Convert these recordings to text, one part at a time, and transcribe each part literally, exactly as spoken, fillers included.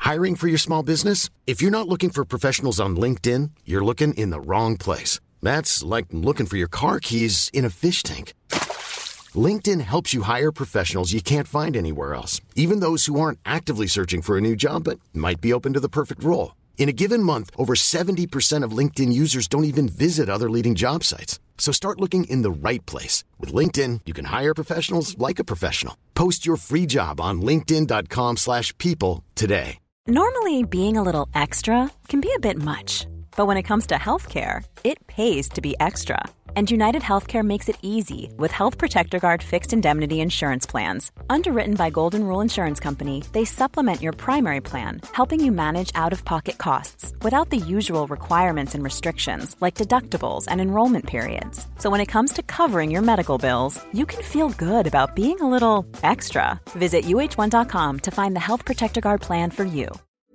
Hiring for your small business? If you're not looking for professionals on LinkedIn, you're looking in the wrong place. That's like looking for your car keys in a fish tank. LinkedIn helps you hire professionals you can't find anywhere else, even those who aren't actively searching for a new job but might be open to the perfect role. In a given month, over seventy percent of LinkedIn users don't even visit other leading job sites. So start looking in the right place. With LinkedIn, you can hire professionals like a professional. Post your free job on linkedin.com slash people today. Normally, being a little extra can be a bit much. But when it comes to healthcare, it pays to be extra. And United Healthcare makes it easy with Health Protector Guard fixed indemnity insurance plans. Underwritten by Golden Rule Insurance Company, they supplement your primary plan, helping you manage out-of-pocket costs without the usual requirements and restrictions like deductibles and enrollment periods. So when it comes to covering your medical bills, you can feel good about being a little extra. Visit U H one dot com to find the Health Protector Guard plan for you.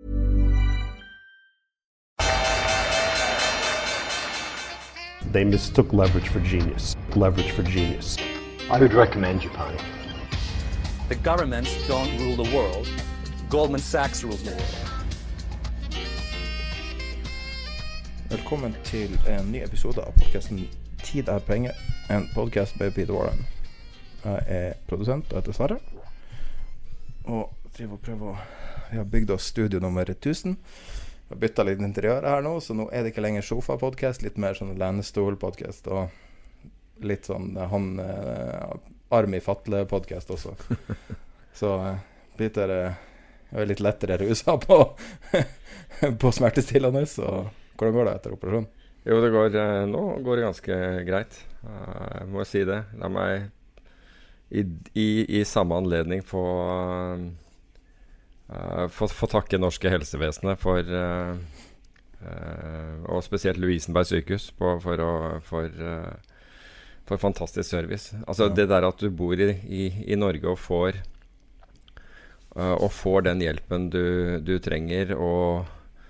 They mistook leverage for genius. Leverage for genius. I would recommend Japan. The governments don't rule the world. Goldman Sachs rules the world. Velkommen til en ny episode av podcasten Tid er penger. En podcast by Peter Warren. Jeg er produsent og heter Sverre. Og driver og prøver å... Vi har bygd oss studio nummer tusen. Vi har byttet litt interiør her nå, så nå er det ikke lenger sofa-podcast, litt mer sånn lænestol-podcast, og litt sånn han, eh, arm i fatle-podcast også. Så eh, Peter eh, er litt lettere rusa på, på smertestillende, så hvordan går det etter operasjonen? Jo, det går, eh, nå går det ganske greit, uh, jeg må si det. La meg i, i, i samme anledning få... Uh, Uh, få, få takke norske helsevesenet for uh, uh, og spesielt Lovisenberg sykehus på, for, å, for, uh, for fantastisk service. Altså ja. Det der at du bor i, i, i Norge og får uh, og får den hjelpen du, du trenger, og,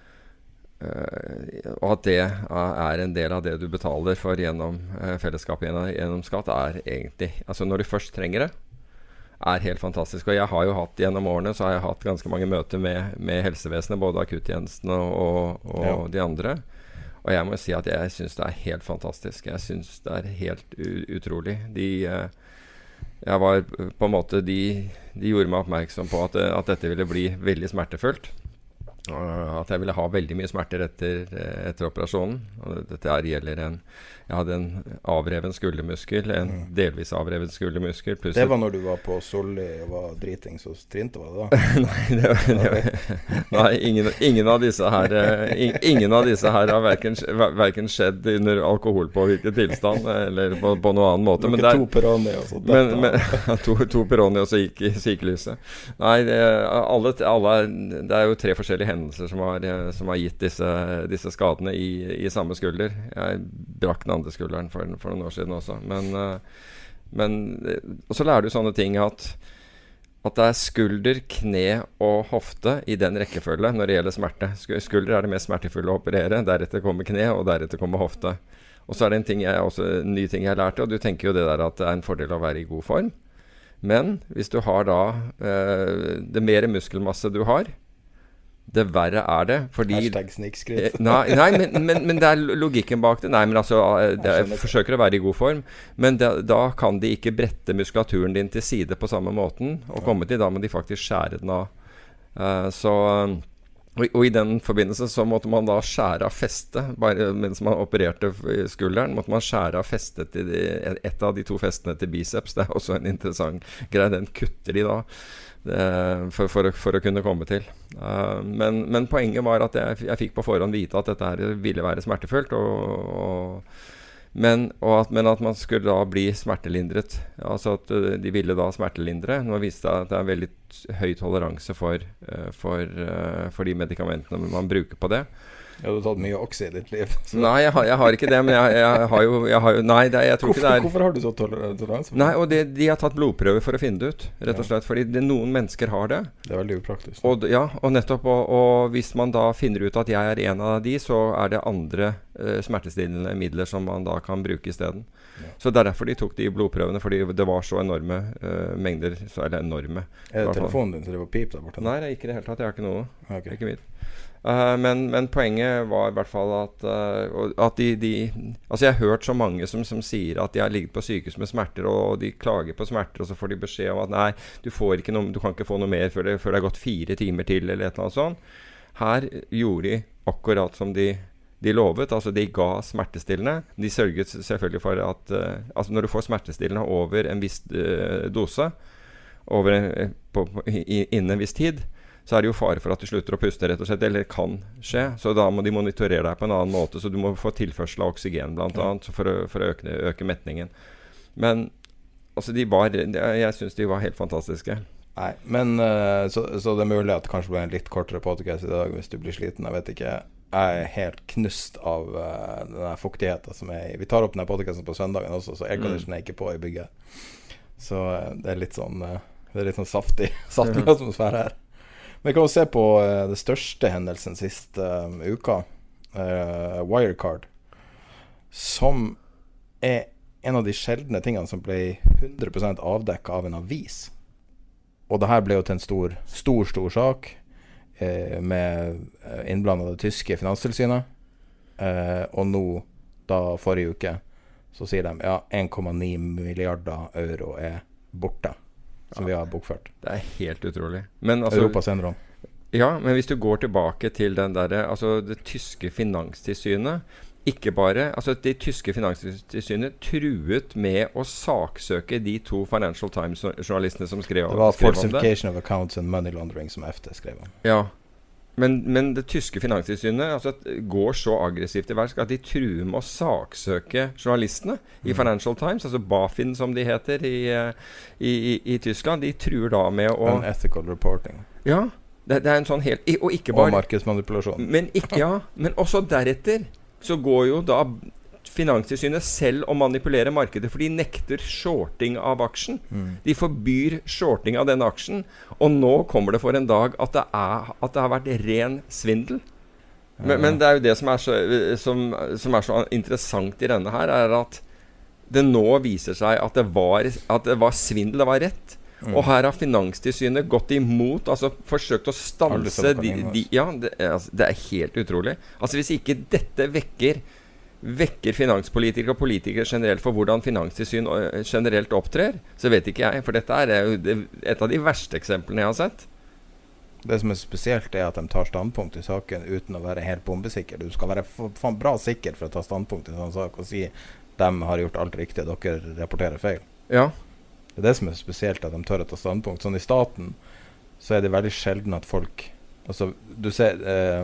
uh, og at det er en del av det du betaler for gjennom uh, fellesskapet gjennom, gjennom skatt, er egentlig, altså når du først trenger det, er helt fantastisk. Og jeg har jo hatt gjennom årene, så har jeg hatt ganske mange møter med, med helsevesenet, både akuttjenesten og, og, og ja. De andre. Og jeg må si at jeg synes det er helt fantastisk. Jeg synes det er helt utrolig. De, jeg var på en måte, de, de gjorde meg oppmerksom på at, at dette ville bli veldig smertefullt. At jeg ville ha veldig mye smerter etter, etter operasjonen. Og dette her gjelder en, jeg hadde en avreven skuldermuskel, en mm. delvis avreven skuldermuskel. Det var når du var på Solli og var driting, så trinte var det da? Nei, det var, det var, nei ingen, ingen av disse her, ingen av disse her har hverken, hverken skjedd under alkoholpåvirket tilstand, eller på, på noen annen måte. Men der, to Peroni og sånt. Men, men, to, to Peroni og så gikk i sykelyset. Nei, det, alle, alle, det er jo tre forskjellige hendelser som har, som har gitt disse, disse skadene i, i samme skulder. Jeg brakk den andre skulderen for, for noen år siden også. Men, men og så lærer du sånne ting at, at det er skulder, kne og hofte i den rekkefølge når det gjelder smerte. Skulder er det mest smertefulle å operere, deretter kommer kne, og deretter kommer hofte. Og så er det en, ting jeg, også, en ny ting jeg lærte, og du tenker jo det der at det er en fordel å være i god form. Men hvis du har da eh, det mer muskelmasse du har, det verre er det, fordi... Hashtag snikskritt. nei, nei men, men, men det er logikken bak det. Nei, men altså, det, jeg forsøker å være i god form, men da, da kan de ikke brette muskulaturen din til side på samme måten, og komme til, da må de faktisk skjære den av. Uh, så, og, og i den forbindelse så måtte man da skjære av festet, bare mens man opererte skulderen, måtte man skjære av festet til de, et av de to festene til biceps. Det er også en interessant greie, den kutter de da. For, for, for å kunne komme til uh, men, men poenget var at jeg, jeg fikk på forhånd vite at dette her ville være smertefullt og, og, men, og at, men at man skulle da bli smertelindret, altså at uh, de ville da smertelindre. Nå viste det at det er veldig høy toleranse for, uh, for, uh, for de medikamentene man bruker på det. Ja, du har tatt mye oxy i ditt liv. Så. Nei, jeg har, jeg har ikke det, men jeg, jeg har jo, jeg har jo nei, det, jeg tror hvorfor, ikke det er... Hvorfor har du så toleranse? Nei, og det, de har tatt blodprøver for å finne det ut, rett og slett, fordi det, noen mennesker har det. Det er veldig upraktisk. Og, ja, og nettopp, og, og hvis man da finner ut at jeg er en av de, så er det andre uh, smertestillende midler som man da kan bruke i stedet. Ja. Så det er derfor de tok de blodprøvene, fordi det var så enorme uh, mengder, så er det enorme. Er det telefonen din, så det var pip der borte? Nei, det er ikke det helt tatt, jeg har ikke noe. Okay. Ikke mitt. Uh, men, men poenget var i hvert fall at, uh, at de, de altså jeg har hørt så mange som, som sier at de har ligget på sykehus med smerter, og de klager på smerter, og så får de beskjed om at nei, du, får ikke noe, du kan ikke få noe mer før det, før det har gått fire timer til, eller et eller annet sånt. Her gjorde de akkurat som de, de lovet, altså de ga smertestillende. De sørget selvfølgelig for at uh, altså når du får smertestillende over en viss uh, dose, over en, på, på, i, innen en viss tid, så er det jo fare for at du slutter å puste rett og slett, eller kan skje. Så da må de monitorere deg på en annen måte, så du må få tilførsel av oksygen blant annet, for å, for å øke, øke metningen. Men altså de var, jeg synes de var helt fantastiske. Nei, men uh, så, så det er mulig at det kanskje blir en litt kortere podcast i dag hvis du blir sliten, jeg vet ikke. Jeg er helt knust av uh, denne fuktigheten som er i. Vi tar opp denne podcasten på søndagen også, så aircondition er ikke på i bygget. Så uh, det er litt sånn, uh, det er litt sånn saftig, saftig atmosfære her. Men vi kan jo se på uh, det største hendelsen siste uh, uka, uh, Wirecard, som er en av de sjeldne tingene som ble hundre prosent avdekket av en avis. Og det her ble jo til en stor, stor, stor sak eh, med innblandet av det tyske finanstilsynet. Eh, og nå, da forrige uke, så sier de ja, en komma ni milliarder euro er borte, som ja, vi har bokført. Det er helt utrolig. Men altså, Europas endrom. Ja, men hvis du går tilbake til den der, altså det tyske finanstilsynet, ikke bare, altså de tyske finanstilsynet truet med å saksøke de to Financial Times-journalistene som skrev, det var skrev om det. Falsification of Accounts and Money Laundering som F T skrev om. Ja, men, men det tyske finanstilsynet altså, går så aggressivt i verk at de truer med å saksøke journalistene mm. i Financial Times, altså BaFin som de heter i, i, i, i Tyskland. De truer da med å... Unethical reporting. Ja, det, det er en sånn helt... Og ikke bare... Og markedsmanipulasjon. Men ikke, ja, men også deretter så går jo da finanstilsynet selv å manipulere markedet, for de nekter shorting av aksjen. Mm. De forbyr shorting av denne aksjen, og nå kommer det for en dag at det, er, at det har vært ren svindel. Ja. Men, men det er jo det som er, så, som, som er så interessant i denne her, er at det nå viser seg at det var, at det var svindel, det var rett. Mm. Og her har finanstilsynet gått imot, altså forsøkt å stanse de, de, ja, det, altså, det er helt utrolig. Altså hvis ikke dette vekker vekker finanspolitikere og politikere generelt for hvordan finanstilsyn generelt opptrer, så vet ikke jeg, for dette er jo et av de verste eksemplene jeg har sett. Det som er spesielt er at de tar standpunkt i saken uten å være helt bombesikker. Du skal være faen bra sikker for å ta standpunkt i en sånn sak og si de har gjort alt riktig, dere rapporterer feil. Ja. Det er det som er spesielt, at de tør å ta standpunkt. Sånn i staten så er det veldig sjelden at folk, altså du ser eh,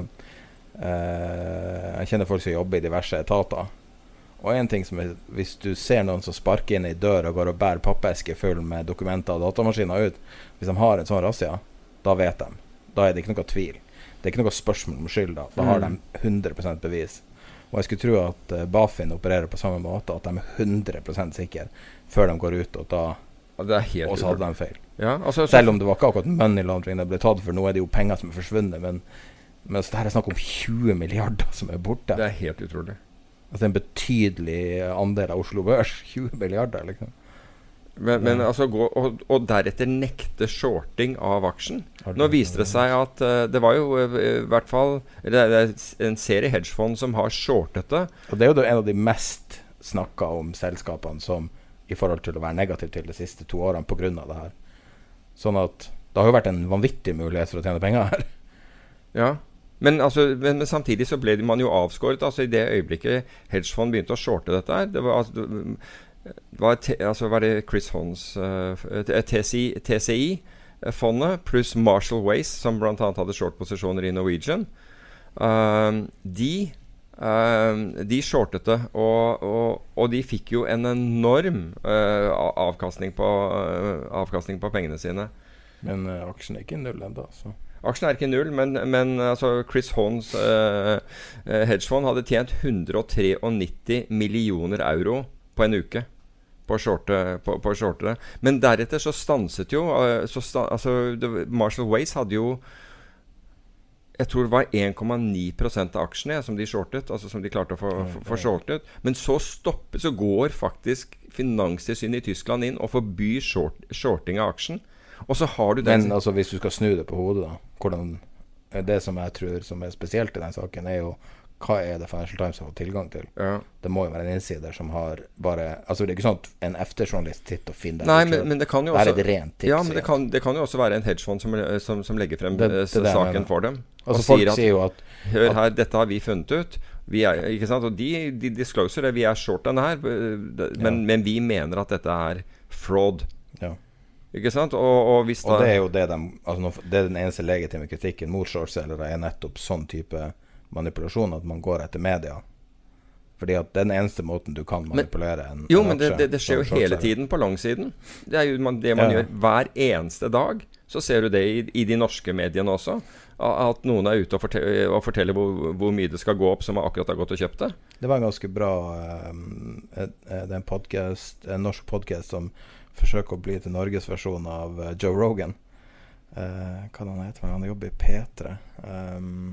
eh, jeg kjenner folk som jobber i diverse etater, og en ting som er, hvis du ser noen som sparker inn i dør og går og bærer pappeske full med dokumenter og datamaskiner ut, hvis de har en sånn razzia, da vet de, da er det ikke noe tvil, det er ikke noe spørsmål om skyld, da, da har de hundre prosent bevis. Og jeg skulle tro at uh, BaFin opererer på samme måte, at de er hundre prosent sikre før de går ut, og da det er helt og så hadde de feil. Ja, altså, selv om det var ikke akkurat money laundering det ble tatt for, nå er det jo penger som er forsvunnet, men, men altså, det her er snakk om tjue milliarder som er borte. Det er helt utrolig. Altså en betydelig andel av Oslo Børs, tjue milliarder liksom. Men, men ja. altså gå, og, og deretter nekte shorting av aksjen. Nå viste det seg at uh, det var jo uh, i hvert fall det er en serie hedgefond som har shortet det. Og det er jo en av de mest snakket om selskapene som i forhold til å være negativ til de siste to årene på grunn av det her. Sånn at det har jo vært en vanvittig mulighet for å tjene penger her. Ja, men, altså, men, men samtidig så ble man jo avskåret. Altså i det øyeblikket hedgefond begynte å shorte dette her. Det var, altså, det var, te, altså, var det Chris Hons uh, T C I-fondet pluss Marshall Wace, som blant annet hadde short-posisjoner i Norwegian. Uh, de Uh, de shortet det, og, og, og de fikk jo en enorm uh, avkastning, på, uh, avkastning på pengene sine. Men uh, aksjen er ikke null enda, så. Aksjen er ikke null, men, men altså, Chris Hons uh, hedgefond hadde tjent hundre og nittiotre millioner euro på en uke på shorte, på, på shorte. Men deretter så stanset jo uh, så sta, altså, det, Marshall Wace hadde jo jeg tror det var en komma ni prosent av aksjene som de shortet, altså som de klarte å få, få, få shortet. Men så stopper, så går faktisk Finanstilsynet i Tyskland inn og forbyr short, shorting av aksjen. Og så har du den... Men altså, hvis du skal snu det på hodet da, hvordan, det som jeg tror som er spesielt i den saken, er jo hva er det Financial Times har fått tilgang til? Ja. Det må jo være en innsider som har bare... Altså, det er ikke sånn at en efterjournalist sitter og finner det. Nei, men, men det kan jo også... Det er et rent tips. Ja, men det kan, det kan jo også være en hedgefond som, som, som legger frem det, det saken for dem. Altså, og folk sier at, sier jo at... Hør her, dette har vi funnet ut. Vi er, ikke sant? Og de, de discloser det. Vi er short denne her, men, ja. men vi mener at dette er fraud. Ja. Ikke sant? Og, og, hvis og det er jo det de... Altså, det er den eneste legitime kritikken mot shortselgere er nettopp sånn type... manipulasjon, at man går etter media. Fordi at den eneste måten du kan manipulere en, jo, en men det, det, det skjer jo hele tiden på langsiden. Det er jo man, det man ja. gjør hver eneste dag. Så ser du det i, i de norske mediene også. At noen er ute og, fortell, og forteller hvor, hvor mye det skal gå opp som akkurat har gått og kjøpt det. Det var en ganske bra um, det er en, podcast, en norsk podcast som forsøker å bli til Norges versjon av uh, Joe Rogan. Uh, hva han heter? Han jobber i P tre. Um,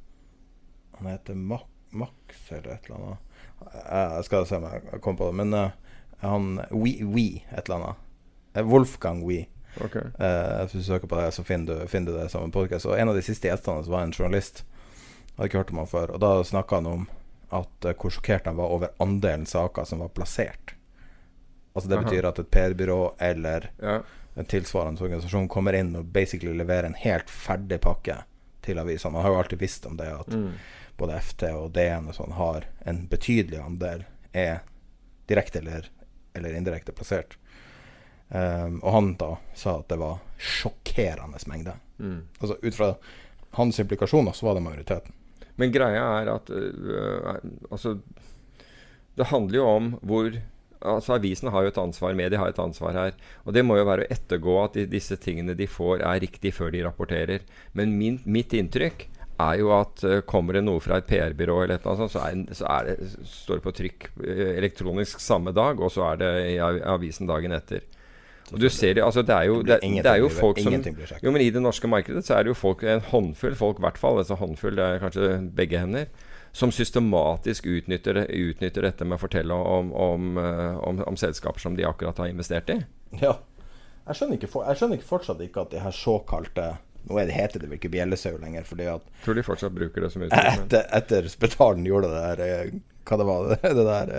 Han heter Max, Max eller et eller annet. Jeg skal se om jeg kommer på det. Men uh, han, We, We, et eller annet. Wolfgang We. Okay. Uh, hvis du søker på det, så finner du, finner du det som en podcast. Og en av de siste gjestene var en journalist. Jeg hadde ikke hørt om han før. Og da snakket han om at uh, hvor sjokkert han var over andelen saker som var plassert. Altså det Aha. betyr at et P R-byrå eller ja. en tilsvarende organisasjon kommer inn og basically leverer en helt ferdig pakke til avisene. Man har jo alltid visst om det at mm. både F T og D N og sånn har en betydelig andel er direkte eller, eller indirekte plassert. Um, og han da sa at det var sjokkerende mengde. Mm. Altså ut fra hans implikasjoner så var det majoriteten. Men greia er at uh, altså det handler jo om hvor altså avisene har jo et ansvar, media har et ansvar her, og det må jo være å ettergå at de, disse tingene de får er riktig før de rapporterer. Men min, mitt inntrykk er jo at uh, kommer det noe fra et P R-byrå eller et eller annet sånt, så, er, så er det, står det på trykk uh, elektronisk samme dag, og så er det i avisen dagen etter. Og du ser, altså det er jo, det, det er jo folk som jo, men i det norske markedet så er det jo folk, en håndfull folk i hvert fall, altså håndfull, det er kanskje begge hender, som systematisk utnytter, utnytter dette med å fortelle om, om, om, om selskaper som de akkurat har investert i. Ja, jeg skjønner ikke, for, jeg skjønner ikke fortsatt ikke at de her såkalte, nå er det heter det vel ikke bjellesau lenger, fordi at tror de fortsatt bruker det som uttrykk. Etter, etter Spetalen gjorde det der, hva det var det, det der,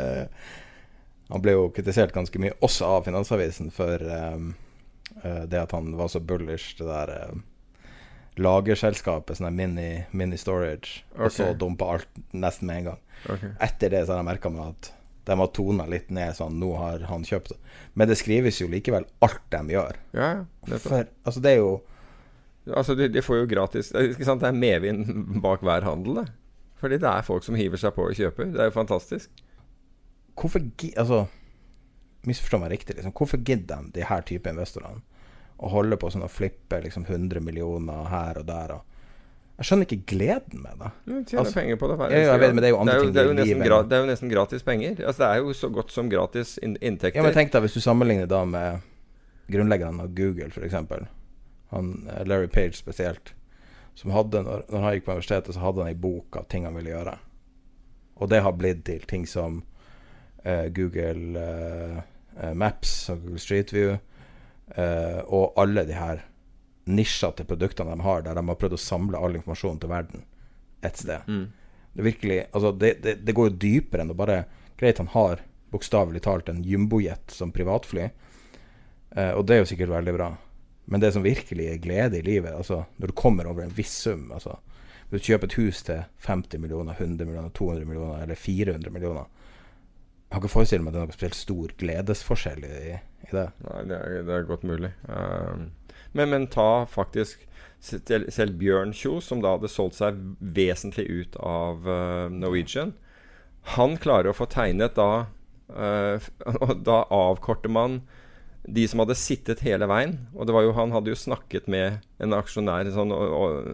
han ble jo kritisert ganske mye, også av Finansavisen, for um, det at han var så bullish, det der um, lagerselskapet, sånn mini, mini storage, okay. og så dumpa alt nesten med en gang. Okay. Etter det så har jeg merket meg at de har tonet litt ned, sånn, nå har han kjøpt det. Men det skrives jo likevel alt de gjør. Ja, for, altså det er jo altså de, de får jo gratis, ikke sant, det er medvind bak hver handel det. Fordi det er folk som hiver seg på og kjøper, det er jo fantastisk. Hvorfor, altså misforstår meg riktig, liksom, hvorfor gidder de de her type investorene å holde på sånn og flippe liksom hundre millioner her og der og jeg skjønner ikke gleden med det. Du tjener altså, penger på det. Ja, jeg vet, men det er jo andre det er jo, ting det er jo i livet. Gra- det er jo nesten gratis penger. Altså, det er jo så godt som gratis in- inntekter. Ja, men tenk deg hvis du sammenligner da med grunnleggeren av Google, for eksempel. Han, Larry Page spesielt, som hadde, når, når han gikk på universitetet, så hadde han en bok av ting han ville gjøre. Og det har blitt til ting som uh, Google uh, Maps og Google Street View, uh, og alle de her nisjete produktene de har, der de har prøvd å samle all informasjon til verden et sted. Mm. Det virkelig, altså det, det, det går jo dypere enn å bare, greit han har bokstavelig talt en jumbojet som privatfly, eh, og det er jo sikkert veldig bra, men det som virkelig er glede i livet, altså når du kommer over en viss sum, altså hvis du kjøper et hus til femti millioner, hundre millioner, to hundre millioner eller fire hundre millioner, jeg har ikke forestilt meg at det er noe spesielt stor gledesforskjell i, i det. Nei, det er, det er godt mulig. Um Men, men ta faktisk selv Bjørn Kjos, som da hadde solgt seg vesentlig ut av uh, Norwegian. Han klarer å få tegnet da, uh, og da avkorter man de som hadde sittet hele veien. Og det var jo, han hadde jo snakket med en aksjonær, en sånn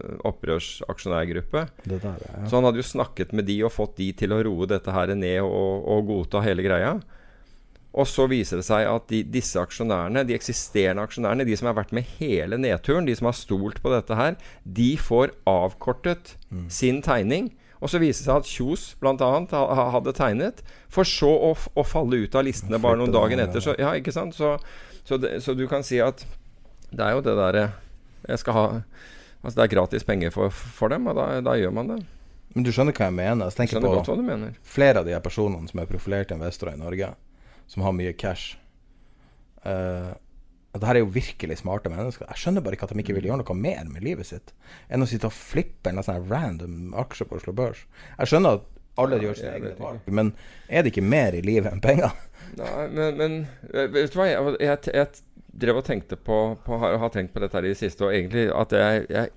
opprørsaksjonærgruppe. Det der, ja. Så han hadde jo snakket med de og fått de til å roe dette her ned og, og godta hele greia. Og så viser det seg at de, disse aksjonærene, de eksisterende aksjonærene, de som har vært med hele nedturen, de som har stolt på dette her, de får avkortet mm. sin tegning. Og så viser det seg at Kjos blant annet hadde tegnet, for så å, å falle ut av listene bare noen dagen etter. Så, ja, ikke sant? Så, så, det, så du kan si at det er jo det der jeg skal ha, altså det er gratis penger for, for dem, og da, da gjør man det. Men du skjønner hva jeg mener? Jeg tenker skjønner på godt hva du mener. Flere av de her personene som er profilerte investorer i Norge, som har mye cash. Uh, det her er jo virkelig smarte mennesker. Jeg skjønner bare ikke at de ikke vil gjøre noe mer med livet sitt enn å sitte og flippe en sånn random aksje på Oslo Børs. Jeg skjønner at alle gjør sine egne valg, men er det ikke mer i livet enn penger? Nei, men, men vet du hva, jeg, jeg, jeg drev og tenkte på, på har, har tenkt på dette her i det siste, og egentlig at jeg, jeg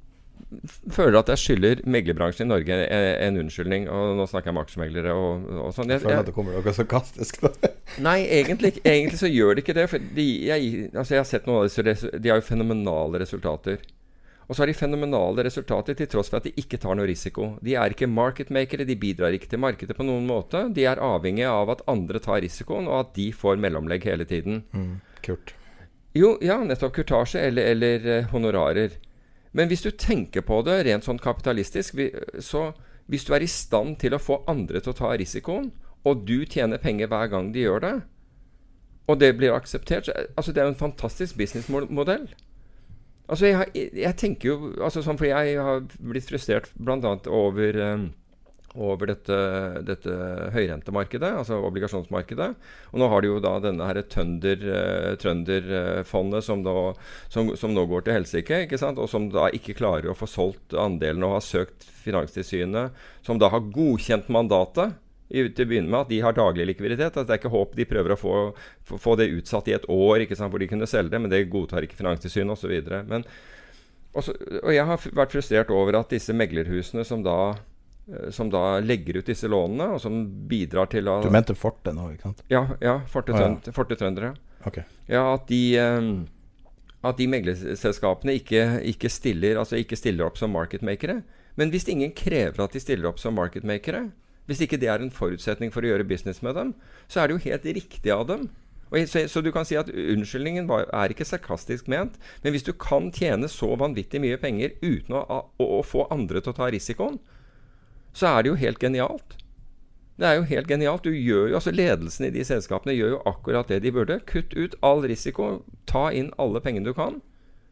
føler at jeg skylder meglerbransjen i Norge en, en unnskyldning, og nå snakker jeg med aksjemeglere og, og sånn. Jeg, jeg føler at det kommer noe sarkastisk da. Nei, egentlig, egentlig så gjør det ikke det, for de, jeg, altså jeg har sett noen av disse, de har jo fenomenale resultater. Og så har de fenomenale resultater til tross for at de ikke tar noe risiko. De er ikke marketmakere, de bidrar ikke til markedet på noen måte. De er avhengige av at andre tar risikoen, og at de får mellomlegg hele tiden. Mm, Kurt. Jo, ja, nettopp kurtasje eller, eller uh, honorarer. Men hvis du tenker på det rent sånn kapitalistisk, så hvis du er i stand til å få andre til å ta risikoen, og du tjener penger hver gang de gjør det, og det blir akseptert, så, altså det er jo en fantastisk businessmodell. Altså jeg, jeg, jeg tenker jo, altså sånn, for jeg har blitt frustrert blant annet over, um, over dette, dette høyrentemarkedet, altså obligasjonsmarkedet. Og nå har de jo da denne her Tønder, uh, Trønderfondet som, da, som, som nå går til helsike, ikke sant? Og som da ikke klarer å få solgt andelen og har søkt Finanstilsynet, som da har godkjent mandatet i, til å begynne med at de har daglig likviditet. Altså det er ikke håp de prøver å få, få, få det utsatt i et år, ikke sant, hvor de kunne selge det, men det godtar ikke Finanstilsynet og så videre. Men, også, og jeg har vært frustrert over at disse meglerhusene som da som da legger ut disse lånene, og som bidrar til å... Du mente Forte nå, ikke sant? Ja, ja Forte, ah, ja. Forte Trøndere. Okay. Ja, at de, um, at de meglerselskapene ikke, ikke, stiller, altså ikke stiller opp som marketmakere. Men hvis ingen krever at de stiller opp som marketmakere, hvis ikke det er en forutsetning for å gjøre business med dem, så er det jo helt riktig av dem. Og så, så du kan si at unnskyldningen var, er ikke sarkastisk ment, men hvis du kan tjene så vanvittig mye penger uten å, å, å få andre til å ta risikoen, så er det jo helt genialt. Det er jo helt genialt. Du gjør jo, altså ledelsen i de selskapene gjør jo akkurat det de burde. Kutt ut all risiko, ta inn alle pengene du kan.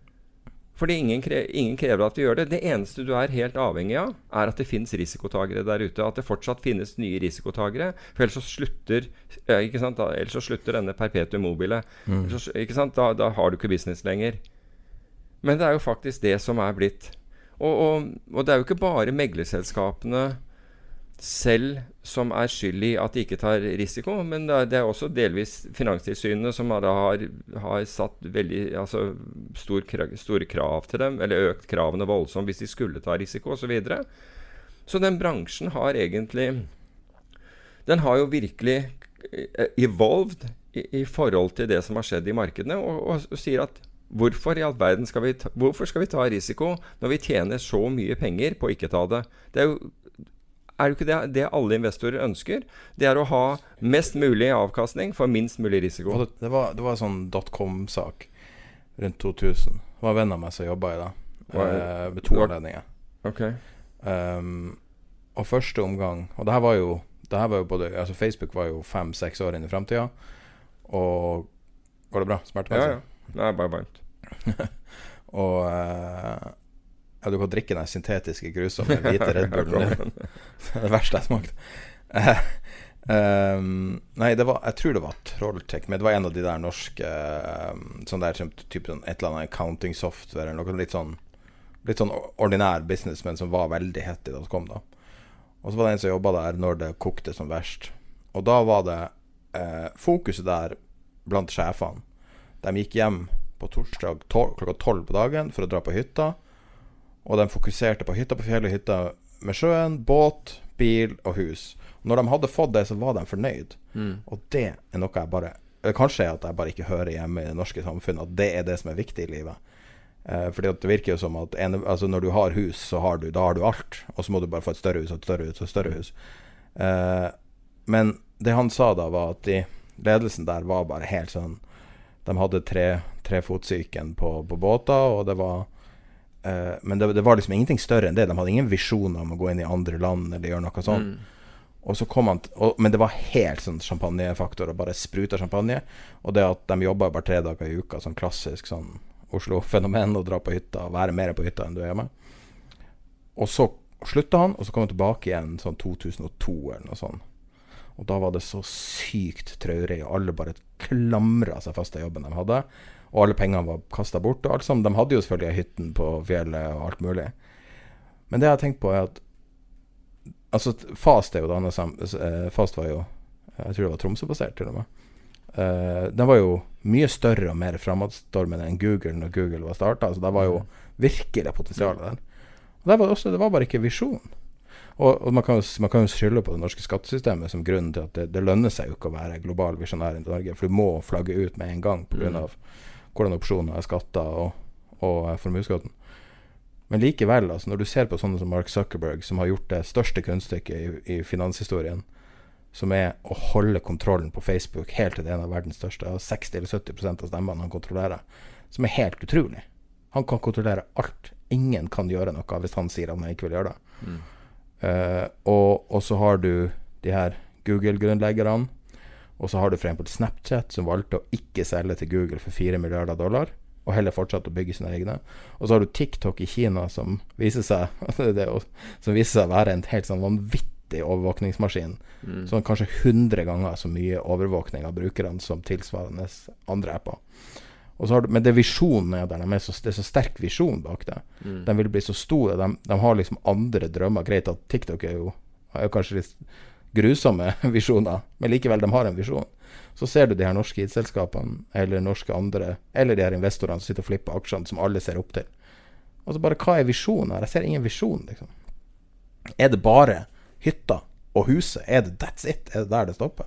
Fordi ingen, kre, ingen krever at du gjør det. Det eneste du er helt avhengig av, er at det finnes risikotagere der ute. At det fortsatt finnes nye risikotagere. For ellers så slutter, ikke sant, da, ellers så slutter denne perpetuum mobile. Mm. Så, ikke sant, da, da har du ikke business lenger. Men det er jo faktisk det som er blitt. Og, og, og det er jo ikke bare meglerselskapene selv som er skyld i at de ikke tar risiko, men det er, det er også delvis Finanstilsynet som har, har, har satt veldig, altså, stor, store krav til dem, eller økt kravene voldsomt hvis de skulle ta risiko og så videre. Så den bransjen har egentlig, den har jo virkelig evolved i, i forhold til det som har skjedd i markedene, og, og, og sier at Hvorfor i all verden skal vi ta, hvorfor skal vi ta risiko når vi tjener så mye penger på å ikke ta det? Det er jo, er jo ikke det, det alle investorer ønsker. Det er å ha mest mulig avkastning for minst mulig risiko. Det, det, var, det var en sånn dotcom-sak rundt to tusen. Det var venner med som jobbet i det. Eh, ved to anledninger. Okay. Um, og første omgang, og det her var jo, det her var jo både, altså Facebook var jo fem-seks år inn i fremtiden. Og går det bra? Smertemessig? Ja, ja. Det er bare varmt. Og uh, ja, du kan drikke den syntetiske grusomme hvite Red Bullen. Det er det verste jeg smakte. Uh, um, nei, det var, jeg tror det var Trolltech, men det var en av de der norske uh, sånn der typ sånn, et eller annet accounting software, noe litt sånn litt sånn ordinær business, men som var veldig hett i det som kom da. Og så var det en som jobbet der når det kokte som verst. Og da var det uh, fokuset der blant sjefene. De gikk hjem på torsdag tol- klokka tolv på dagen for å dra på hytta, og de fokuserte på hytta på fjellet, hytta med sjøen, båt, bil og hus. Og når de hadde fått det, så var de fornøyd. Mm. Og det er noe jeg bare, kanskje er at jeg bare ikke hører hjemme i det norske samfunnet, at det er det som er viktig i livet. Eh, fordi at det virker jo som at en, altså når du har hus, så har du, da har du alt, og så må du bare få et større hus, et større hus, et større hus. Eh, men det han sa da var at de ledelsen der var bare helt sånn, de hadde tre, trefotsyken på, på båter, og det var, eh, men det, det var liksom ingenting større enn det. De hadde ingen visjoner om å gå inn i andre land eller gjøre noe sånt. Mm. Og så kom han, og, men det var helt sånn champagnefaktor, og bare spruta champagne, og det at de jobbet bare tre dager i uka, sånn klassisk sånn Oslo-fenomen, å dra på hytta, og være mer på hytta enn du er hjemme. Og så slutta han, og så kom han tilbake igjen sånn to tusen og to eller noe sånt. Og da var det så sykt traurig, og alle bare klamret seg fast i jobben de hadde, og alle pengene var kastet bort, og alt sånt. De hadde jo selvfølgelig hytten på fjellet og alt mulig. Men det jeg har tenkt på er at, altså Fast er jo det andre, Fast var jo, jeg tror det var Tromsø-basert til og med. Uh, den var jo mye større og mer fremadstormende enn Google når Google var startet, altså det var jo virkelig potensialet der. Og det var, også, det var bare ikke visjon. Og, og man, kan jo, man kan jo skylde på det norske skattesystemet som grunn til at det, det lønner seg jo ikke å være global visjonær i Norge, for du må flagge ut med en gang på grunn av hvordan opsjoner er skattet og, og formuesskatten. Men likevel, altså, når du ser på sånne som Mark Zuckerberg, som har gjort det største kunststykket i, i finanshistorien, som er å holde kontrollen på Facebook helt til det er en av verdens største, og seksti eller sytti prosent av stemmene han kontrollerer, som er helt utrolig. Han kan kontrollere alt. Ingen kan gjøre noe hvis han sier at han ikke vil gjøre det. Mm. Uh, og, og så har du de her Google-grunnleggerne, og så har du for eksempel Snapchat, som valgte å ikke selge til Google for fire milliarder dollar, og heller fortsatt å bygge sine egne. Og så har du TikTok i Kina, som viser seg, det, som viser seg å være en helt sånn vanvittig overvåkningsmaskin, mm. sånn kanskje hundre ganger så mye overvåkning av brukerne som tilsvarende andre apper. Og så har du, men det visjonen er der, de er så, det er så sterk visjon bak det. Mm. De vil bli så store, de, de har liksom andre drømmer. Greit at TikTok er jo, er jo kanskje litt grusomme visjoner, men likevel de har en visjon. Så ser du de her norske idselskapene, eller norske andre, eller de her investorene som sitter og flipper aksjene, som alle ser opp til. Og så bare, hva er visjonen her? Jeg ser ingen visjon, liksom. Er det bare hytta og huset? Er det that's it? Er det der det stopper?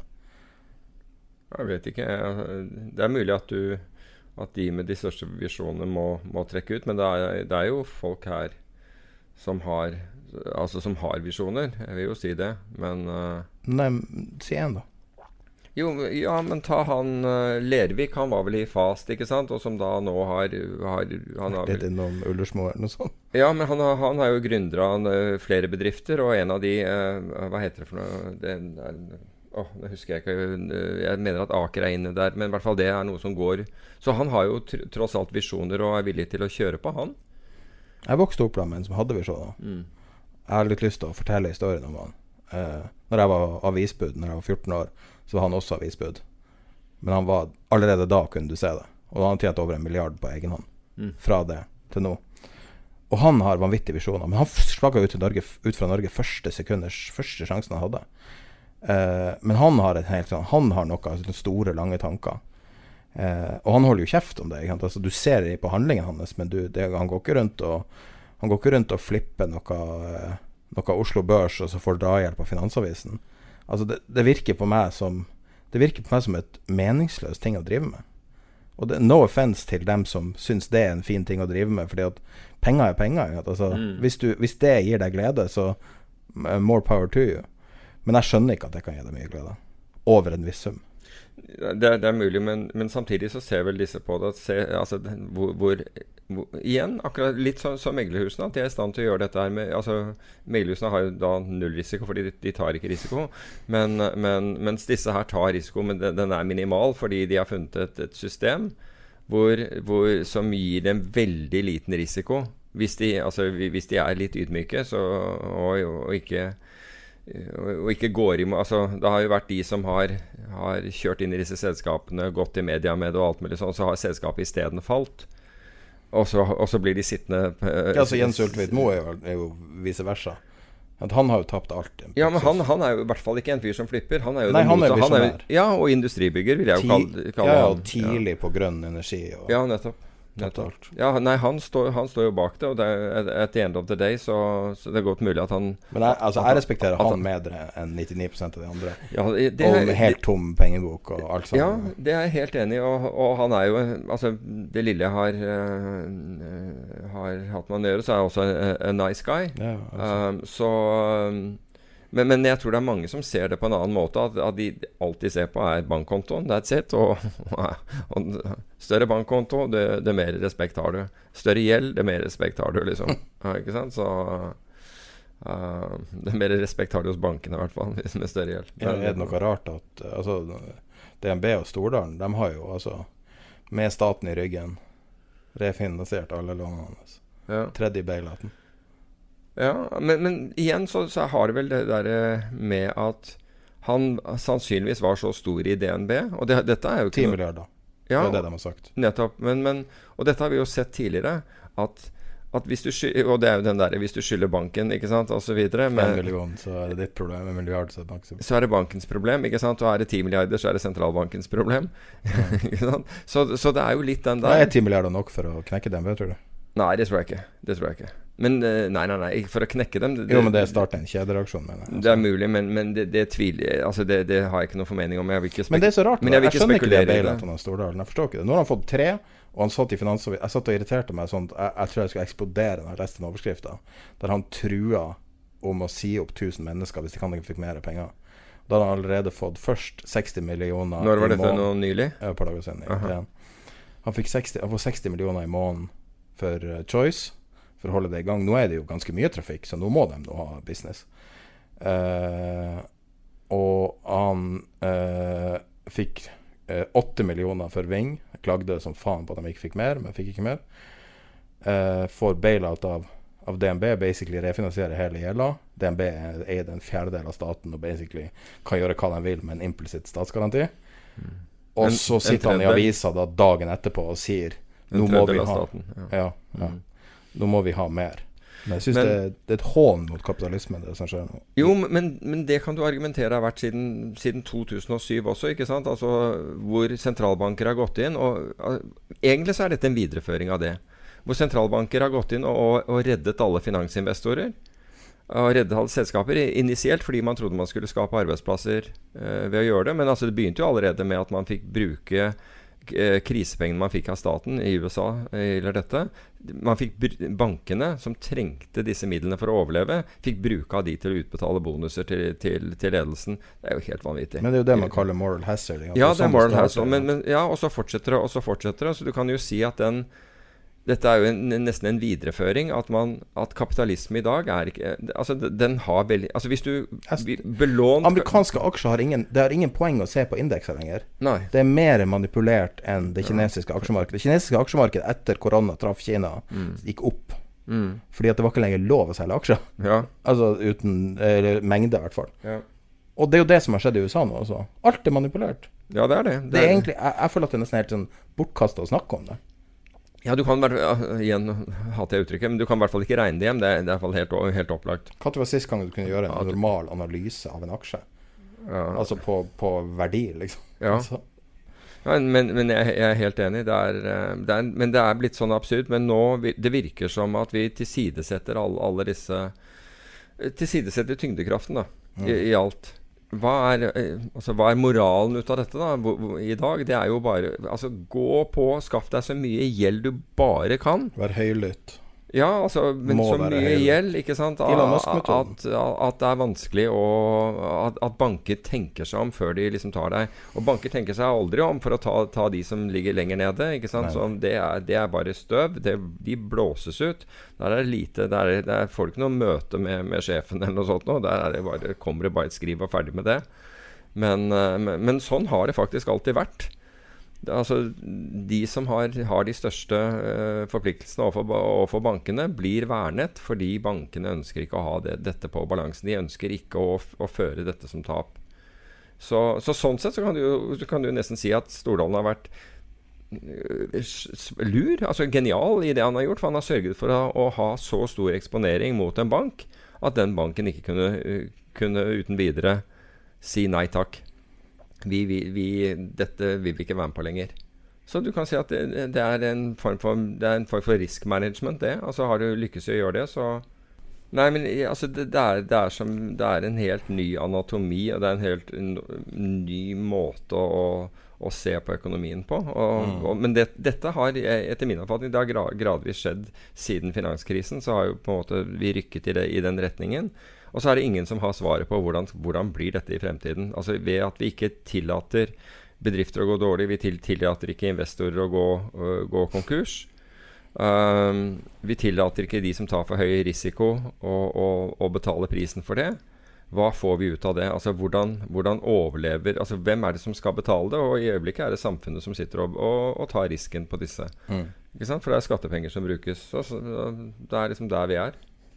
Jeg vet ikke. Det er mulig at du at de med de største visjonene må, må trekke ut, men det er, det er jo folk her som har altså som har visjoner, jeg vil jo si det, men uh, Nei, si en da. Jo, ja, men ta han uh, Lervik, han var vel i Fast, ikke sant? Og som da nå har, har han har Det er noen Ullersmo eller noe sånt. Ja, men han, har, han har jo gründer av uh, flere bedrifter, og en av de, uh, hva heter det for noe? Det er, åh, oh, det husker jeg ikke. Jeg mener at Aker er inne der, men i hvert fall det er noe som går. Så han har jo tr tross alt visjoner og er villig til å kjøre på han. Jeg vokste opp med en som hadde visjoner. Mm. Jeg har litt lyst til å fortelle historien om han. Uh, når jeg var avisbud, når jeg var fjorten år, så var han også avisbud. Men han var, allerede da kunne du se det. Og da har han tjent over en milliard på egen hånd. Mm. Fra det til nå. Og han har vanvittige visjoner. Men han slagget ut, til Norge, ut fra Norge første sekunders, første sjansen han hadde. Uh, men han har et helt sånn, han har noen store, lange tanker. Uh, og han holder jo kjeft om det. Ikke sant? Altså, du ser det på handlingen hans, men du, det, han går ikke rundt og han går ikke rundt og flipper noe, uh, noe Oslo Børs, og så får drahjelp av Finansavisen. Altså det, det virker på meg som det virker på meg som et meningsløst ting å drive med. Og det, no offense til dem som syns det er en fin ting å drive med, fordi at penger er penger. Altså, mm. hvis, du, hvis det gir deg glede, så uh, more power to you. Men jeg skjønner ikke at det kan gi deg mye glede. Over en viss sum. Det er, det er mulig, men, men samtidig så ser vel disse på det, se, altså, hvor, hvor, hvor, igjen, akkurat litt som, som meglerhusene, at de er i stand til å gjøre dette her med, altså, meglerhusene har jo da null risiko, fordi de, de tar ikke risiko, men, men, mens disse her tar risiko, men den, den er minimal, fordi de har funnet et, et system hvor, hvor, som gir dem veldig liten risiko, hvis de, altså, hvis de er litt ydmyke, så, og, og ikke og ikke går i, altså det har jo vært de som har, har kjørt inn i disse selskapene, gått i media med det og alt mulig sånn, så har selskapet i stedet falt, og så, og så blir de sittende uh, ja, så Jens Ultveit Moe er, er jo vice versa, at han har jo tapt alt. Ja, men han, han er jo i hvert fall ikke en fyr som flipper. Han er jo Nei, han er visjonær. Ja, og industribygger vil jeg jo kalle, kalle ja, han. Tidlig ja. På grønn energi og ja, nettopp. Nettopp. Ja, nei, han står, han står jo bak det, og det er, at the end of the day så, så det er godt mulig at han Men jeg, altså, jeg respekterer han, han bedre enn nittini prosent av de andre. Ja, det, det og er, med helt tom pengebok og alt sånt. Ja, det er jeg helt enig i, og, og han er jo altså, det lille jeg har uh, har hatt med han å gjøre, så er han også en, en nice guy. Ja, altså. um, så um, Men, men jeg tror det er mange som ser det på en annen måte, at, at de alltid ser på er bankkontoen, that's it, og, og større bankkonto, det, det mer respekt har du. Større gjeld, det mer respekt har du, liksom. Ja, ikke sant? Så uh, det mer respekt har du hos bankene, i hvert fall, med større gjeld. Ja, er det noe rart at, altså, D N B og Stordalen, de har jo, altså, med staten i ryggen, refinansiert alle lånene hans. Ja. Tredje bailouten. Ja, men, men igjen så, så har det vel det der med at han sannsynligvis var så stor i D N B, og det, dette er jo ikke ti milliarder, ja, det er det de har sagt. Nettopp, men, men, og dette har vi jo sett tidligere, at, at hvis du skylder, og det er jo den der, hvis du skylder banken, ikke sant, og så videre. En million, så er det ditt problem, en milliard, så er, bank, så. så er det bankens problem, ikke sant, og er det ti milliarder, så er det sentralbankens problem. Ja. Ikke sant? Så, så det er jo litt den der. Ja, er ti milliarder nok for å knekke dem, tror du? Nei, det tror jeg ikke, det tror jeg ikke. Men nei, nei, nei, for å knekke dem det, Jo, men det starter en kjedereaksjon, mener jeg. Det er mulig, men, men det, det tviler altså det, det har jeg ikke noe formening om. Jeg vil ikke men det er så rart, men jeg, vil jeg ikke skjønner ikke det bailouten av Stordalen. Jeg forstår ikke det. Nå har han fått tre, og han satt i finansavisen. Jeg satt og irriterte meg sånn, jeg, jeg tror jeg skulle eksplodere når jeg leste en overskrift da, der han trua om å si opp tusen mennesker hvis de kan ikke fikk mer penger. Da hadde han allerede fått først seksti millioner. Når var dette nå nylig? Ja, et par dager siden. Ja. Han fikk seksti, han får seksti millioner i måneden for uh, Choice, for å holde det i gang. Nå er det jo ganske mye trafikk, så nå må de nå ha business. Uh, og han uh, fikk uh, åtte millioner for Ving. Klagde som faen på at de ikke fikk mer, men fikk ikke mer. Uh, får bailout av, av D N B, basically refinansiere hele gjelda. D N B er en fjerdedel av staten og basically kan gjøre hva de vil med en implisitt statsgaranti. Mm. Og en, så sitter han i avisa da dagen etterpå og sier nå må vi ha staten, ja. Ja, ja. Mm. Nå må vi ha mer. Men jeg synes men, det, det er et hån mot kapitalismen, det som skjer nå. Jo, men, men det kan du argumentere har vært siden, siden to tusen og syv også, ikke sant? Altså, hvor sentralbanker har gått inn, og uh, egentlig så er dette en videreføring av det. Hvor sentralbanker har gått inn og, og, og reddet alle finansinvestorer, og reddet alle selskaper, initielt fordi man trodde man skulle skape arbeidsplasser uh, ved å gjøre det, men altså, det begynte jo allerede med at man fikk bruke krisepengene man fikk av staten i U S A eller dette. Man fikk bankene som trengte disse midlene for å overleve, fikk bruke av de til å utbetale bonuser til, til, til ledelsen. Det er jo helt vanvittig. Men det er jo det man kaller moral hazard. Ja, det er moral hazard. Men, men, ja, og så fortsetter det, og så fortsetter det. Så du kan jo si at den dette er jo en, nesten en videreføring at, man, at kapitalisme i dag er ikke altså den har veldig altså hvis du belånt amerikanske aksjer har ingen det har ingen poeng å se på indekser lenger. Nei. Det er mer manipulert enn det kinesiske aksjemarkedet. Det kinesiske aksjemarkedet etter korona traff Kina mm. gikk opp mm. fordi at det var ikke lenger lov å selge aksjer. Ja. Altså uten eller, mengde i hvert fall. Ja. Og det er jo det som har skjedd i U S A nå også. Alt er manipulert. Ja, det er det. Det, det er egentlig jeg, jeg føler at det er nesten helt sånn bortkastet å snakke om det. Ja, du kan bare, ja, igjen hater jeg uttrykket, men du kan i hvert fall ikke regne det hjem, det er, det er i hvert fall helt, helt opplagt. Hva var sist gang du kunne gjøre en ja, normal analyse av en aksje? Ja. Altså på, på verdi, liksom. Ja, altså. ja men, men jeg, jeg er helt enig, det er, det er, men det er blitt sånn absurd, men nå, det virker som at vi tilsidesetter alle, alle disse, tilsidesetter tyngdekraften da, mm. i, i alt. Hva er, altså, hva er moralen ut av dette da, i dag? Det er jo bare, altså, gå på, skaff deg så mye gjeld du bare kan. Vær høylytt. Ja, altså, men Må så mye høylytt. Gjeld, ikke sant? At, at, at det er vanskelig å, at, at banker tenker seg om før de liksom tar deg. Og banker tenker seg aldri om for å ta, ta de som ligger lenger nede, ikke sant? Så det er, det er bare støv, det, de blåses ut. Der er det lite, der, er, der får du ikke noe møte med, med sjefen eller noe sånt nå. Der er det bare, kommer det bare et skriv og ferdig med det. Men, men, men sånn har det faktisk alltid vært. Det, altså, de som har, har de største uh, forpliktelsene overfor, overfor bankene, blir vernet fordi bankene ønsker ikke å ha det, dette på balansen. De ønsker ikke å, å føre dette som tap. Så, så sånn sett så kan du, så kan du nesten si at Stordalen har vært lur, altså genial i det han har gjort, for han har sørget for å, å ha så stor eksponering mot en bank at den banken ikke kunne, kunne uten videre si nei takk. Vi, vi, vi, dette vil vi ikke være med på lenger. Så du kan si at det, det, er, en form for, det er en form for risk management det. Altså har du lykkes i å gjøre det, så Nei, men altså, det, det, er, det, er som, det er en helt ny anatomi, og det er en helt n- ny måte å, å se på økonomien på. Og, mm. og, men det, dette har, etter min oppfatning, det har gra- gradvis skjedd siden finanskrisen, så har jo på en måte vi rykket i, det, i den retningen. Og så er det ingen som har svaret på hvordan, hvordan blir dette i fremtiden. Altså ved at vi ikke tillater bedrifter å gå dårlig, vi til, tillater ikke investorer å gå, uh, gå konkurs. Um, vi tillater ikke de som tar for høy risiko å betale prisen for det. Hva får vi ut av det? Altså hvordan, hvordan overlever, altså hvem er det som skal betale det? Og i øyeblikket er det samfunnet som sitter og, og, og tar risken på disse. Mm. Ikke sant? For det er skattepenger som brukes. Så, så, det er liksom der vi er.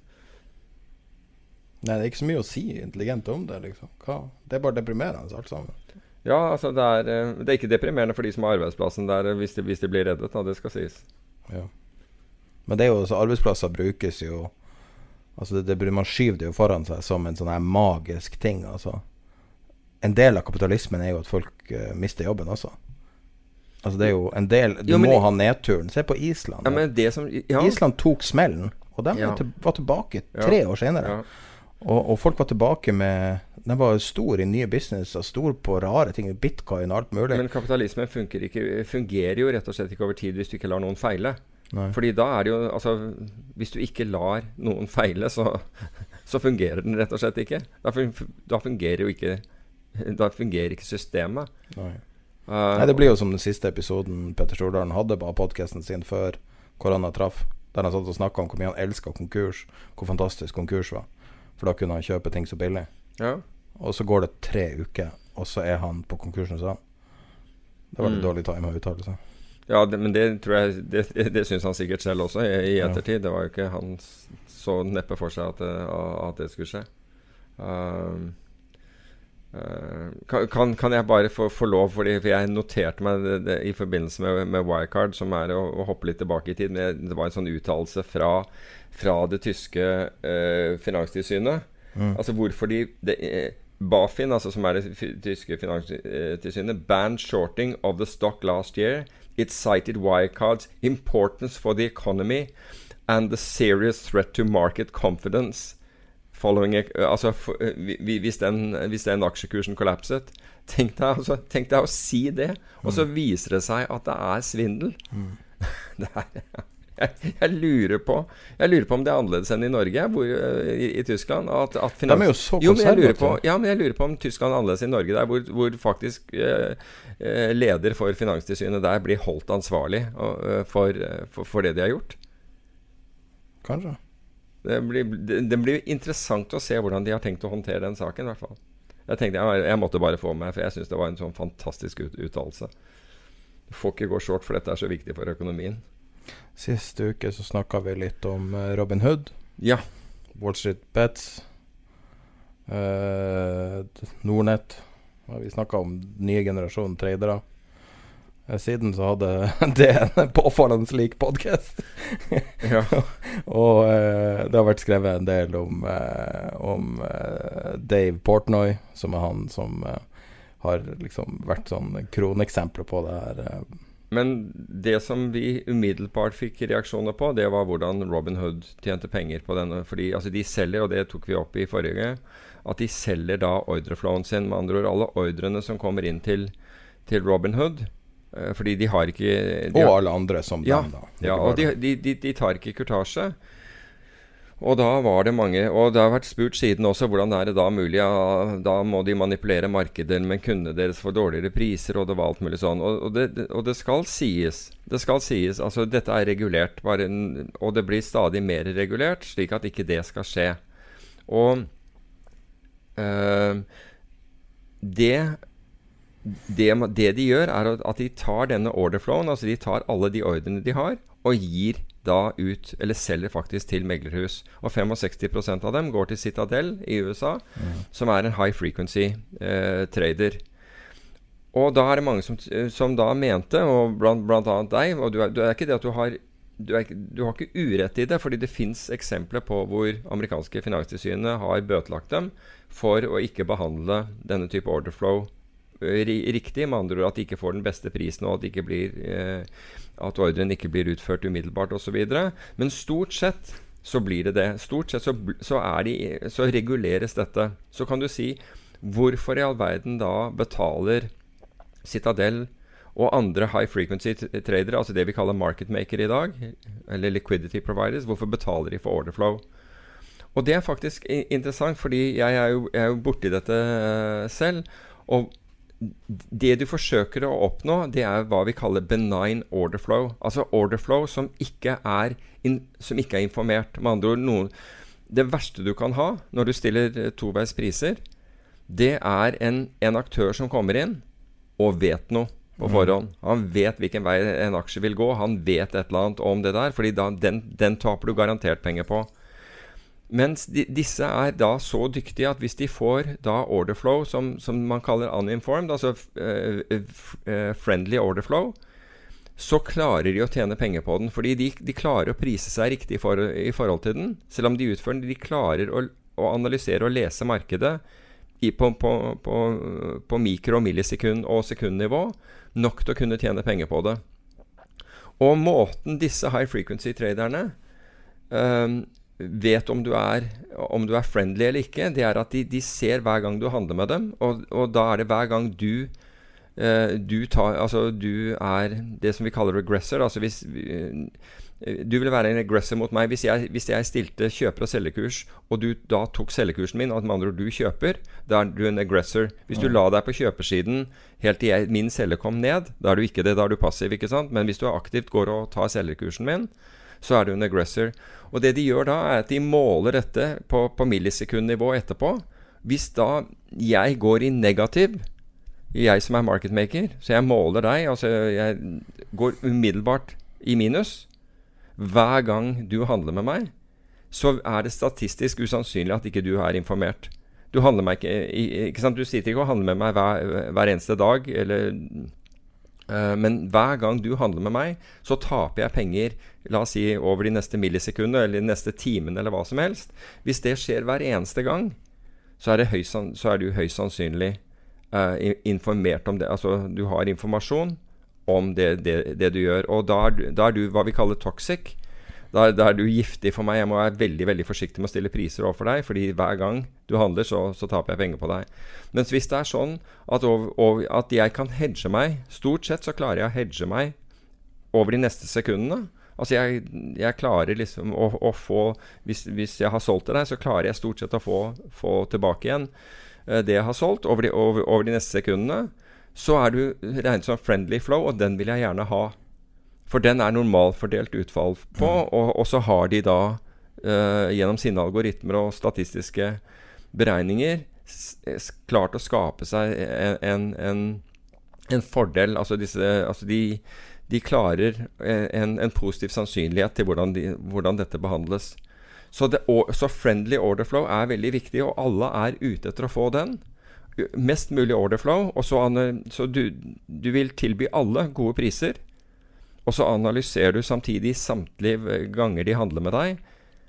Nei, det er ikke så mye å si intelligent om det liksom. Hva? Det er bare deprimerende alt sammen. Ja, altså det er, det er ikke deprimerende for de som har arbeidsplassen der hvis de, hvis de blir reddet, da, det skal sies. Ja. Men det er jo så arbeidsplasser brukes jo, altså det, det, man skyver det jo foran seg som en sånn her magisk ting, altså. En del av kapitalismen er jo at folk uh, mister jobben også. Altså det er jo en del, du jo, må det, ha nedturen. Se på Island. Ja, men det som, ja. Island tok smellen, og de ja. var, til, var tilbake tre ja. år senere. Ja. Og, og folk var tilbake med, de var stor i nye business, og stor på rare ting, bitcoin og alt mulig. Men kapitalismen funker, ikke, fungerer jo rett og slett ikke over tid hvis du ikke lar noen feile. Nei. Fordi da er det jo, altså, hvis du ikke lar noen feile, så, så fungerer den rett og slett ikke. Da, fun, da fungerer jo ikke, da fungerer ikke systemet. Nei. Uh, Nei, det blir jo som den siste episoden Petter Stordalen hadde på podcasten sin før korona traff, der han satt og snakket om hvor mye han elsket konkurs, hvor fantastisk konkurs var. For da kunne han kjøpe ting så billig. Ja. Og så går det tre uker, og så er han på konkursen, sa han. Det var litt mm. dårlig time å uttale seg. Ja, det, men det tror jeg Det, det, det syns han sikkert selv også i, i ettertid. Det var jo ikke han så neppe for seg at det, at det skulle skje. Uh, uh, kan, kan jeg bare få, få lov, fordi, for jeg noterte meg det, det, i forbindelse med, med Wirecard, som er å, å hoppe litt tilbake i tid. Men det var en sånn uttalelse fra, fra det tyske uh, finanstilsynet. Mm. Altså hvorfor de det, BaFin, altså som er det f- tyske finanstilsynet, banned shorting of the stock last year. It cited Wirecard's importance for the economy and the serious threat to market confidence following, uh, altså for, uh, hvis, den, hvis den aksjekursen kollapset. Tenk deg, altså, tenk deg å si det, og så viser det seg at det er svindel. Mm. det er, jeg, jeg, lurer på, jeg lurer på om det er annerledes enn i Norge, hvor, uh, i, i Tyskland. At, at finans... De er jo så jo, men jeg lurer på, ja, men jeg lurer på om Tyskland er annerledes i Norge, der hvor, hvor faktisk uh, uh, leder for finanstilsynet der blir holdt ansvarlig uh, for, uh, for, for det de har gjort. Kanskje. Det blir, det, det blir interessant å se hvordan de har tenkt å håndtere den saken, i hvert fall. Jeg tenkte, jeg, jeg måtte bare få meg, for jeg synes det var en sånn fantastisk ut, uttalelse. Du får ikke gå short, for dette er så viktig for økonomien. Siste uke så snakket vi litt om uh, Robin Hood. Ja. Wall Street Bets. Uh, Nordnet. Og vi snakket om nye generasjonen tradere. Uh, siden så hadde det en påfallende lik podcast. ja. Og uh, det har vært skrevet en del om, uh, om uh, Dave Portnoy, som er han som uh, har liksom vært sånn kroneksempler på det her. Uh, Men det som vi umiddelbart fikk reaksjoner på, det var hvordan Robin Hood tjente penger på denne. Fordi altså, de selger, og det tok vi opp i forrige, at de selger da ordreflowen sin, med andre ord alle ordrene som kommer inn til, til Robin Hood. Eh, fordi de har ikke de Og har, alle andre som ja, dem da. Ja, og de, de, de, de tar ikke kurtasje. Og da var det mange, og det har vært spurt siden også, hvordan er det da mulig? Ja, da må de manipulere markedet, men kundene deres får dårligere priser, og det var alt mulig sånn. Og, og, det, og det skal sies, det skal sies, altså dette er regulert, bare en, og det blir stadig mer regulert, slik at ikke det skal skje. Og øh, det, det, det de gjør, er at de tar denne orderflowen, altså de tar alle de ordrene de har, og gir da ut, eller selger faktisk til meglerhus. Og sekstifem prosent av dem går til Citadel i U S A, mm. som er en high frequency eh, trader. Og da er det mange som, som da mente, og blant, blant annet deg, og du er, du er ikke det at du har du, er, du har ikke urett i det, fordi det finnes eksempler på hvor amerikanske finanstilsynene har bøtelagt dem for å ikke behandle denne type orderflow riktig, med andre ord at de ikke får den beste prisen, og at, ikke blir, eh, at ordren ikke blir utført umiddelbart og så videre. Men stort sett så blir det det. Stort sett så, så, er de, så reguleres dette. Så kan du si, hvorfor i all verden da betaler Citadel og andre high frequency tradere, altså det vi kaller market maker i dag, eller liquidity providers, hvorfor betaler de for order flow? Og det er faktisk interessant, fordi jeg er jo, jeg er jo borti dette uh, selv, og det du forsøker å oppnå, det er hva vi kaller benign order flow. Altså order flow som ikke er, in, som ikke er informert. Med andre ord, noen, det verste du kan ha når du stiller toveis priser, det er en, en aktør som kommer inn og vet noe på forhånd. Han vet hvilken vei en aksje vil gå, han vet et eller annet om det der, fordi da, den, den taper du garantert penger på. Mens de, disse er da så dyktige at hvis de får da order flow som, som man kaller uninformed, altså uh, uh, friendly order flow, så klarer de å tjene penger på den, fordi de, de klarer å prise seg riktig for, i forhold til den, selv om de utfører den, de klarer å, å analysere og lese markedet i, på, på, på, på mikro, millisekund og sekundnivå, nok til å kunne tjene penger på det. Og måten disse high frequency traderne um, vet om du er om du er friendly eller ikke, det er at de, de ser hver gang du handler med dem, og, og da er det hver gang du uh, du tar, altså du er det som vi kaller aggressor, altså hvis uh, du vil være en aggressor mot meg hvis jeg, hvis jeg stilte kjøper- og selgerkurs, og du da tok selgerkursen min, og med andre ord du kjøper, da er du en aggressor. Hvis du la deg på kjøpersiden helt til jeg, min selger kom ned, da er du ikke det, da er du passiv, ikke sant? Men hvis du aktivt går og tar selgerkursen min, så er du en aggressor. Og det de gjør da, er at de måler dette på, på millisekundnivå etterpå. Hvis da jeg går i negativ, jeg som er market maker, så jeg måler deg, altså jeg går umiddelbart i minus, hver gang du handler med meg, så er det statistisk usannsynlig at ikke du er informert. Du handler meg ikke, ikke sant? Du sitter ikke og handler med meg hver, hver eneste dag, eller... Uh, men hver gang du handler med meg, så taper jeg penger, la oss si over de neste millisekundene eller de neste timen eller hva som helst. Hvis det skjer hver eneste gang, så er, det høy, så er du høyst sannsynlig uh, informert om det. Altså du har informasjon om det, det, det du gjør, og da er, da er du hva vi kaller toxic. Da, da er du giftig for meg. Jeg må være veldig, veldig forsiktig med å stille priser overfor deg, fordi hver gang du handler, så, så taper jeg penger på deg. Mens hvis det er sånn at, over, over, at jeg kan hedge meg, stort sett så klarer jeg å hedge meg over de neste sekundene. Altså jeg, jeg klarer liksom å, å få, hvis, hvis jeg har solgt til deg, så klarer jeg stort sett å få, få tilbake igjen uh, det jeg har solgt over de, over, over de neste sekundene. Så er du regnet som friendly flow, og den vil jeg gjerne ha. For den er normalfordelt utfall på, mm. og, og så har de da uh, gjennom sine algoritmer og statistiske beregninger s- s- klart å skape seg en, en, en fordel. Altså, disse, altså de, de klarer en, en positiv sannsynlighet til hvordan, de, hvordan dette behandles. Så, det, så friendly order flow er veldig viktig, og alle er ute etter å få den. Mest mulig order flow, og så, så du, du vil tilby alle gode priser. Og så analyserer du samtidig samtlige ganger de handler med deg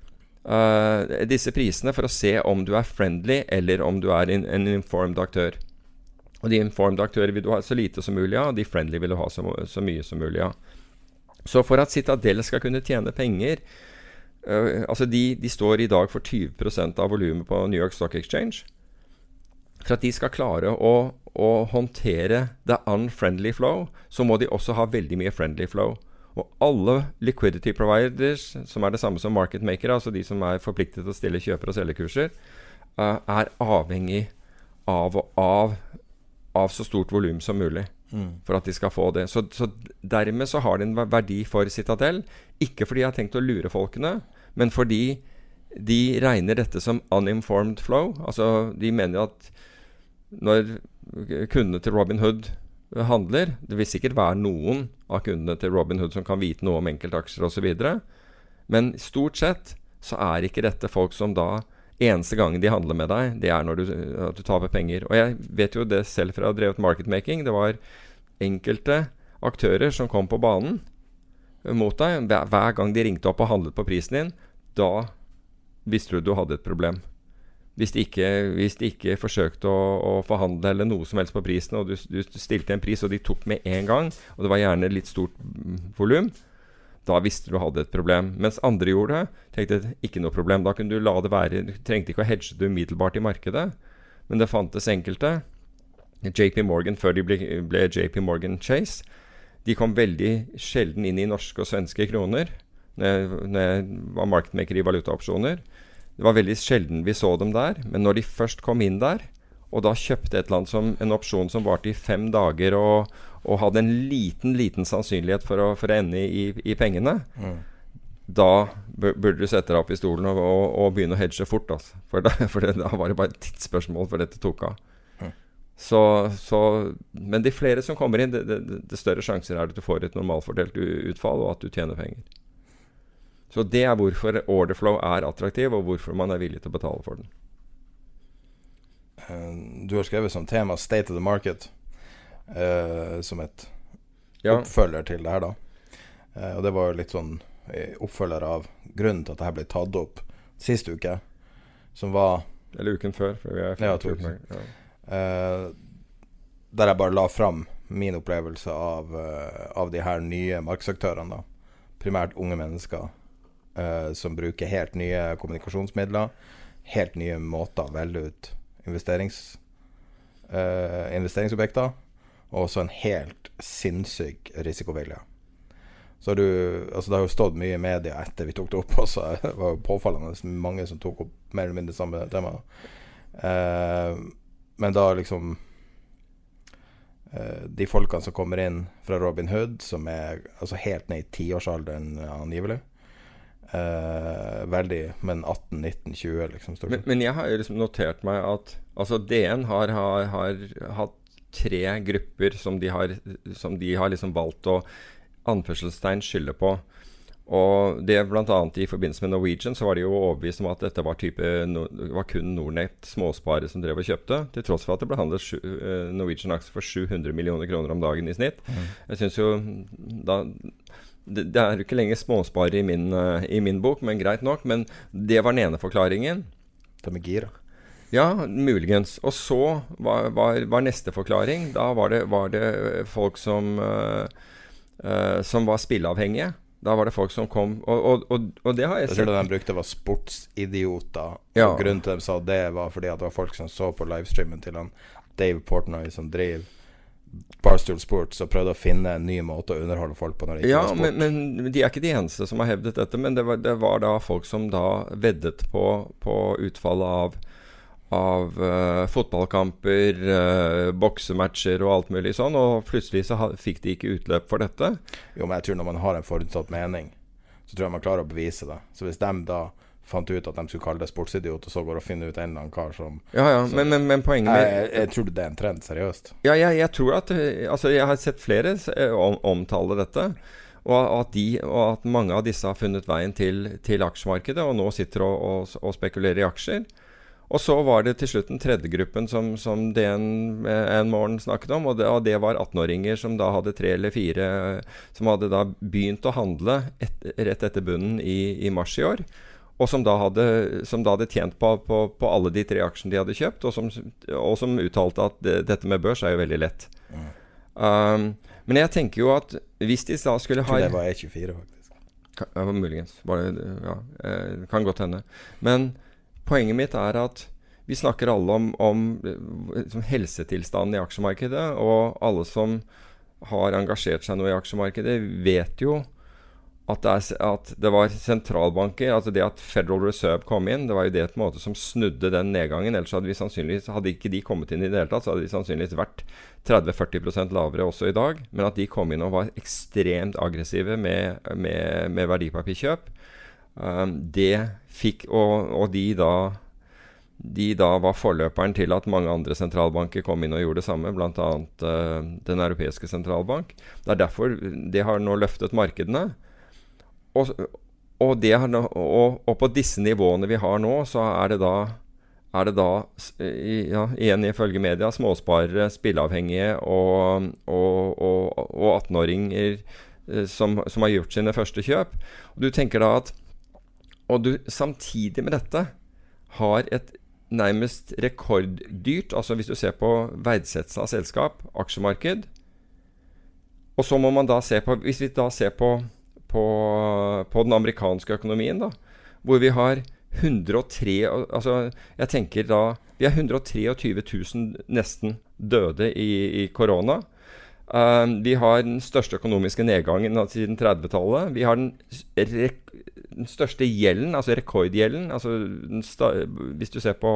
uh, disse prisene for å se om du er friendly eller om du er en, en informed aktør. Og de informed aktører vil du ha så lite som mulig av, og de friendly vil du ha så, så mye som mulig av. Så for at Citadel skal kunne tjene penger, uh, altså de, de står i dag for tjue prosent av volumet på New York Stock Exchange. For at de skal klare å, å håndtere the unfriendly flow, så må de også ha veldig mye friendly flow. Og alle liquidity providers, som er det samme som market maker, altså de som er forpliktet til å stille kjøper- og selgerkurser, uh, er avhengig av, av, av så stort volum som mulig mm. for at de skal få det. Så, så dermed så har det en verdi for Citadel, ikke fordi jeg har tenkt å lure folkene, men fordi de regner dette som uninformed flow. Altså de mener at når kundene til Robinhood handler, det vil sikkert være noen av kundene til Robinhood som kan vite noe om enkeltaksjer og så videre, men stort sett så er ikke dette folk som da eneste gangen de handler med deg, det er når du, at du taper penger. Og jeg vet jo det selv fra drevet market making, det var enkelte aktører som kom på banen mot deg, hver, hver gang de ringte opp og handlet på prisen din, da visste du du hadde et problem. Hvis de ikke, hvis de ikke forsøkte å, å forhandle eller noe som helst på prisen, og du, du stilte en pris, og de tok med en gang, og det var gjerne litt stort volum, da visste du hadde et problem. Mens andre gjorde det, tenkte ikke noe problem. Da kunne du la det være, du trengte ikke å hedge det umiddelbart i markedet. Men det fantes enkelte. J P Morgan, før de ble, ble J P Morgan Chase, de kom veldig sjelden inn i norske og svenske kroner når jeg, når jeg var markedmaker i valutaopsjoner. Det var veldig sjelden vi så dem der, men når de først kom inn der, og da kjøpte et land som en opsjon som varte i fem dager og, og hadde en liten, liten sannsynlighet for å, for å ende i, i pengene, mm. da burde du sette deg opp i stolen og, og, og begynne å hedge fort. Altså. For, da, for det, da var det bare et tidsspørsmål for dette tok av. Så, så, men de flere som kommer inn, det, det, det større sjanser er at du får et normalfordelt utfall, og at du tjener penger. Så det er hvorfor orderflow er attraktiv, og hvorfor man er villig til å betale for den. Du har skrevet som tema State of the Market, uh, som et ja. oppfølger til det her da. Uh, og det var jo litt sånn oppfølger av grunnen til at det her ble tatt opp sist uke, som var... Eller uken før, for vi er ja, to uker. Ja. Uh, der jeg bare la fram min opplevelse av, uh, av de her nye markedsaktørene da. Primært unge mennesker uh, som bruker helt nye kommunikasjonsmidler, helt nye måter å velge ut investerings, uh, investeringsobjekter, og også en helt sinnssyk risikovilje. Så du, altså det har jo stått mye i media etter vi tok det opp også. Det var jo påfallende mange som tok opp mer eller mindre samme tema. uh, Men da liksom uh, de folkene som kommer inn fra Robin Hood, som er altså helt ned i tiårsalderen angivelig, uh, veldig, men atten, nitten, tjue liksom. Men, men jeg har liksom notert meg at altså D N har, har, har hatt tre grupper som de har, som de har liksom valgt å anførselstegn skylde på. Og det blant annet i forbindelse med Norwegian så var de jo overbevist om at dette var, type, det var kun Nordnet småsparer som drev og kjøpte, til tross for at det ble handlet sju, uh, Norwegian-akser for sju hundre millioner kroner om dagen i snitt. Mm. Jeg synes jo da, det, det er jo ikke lenger småsparer i min, uh, i min bok, men greit nok, men det var den ene forklaringen. Det med gira. Ja, muligens. Og så var, var, var neste forklaring, da var det, var det folk som, uh, uh, som var spilleavhengige. Da var det folk som kom, og, og, og, og det har jeg sett. Jeg tror det de brukte var sportsidioter, ja. Og grunnen til at de sa det var fordi at det var folk som så på livestreamen til han Dave Portnoy som driver Barstool Sports og prøvde å finne en ny måte å underholde folk på når det ikke ja, var sport. Men, men de er ikke de eneste som har hevdet dette, men det var, det var da folk som da veddet på, på utfallet av av uh, fotballkamper, uh, boksematcher og alt mulig sånn, og plutselig så ha, fikk de ikke utløp for dette. Jo, men jeg tror når man har en forutsatt mening, så tror jeg man klarer å bevise det. Så hvis de da fant ut at de skulle kalle det sportsidiot, og så går og finne ut en eller annen kar som... Ja, ja, som, men, men, men poenget med... Jeg, jeg, jeg tror det er en trend, seriøst. Ja, jeg, jeg tror at... Altså, jeg har sett flere om, omtale dette, og at, de, og at mange av disse har funnet veien til, til aksjemarkedet, og nå sitter og, og, og spekulerer i aksjer. Og så var det til slutt den tredje gruppen som, som D N en morgen snakket om, og det, og det var atten-åringer som da hadde tre eller fire, som hadde da begynt å handle et, rett etter bunnen i, i mars i år, og som da hadde, som da hadde tjent på, på, på alle de tre aksjene de hadde kjøpt, og som, og som uttalte at det, dette med børs er jo veldig lett. Mm. Um, men jeg tenker jo at hvis de da skulle ha... Jeg tror det var E tjuefire faktisk. Kan, ja, muligens. Bare, ja, kan godt hende. Men... Poenget mitt er at vi snakker alle om, om liksom, helsetilstanden i aksjemarkedet, og alle som har engasjert seg nå i aksjemarkedet vet jo at det, er, at det var sentralbanker, altså det at Federal Reserve kom inn, det var jo det på en måte som snudde den nedgangen, ellers hadde vi sannsynligvis, hadde ikke de kommet inn i det hele tatt, så hadde de sannsynligvis vært tretti til førti prosent lavere også i dag, men at de kom inn og var ekstremt aggressive med, med, med verdipapirkjøp. Um, det fikk, og, og de da de da var forløperen til at mange andre sentralbanker kom inn og gjorde det samme, blant annet uh, den europeiske sentralbank. Det er derfor det har nå løftet markedene, og, og, det har nå, og, og på disse nivåene vi har nå, så er det da er det da, ja, igjen ifølge media, småsparere, spilleavhengige og, og, og, og atten-åringer uh, som, som har gjort sine første kjøp. Og du tenker da at og du samtidig med dette har et nærmest rekorddyrt, altså hvis du ser på verdsettelsen av selskap, aksjemarked, og så må man da se på, hvis vi da ser på, på, på den amerikanske økonomien da, hvor vi har hundre og tre, altså jeg tenker da, vi har hundre og treogtyve tusen nesten døde i, i korona. Uh, vi har den største økonomiske nedgangen siden trettitallet. Vi har den, den største gjelden, altså rekordgjelden. Altså den sta, hvis du ser på,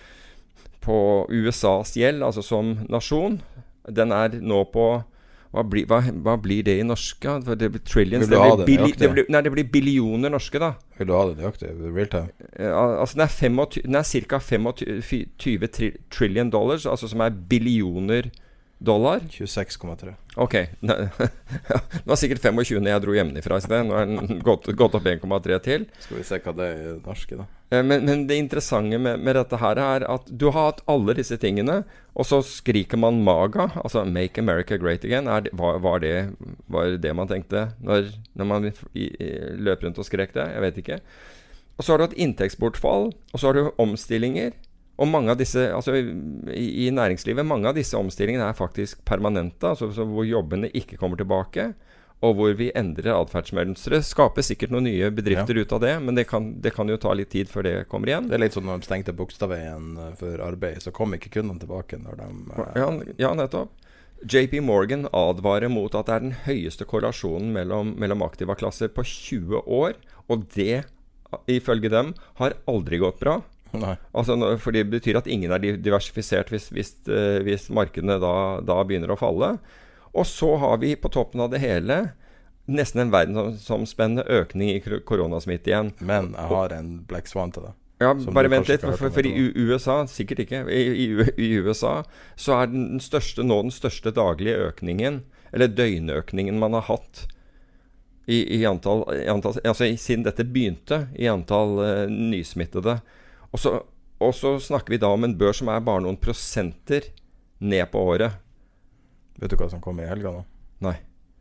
på U S A's gjeld, altså som nasjon, den er nå på hva blir, hva, hva blir det i norske? Det blir trillions. Det blir, billi, det, blir, nei, det blir billioner norske da. Vil du ha det nøyaktig? Real time? Uh, altså den er, tjuefem, den er cirka tjuefem trillion dollars, altså som er billioner dollar. tjueseks komma tre. Ok, nå var sikkert tjuefem når jeg dro hjemmefra i sted. Nå er den gått, gått opp en komma tre til. Skal vi se hva det er i norske da. Men, men det interessante med, med dette her er at du har hatt alle disse tingene, og så skriker man MAGA, altså Make America Great Again. Er det, var, var, det, var det det man tenkte når, når man i, i, løp rundt og skrek det? Jeg vet ikke. Og så har du hatt inntektsbortfall, og så har du omstillinger. Og mange av disse, altså i, i næringslivet, mange av disse omstillingene er faktisk permanente, altså så hvor jobbene ikke kommer tilbake, og hvor vi endrer adferdsmønstre. Skaper sikkert noen nye bedrifter ja. Ut av det, men det kan, det kan jo ta litt tid før det kommer igjen. Det er litt sånn når de stengte Bogstadveien for arbeid, så kom ikke kundene tilbake når de... Uh, ja, ja, nettopp. J P Morgan advarer mot at det er den høyeste korrelasjonen mellom, mellom aktiva klasser på tjue år, og det, ifølge dem, har aldri gått bra. Nei. Altså, for det betyr at ingen er diversifisert hvis, hvis, hvis markedene da, da begynner å falle. Og så har vi på toppen av det hele nesten en verdensomspennende økning i koronasmitte igjen. Men jeg har en Black Swan til det. Ja, bare vent litt, for, for, for i U S A, sikkert ikke, i, i, i U S A så er den største, nå den største daglige økningen, eller døgnøkningen man har hatt i, i antall, i antall altså siden dette begynte, i antall uh, nysmittede. Og så, og så snakker vi da om en børs som er bare noen prosenter ned på året. Vet du hva som kommer i helga nå? Nei.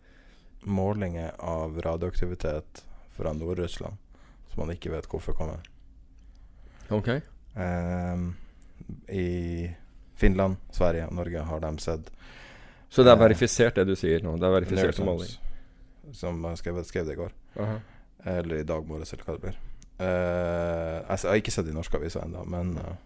Målinger av radioaktivitet fra Nord-Russland, som man ikke vet hvorfor kommer. Ok. Um, I Finland, Sverige og Norge har de sett. Så det er verifisert det du sier nå? Det er verifisert som måling? Som jeg skrev, skrev det i går. Aha. Eller i dag morges, eller hva det blir. Uh, altså, jeg har ikke sett i norske aviser enda, men uh,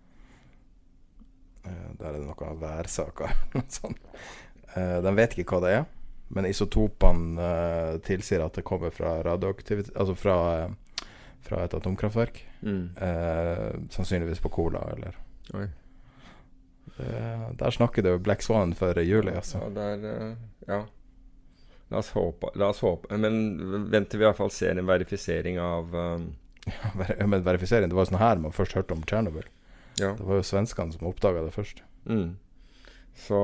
uh, der er det noen værsaker sånn. uh, de vet ikke hva det er, men isotopene uh, tilsier at det kommer fra radioaktivitet, altså fra, uh, fra et atomkraftverk. mm. uh, sannsynligvis på Kola eller Oi. Uh, der snakker det jo Black Swan før juli, altså. Ja, der, uh, ja. La oss håpe, la oss håpe. Men venter vi i hvert fall ser en verifisering av um... Ja, men verifisering, det var sånn her man først hørte om Chernobyl. Ja. Det var jo svenskene som oppdaget det først. mm. Så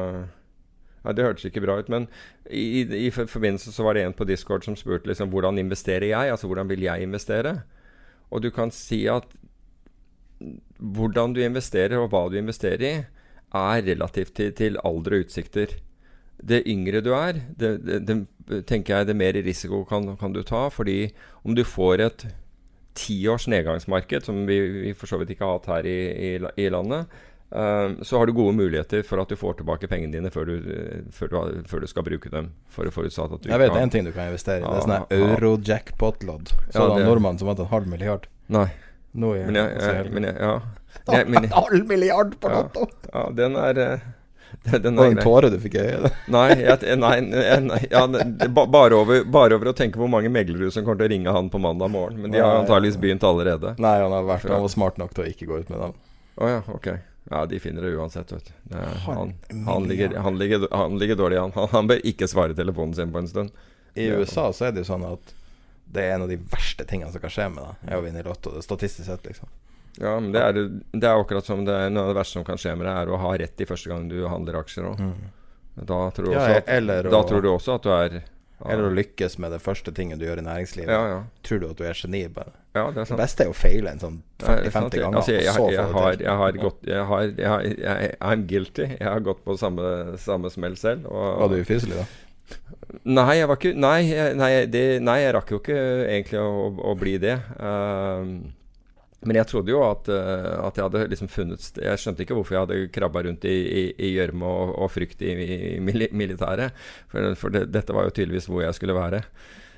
ja, det hørtes ikke bra ut. Men i, i forbindelse så var det en på Discord som spurte liksom, hvordan investerer jeg? Altså hvordan vil jeg investere? Og du kan si at hvordan du investerer og hva du investerer i er relativt til, til alder og utsikter. Det yngre du er, det, det, det tenker jeg det mer risiko kan, kan du ta, fordi om du får et tiårs nedgangsmarked, som vi, vi for så vidt ikke har hatt her i, i, i landet, uh, så har du gode muligheter for at du får tilbake pengene dine før du, før du, før du skal bruke dem, for å forutsatt at du jeg vet har... en ting du kan investere i, ja, det er sånn her euro-jackpot-lodd. Så ja, det er en nordmann som vant en halv milliard. Nei. Nå er men jeg, jeg, men jeg, ja. Da, jeg, men jeg, en halv milliard på lotto! Ja, ja, den er... Uh, Den var en tåre du fikk i øyet. Nei, jeg, nei, nei ja, det, bare, over, bare over å tenke hvor mange meglere som kommer til å ringe han på mandag morgen. Men de har antageligvis begynt allerede. Nei, han har vært han var smart nok til å ikke gå ut med dem. Åja, oh, ja, ok. Ja, de finner det uansett, vet du. Det er, han, han, ligger, han, ligger, han ligger dårlig an. Han, han bør ikke svare telefonen sin på en stund. I U S A så er det jo sånn at det er en av de verste tingene som kan skje med deg. Jeg å vinne i lotto, det er statistisk sett liksom. Ja, men det er, det er akkurat som det er noe av det verste som kan skje med deg er å ha rett i første gang du handler aksjer også. Mm. Da, tror du, ja, også at, da å, tror du også at du er ja. Eller å lykkes med det første tingen du gjør i næringslivet. Ja, ja. Tror du at du er geni bare. Ja, det er sant. Det beste er å feile en sånn førti femti ganger. Altså, jeg, jeg, jeg, har, jeg har gått jeg har, jeg har, jeg, I'm guilty. Jeg har gått på samme, samme smell selv. Og, var du ufyselig da? Nei, jeg var ikke Nei, nei, det, nei jeg rakk jo ikke egentlig å, å bli det. Um, Men jeg trodde jo at, uh, at jeg hadde liksom funnet st- Jeg skjønte ikke hvorfor jeg hadde krabba rundt i, i, i gjørme og, og frykt i, i mili- militæret. For, for det, dette var jo tydeligvis hvor jeg skulle være.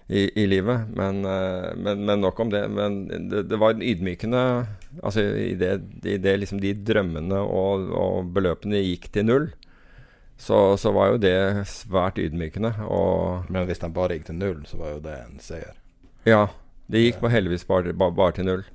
i, i livet. Men, uh, men, men nok om det. Men det, det var en ydmykende, altså i det, i det liksom de drømmene og, og beløpene gikk til null, så, så var jo det svært ydmykende. Og, men hvis de bare gikk til null, så var jo det en seier. Ja, det gikk på heldigvis bare, bare, bare til null.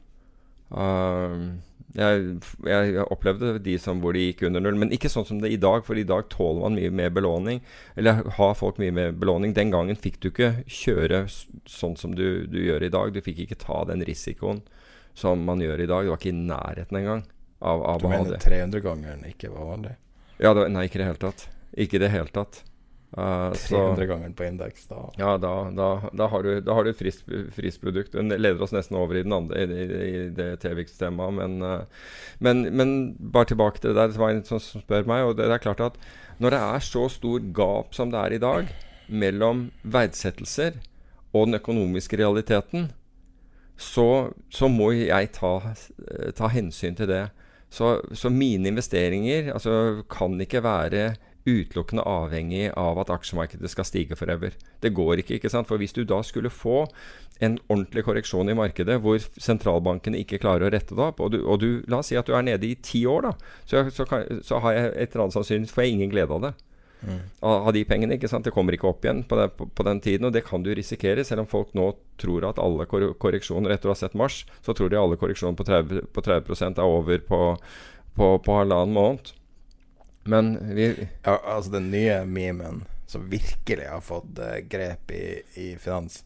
Uh, jeg, jeg opplevde de som hvor de gikk under null, men ikke sånn som det i dag, for i dag tåler man mye mer belåning, eller har folk mye mer belåning. Den gangen fikk du ikke kjøre sånn som du, du gjør i dag. Du fikk ikke ta den risikoen som man gjør i dag. Du var ikke i nærheten engang av, av du å ha det. Du mener tre hundre gangeren ikke var vanlig? Ja, det, nei, ikke det helt tatt. Ikke det helt tatt. Uh, tre hundre ganger på indeks da. Ja, da, da, da har du, da har du et friskt, friskt produkt. Den leder oss nesten over i, den andre, i, i, i det T V X-temaet, men, uh, men, men bare tilbake til det der, det var en som spør meg, og det, det er klart at når det er så stor gap som det er i dag, mellom verdsettelser og den økonomiske realiteten, så, så må jeg ta, ta hensyn til det. Så, så mine investeringer altså, kan ikke være utelukkende avhengig av at aksjemarkedet skal stige forever. Det går ikke, ikke sant? For hvis du da skulle få en ordentlig korreksjon i markedet, hvor sentralbankene ikke klarer å rette det opp, og du, og du la oss si at du er nede i ti år da, så, så, kan, så har jeg et eller annet sannsynligvis, får jeg ingen glede av det. Mm. Av, av de pengene, ikke sant? Det kommer ikke opp igjen på, det, på, på den tiden, og det kan du risikere, selv om folk nå tror at alle kor- korreksjoner etter å ha sett mars, så tror de alle korreksjoner på tretti prosent er over på, på, på halvannen måned. Men vi ja, altså den nye memen som virkelig har fått uh, grep i, i finans,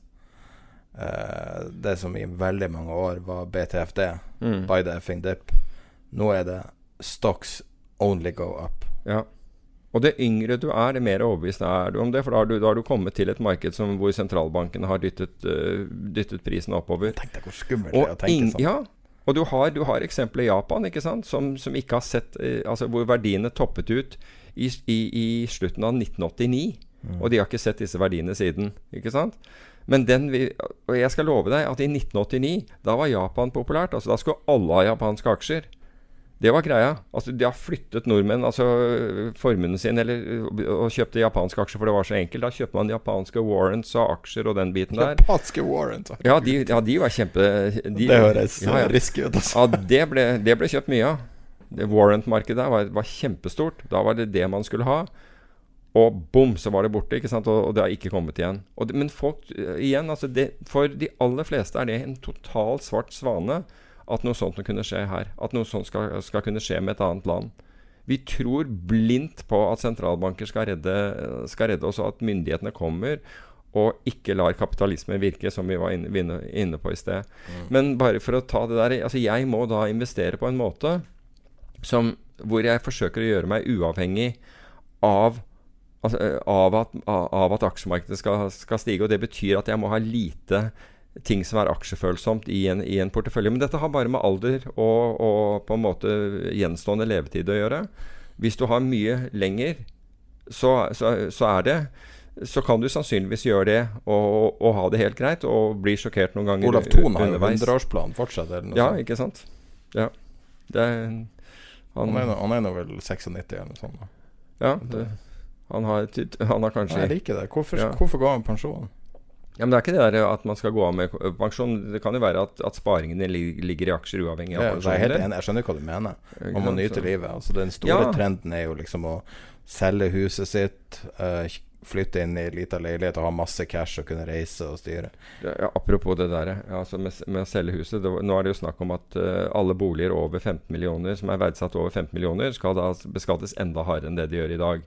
uh, det som i veldig mange år var B T F D, mm. buy the effing dip, nå er det stocks only go up. Ja, og det yngre du er, det mer overbevist er du om det, for da har du, da har du kommet til et marked som, hvor sentralbanken har dyttet, uh, dyttet prisen oppover. Tenk deg hvor skummelt det er å tenke sånn. Ja, og du har, du har eksempler i Japan, ikke sant, som, som ikke har sett, eh, altså hvor verdiene toppet ut i, i, i slutten av nitten åttini, mm. og de har ikke sett disse verdiene siden, ikke sant? Men den, vi, og jeg skal love deg at i nitten åttini, da var Japan populært, altså da skulle alle ha japanske aksjer. Det var greia. Altså de har flyttet nordmenn, altså formuen sin, eller, og kjøpte japanske aksjer, for det var så enkelt. Da kjøpte man japanske warrants og aksjer og den biten der. Japanske warrants? Ja, de, ja, de var kjempe... De, det høres ja, ja. risky ut, altså. Ja, det ble, det ble kjøpt mye av. Det warrant-markedet der var, var kjempestort. Da var det det man skulle ha. Og bom, så var det borte, ikke sant? Og, og det har ikke kommet igjen. Og det, men folk, igjen, altså det, for de aller fleste er det en total svart svane at noe sånt kunne skje her. At noe sånt skal, skal kunne skje med et annet land. Vi tror blindt på at sentralbanker skal redde, skal redde oss, og at myndighetene kommer og ikke lar kapitalismen virke, som vi var inne, inne på i sted. Mm. Men bare for å ta det der, altså jeg må da investere på en måte som, hvor jeg forsøker å gjøre meg uavhengig av, altså, av, at, av at aksjemarkedet skal, skal stige, og det betyr at jeg må ha lite ting som er aksjefølsomt i en, i en portefølje. Men dette har bare med alder og, og på en måte gjenstående levetid å gjøre. Hvis du har mye lenger, så, så, så er det, så kan du sannsynligvis gjøre det og, og ha det helt greit, og bli sjokkert noen ganger Olav Thon har jo hundreårsplan fortsatt, eller noe ja, sånt. Ja, ikke sant? Ja. Det er, han, han, er, han er nå vel nittini eller noe sånt. Ja, det, han, har, han har kanskje... Nei, jeg liker det. Hvorfor, ja. hvorfor går han pensjon? Ja, men det er ikke det der at man skal gå av med pensjon. Det kan jo være at, at sparingene ligger i aksjer uavhengig av pensjon. Jeg, helt enig. Jeg skjønner hva du mener. Man må nyte livet. Altså, den store ja. trenden er jo liksom å selge huset sitt, uh, flytte inn i en liten leilighet og ha masse cash og kunne reise og styre. Ja, apropos det der, ja, altså med, med å selge huset, det, nå er det jo snakk om at uh, alle boliger over femten millioner, som er verdsatt over femten millioner, skal da beskattes enda hardere enn det de gjør i dag.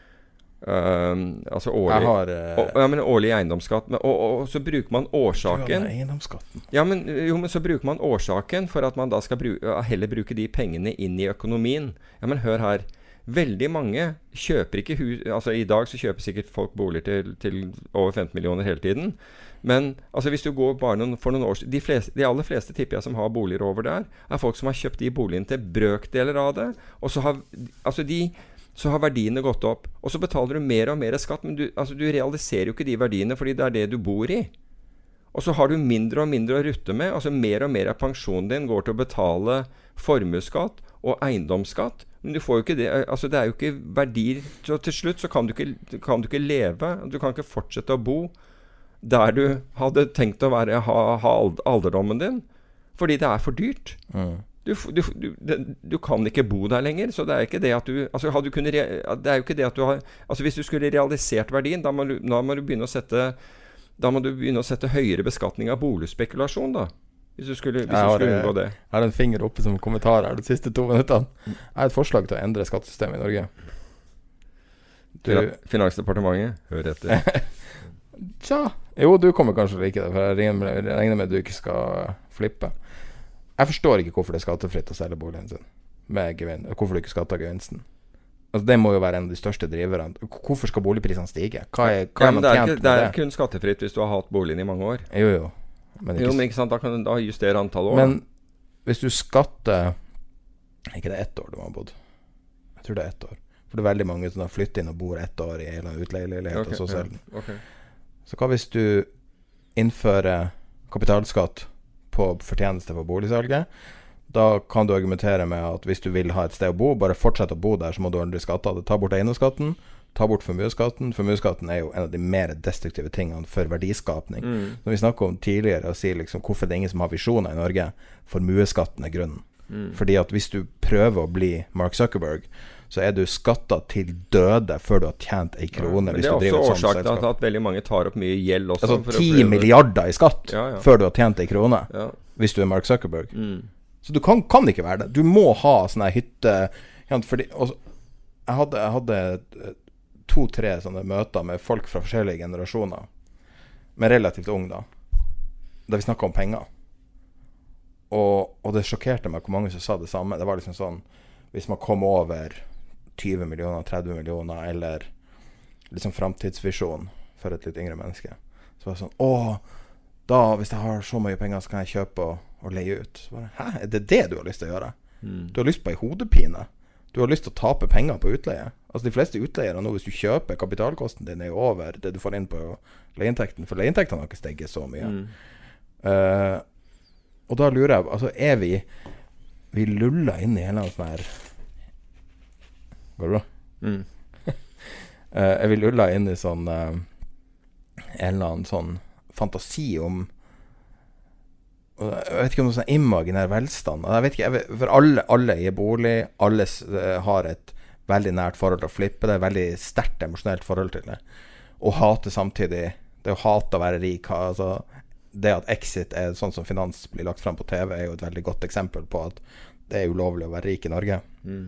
Uh, altså årlig, har, uh, å, ja, men årlig eiendomsskatt, men, og, og, og så bruker man årsaken ja, men, jo, men så bruker man årsaken for at man da skal bruke, heller bruke de pengene inn i økonomien. Ja, men hør her, veldig mange kjøper ikke hus, altså i dag så kjøper sikkert folk boliger til, til over femten millioner hele tiden, men altså hvis du går bare noen, for noen år de, fleste, de aller fleste tipper jeg som har boliger over der, er folk som har kjøpt de boligene til brøkdeler av det, og så har, altså de så har verdiene gått opp, og så betaler du mer og mer skatt, men du, altså du realiserer jo ikke de verdiene, fordi det er det du bor i. Og så har du mindre og mindre å rutte med, altså mer og mer av pensjonen din går til å betale formuesskatt og eiendomsskatt, men du får jo ikke det, altså det er jo ikke verdier, så til slutt så kan du ikke, kan du ikke leve, du kan ikke fortsette å bo der du hadde tenkt å være, ha, ha alderdommen din, fordi det er for dyrt. Mm. Du, du, du, du kan ikke bo der lenger, så det er ikke det at du altså, du kunne, det er jo ikke det at du har altså hvis du skulle realisert verdien, da må du, da må du begynne å sette da må du begynne å sette høyere beskatning av boligspekulasjon da, hvis du skulle, hvis du skulle unngå det. Jeg har en finger oppe som kommentar her de siste to minuttene. Jeg har et forslag til å endre skattesystemet i Norge. Du, Finansdepartementet, hør etter. Tja, jo, du kommer kanskje like det, for jeg regner, jeg regner med at du ikke skal flippe. Jeg forstår ikke hvorfor det er skattefritt å selge boligen sin med gevin, hvorfor du ikke skatter gevinsten. Altså, det må jo være en av de største driverne. Hvorfor skal boligprisene stige? Hva er, hva ja, er man det er tjent ikke, på det? Det er kun skattefritt hvis du har hatt boligen i mange år. Jo, jo. Men ikke, jo, men ikke sant, da kan du da justere antall år. Men hvis du skatter ikke det er ett år du har bodd. Jeg tror det er ett år. For det er veldig mange som har flyttet inn og bor ett år i en eller annen utleieleilighet okay, og så selv. Ja, okay. Så hva hvis du innfører kapitalskatt på fortjeneste på boligsalget? Da kan du argumentere med at hvis du vil ha et sted å bo, bare fortsett å bo der, så må du aldri skatte det. Ta bort eiendomsskatten, ta bort formuesskatten. Formuesskatten er jo en av de mer destruktive tingene for verdiskapning. Mm. Når vi snakker om tidligere og sier liksom, hvorfor det er ingen som har visjoner i Norge, formuesskatten er grunnen. Mm. Fordi at hvis du prøver å bli Mark Zuckerberg, så er du skattet til døde før du har tjent en krone. Ja, det er også årsak til at, at veldig mange tar opp mye gjeld også. Altså ti milliarder i skatt ja, ja. Før du har tjent en krone, ja. Hvis du er Mark Zuckerberg. Mm. Så du kan, kan ikke være det. Du må ha sånne hytte fordi, også, jeg hadde, jeg hadde to-tre sånne møter med folk fra forskjellige generasjoner, men relativt ung da, der vi snakket om penger. Og, og det sjokkerte meg hvor mange som sa det samme. Det var liksom sånn, hvis man kom over tjue millioner, tretti millioner, eller liksom framtidsvisjon for et litt yngre menneske, så var det sånn, åh, da, hvis jeg har så mye penger, så kan jeg kjøpe og, og leie ut. Så bare, hæ, er det det du har lyst til å gjøre? Mm. Du har lyst på en hodepine. Du har lyst til å tape penger på utleie. Altså de fleste utleiere nå, hvis du kjøper, kapitalkosten din er jo over det du får inn på leieinntekten, for leieinntekten har ikke steget så mye. Mm. Uh, og da lurer jeg, altså er vi, vi luller inn i en eller annen sånn her, går det bra? Mm. uh, er vi luller inn i sånn, uh, en eller annen sånn fantasi om, jeg vet ikke om noe sånn imaginær velstand. Jeg vet ikke, jeg vet, for alle, alle i bolig, alle uh, har et veldig nært forhold til å flippe, det er et veldig sterkt emosjonelt forhold til det. Og hate samtidig, det å hate å være rik, altså det at Exit er sånn som finans blir lagt frem på T V, er jo et veldig godt eksempel på at det er ulovlig å være rik i Norge. Mm.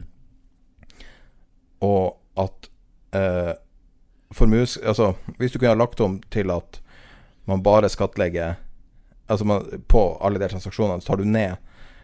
Og at uh, formues, altså hvis du kunne ha lagt om til at man bare skattlegger altså man, på alle de transaksjonene, så tar du ned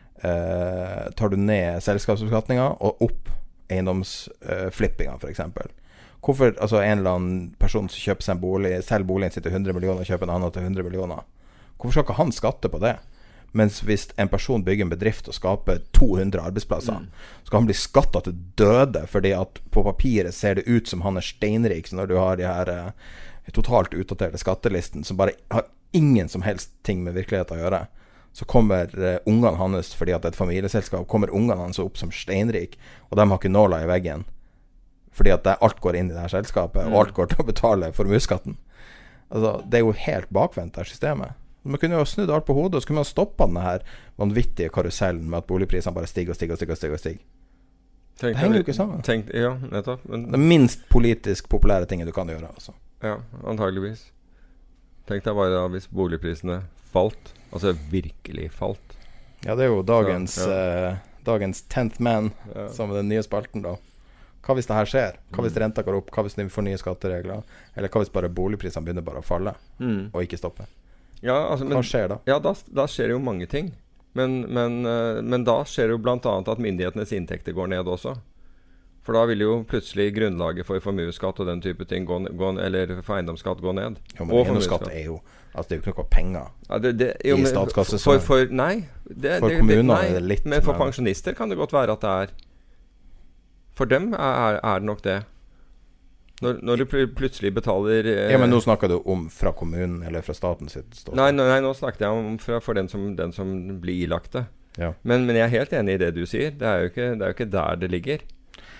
eh, tar du ned selskapsbeskatningen og opp eiendomsflippingen uh, for eksempel. Hvorfor, altså en eller annen person som kjøper seg en bolig, selv boligen sitter hundre millioner og kjøper en annen til hundre millioner, hvorfor skal ikke han skatte på det? Mens hvis en person bygger en bedrift og skaper to hundre arbeidsplasser, mm. skal han bli skattet til døde, fordi at på papiret ser det ut som han er steinrik, så når du har de her uh, totalt utdaterte skattelisten som bare har ingen som helst ting med virkeligheten å gjøre, så kommer uh, ungene hans, fordi at det er et familieselskap, kommer ungene hans opp som steinrik, og de har ikke nåla i veggen, fordi at det, alt går inn i det her selskapet, mm. og alt går til å betale formuesskatten. Altså, det er jo helt bakvendt det systemet. Man kunne jo snudd alt på hodet, og så kunne man stoppet denne her vanvittige karusellen med at boligprisene bare stiger og stiger og stiger og stiger. Og stiger. Tenk, det henger jo ikke sammen. Tenk, ja, nettopp. Men... det minst politisk populære tingen du kan gjøre, altså. Ja, antageligvis. Tenk deg bare da hvis boligprisene falt, altså virkelig falt. Ja, det er jo dagens, så, ja. uh, dagens tenth man, ja. Som er den nye spalten da. Hva hvis det her skjer? Hva hvis renta går opp? Hva hvis vi får nye skatteregler? Eller hva hvis bare boligprisene begynner bare å falle, mm. og ikke stoppe? Ja, altså, men, hva skjer da? Ja, da, da skjer jo mange ting. Men, men, uh, men da skjer jo blant annet at myndighetenes inntekter går ned også. For da vil jo plutselig grunnlaget for formuesskatt og den type ting gå, gå, eller for eiendomsskatt gå ned. Jo, men eiendomsskatt er jo, altså det er jo ikke noe penger ja, det, det, jo, i statskasse. For, for, nei, det, for det, kommuner nei, er det litt. Men for men, pensjonister kan det godt være at det er. For dem er, er det nok det. Når, når du pl- plutselig betaler eh, ja, men nå snakker du om fra kommunen eller fra staten sitt ståsted. Nei, nei, nå snakket jeg om fra, for den som, den som blir ilagt det. Ja. Men, men jeg er helt enig i det du sier. Det er jo ikke, det er jo ikke der det ligger.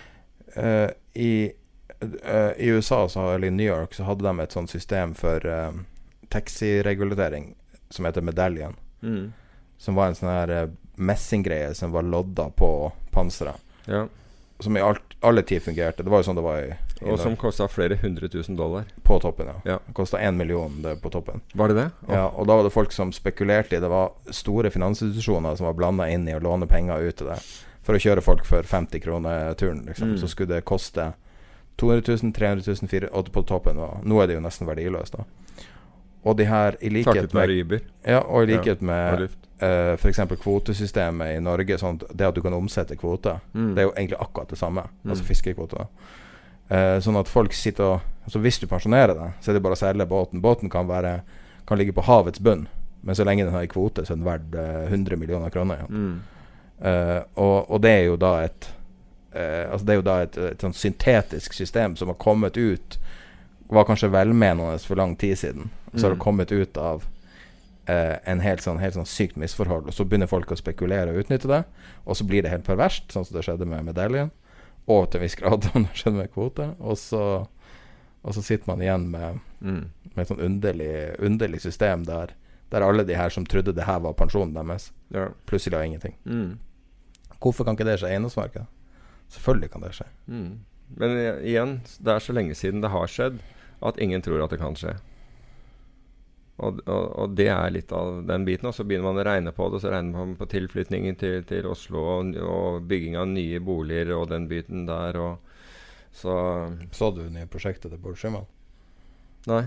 Uh, i, uh, I U S A så, eller i New York så hadde de et sånt system for uh, taxi-regulering som heter Medallion. Mm. Som var en sånn her uh, messinggreie som var lodda på panseret. Ja. Som i alt, alle tid fungerte. Det var jo sånn det var i, i Og som kostet flere hundre tusen dollar. På toppen, ja. Ja. Det kostet en million det, på toppen. Var det det? Oh. Ja, og da var det folk som spekulerte i. Det var store finansinstitusjoner som var blandet inn i å låne penger ut til det. For å kjøre folk for femti kroner turen, liksom. Mm. Så skulle det koste to hundre tusen, tre hundre tusen, fire hundre tusen på toppen. Og nå er det jo nesten verdiløst da. Og de her, i likhet med Uber. Ja, og i likhet ja, med uh, for eksempel kvotesystemet i Norge, sånn det at du kan omsette kvoter, mm. det er jo egentlig akkurat det samme, mm. altså fiskekvoter. Uh, sånn at folk sitter og, altså hvis du pensjonerer deg, så er det bare å selge båten. Båten kan være, kan ligge på havets bunn, men så lenge den har i kvote, så er den verdt uh, hundre millioner kroner. Ja. Mm. Uh, og, og det er jo da et, uh, altså det er jo da et, et, et sånn syntetisk system som har kommet ut, var kanskje velmenende for lang tid siden. Så har det kommet ut av eh, en helt sånn, helt sånn sykt misforhold. Og så begynner folk å spekulere og utnytte det. Og så blir det helt perverst, sånn som det skjedde med Medallion. Og til en viss grad som det skjedde med kvote. Og så, og så sitter man igjen med, mm. med et sånn underlig, underlig system der, der alle de her som trodde det her var pensjonen deres, ja. Plutselig har ingenting. Mm. Hvorfor kan ikke det skje i eiendomsmarkedet? Selvfølgelig kan det skje. Mm. Men igjen, det er så lenge siden det har skjedd at ingen tror at det kan skje. Og, og, og det er litt av den biten. Og så begynner man å regne på det, og så regner man på tilflytningen til, til Oslo og, og bygging av nye boliger og den biten der. Og, så Så du nye prosjektet til Bård Schimmel? Nei.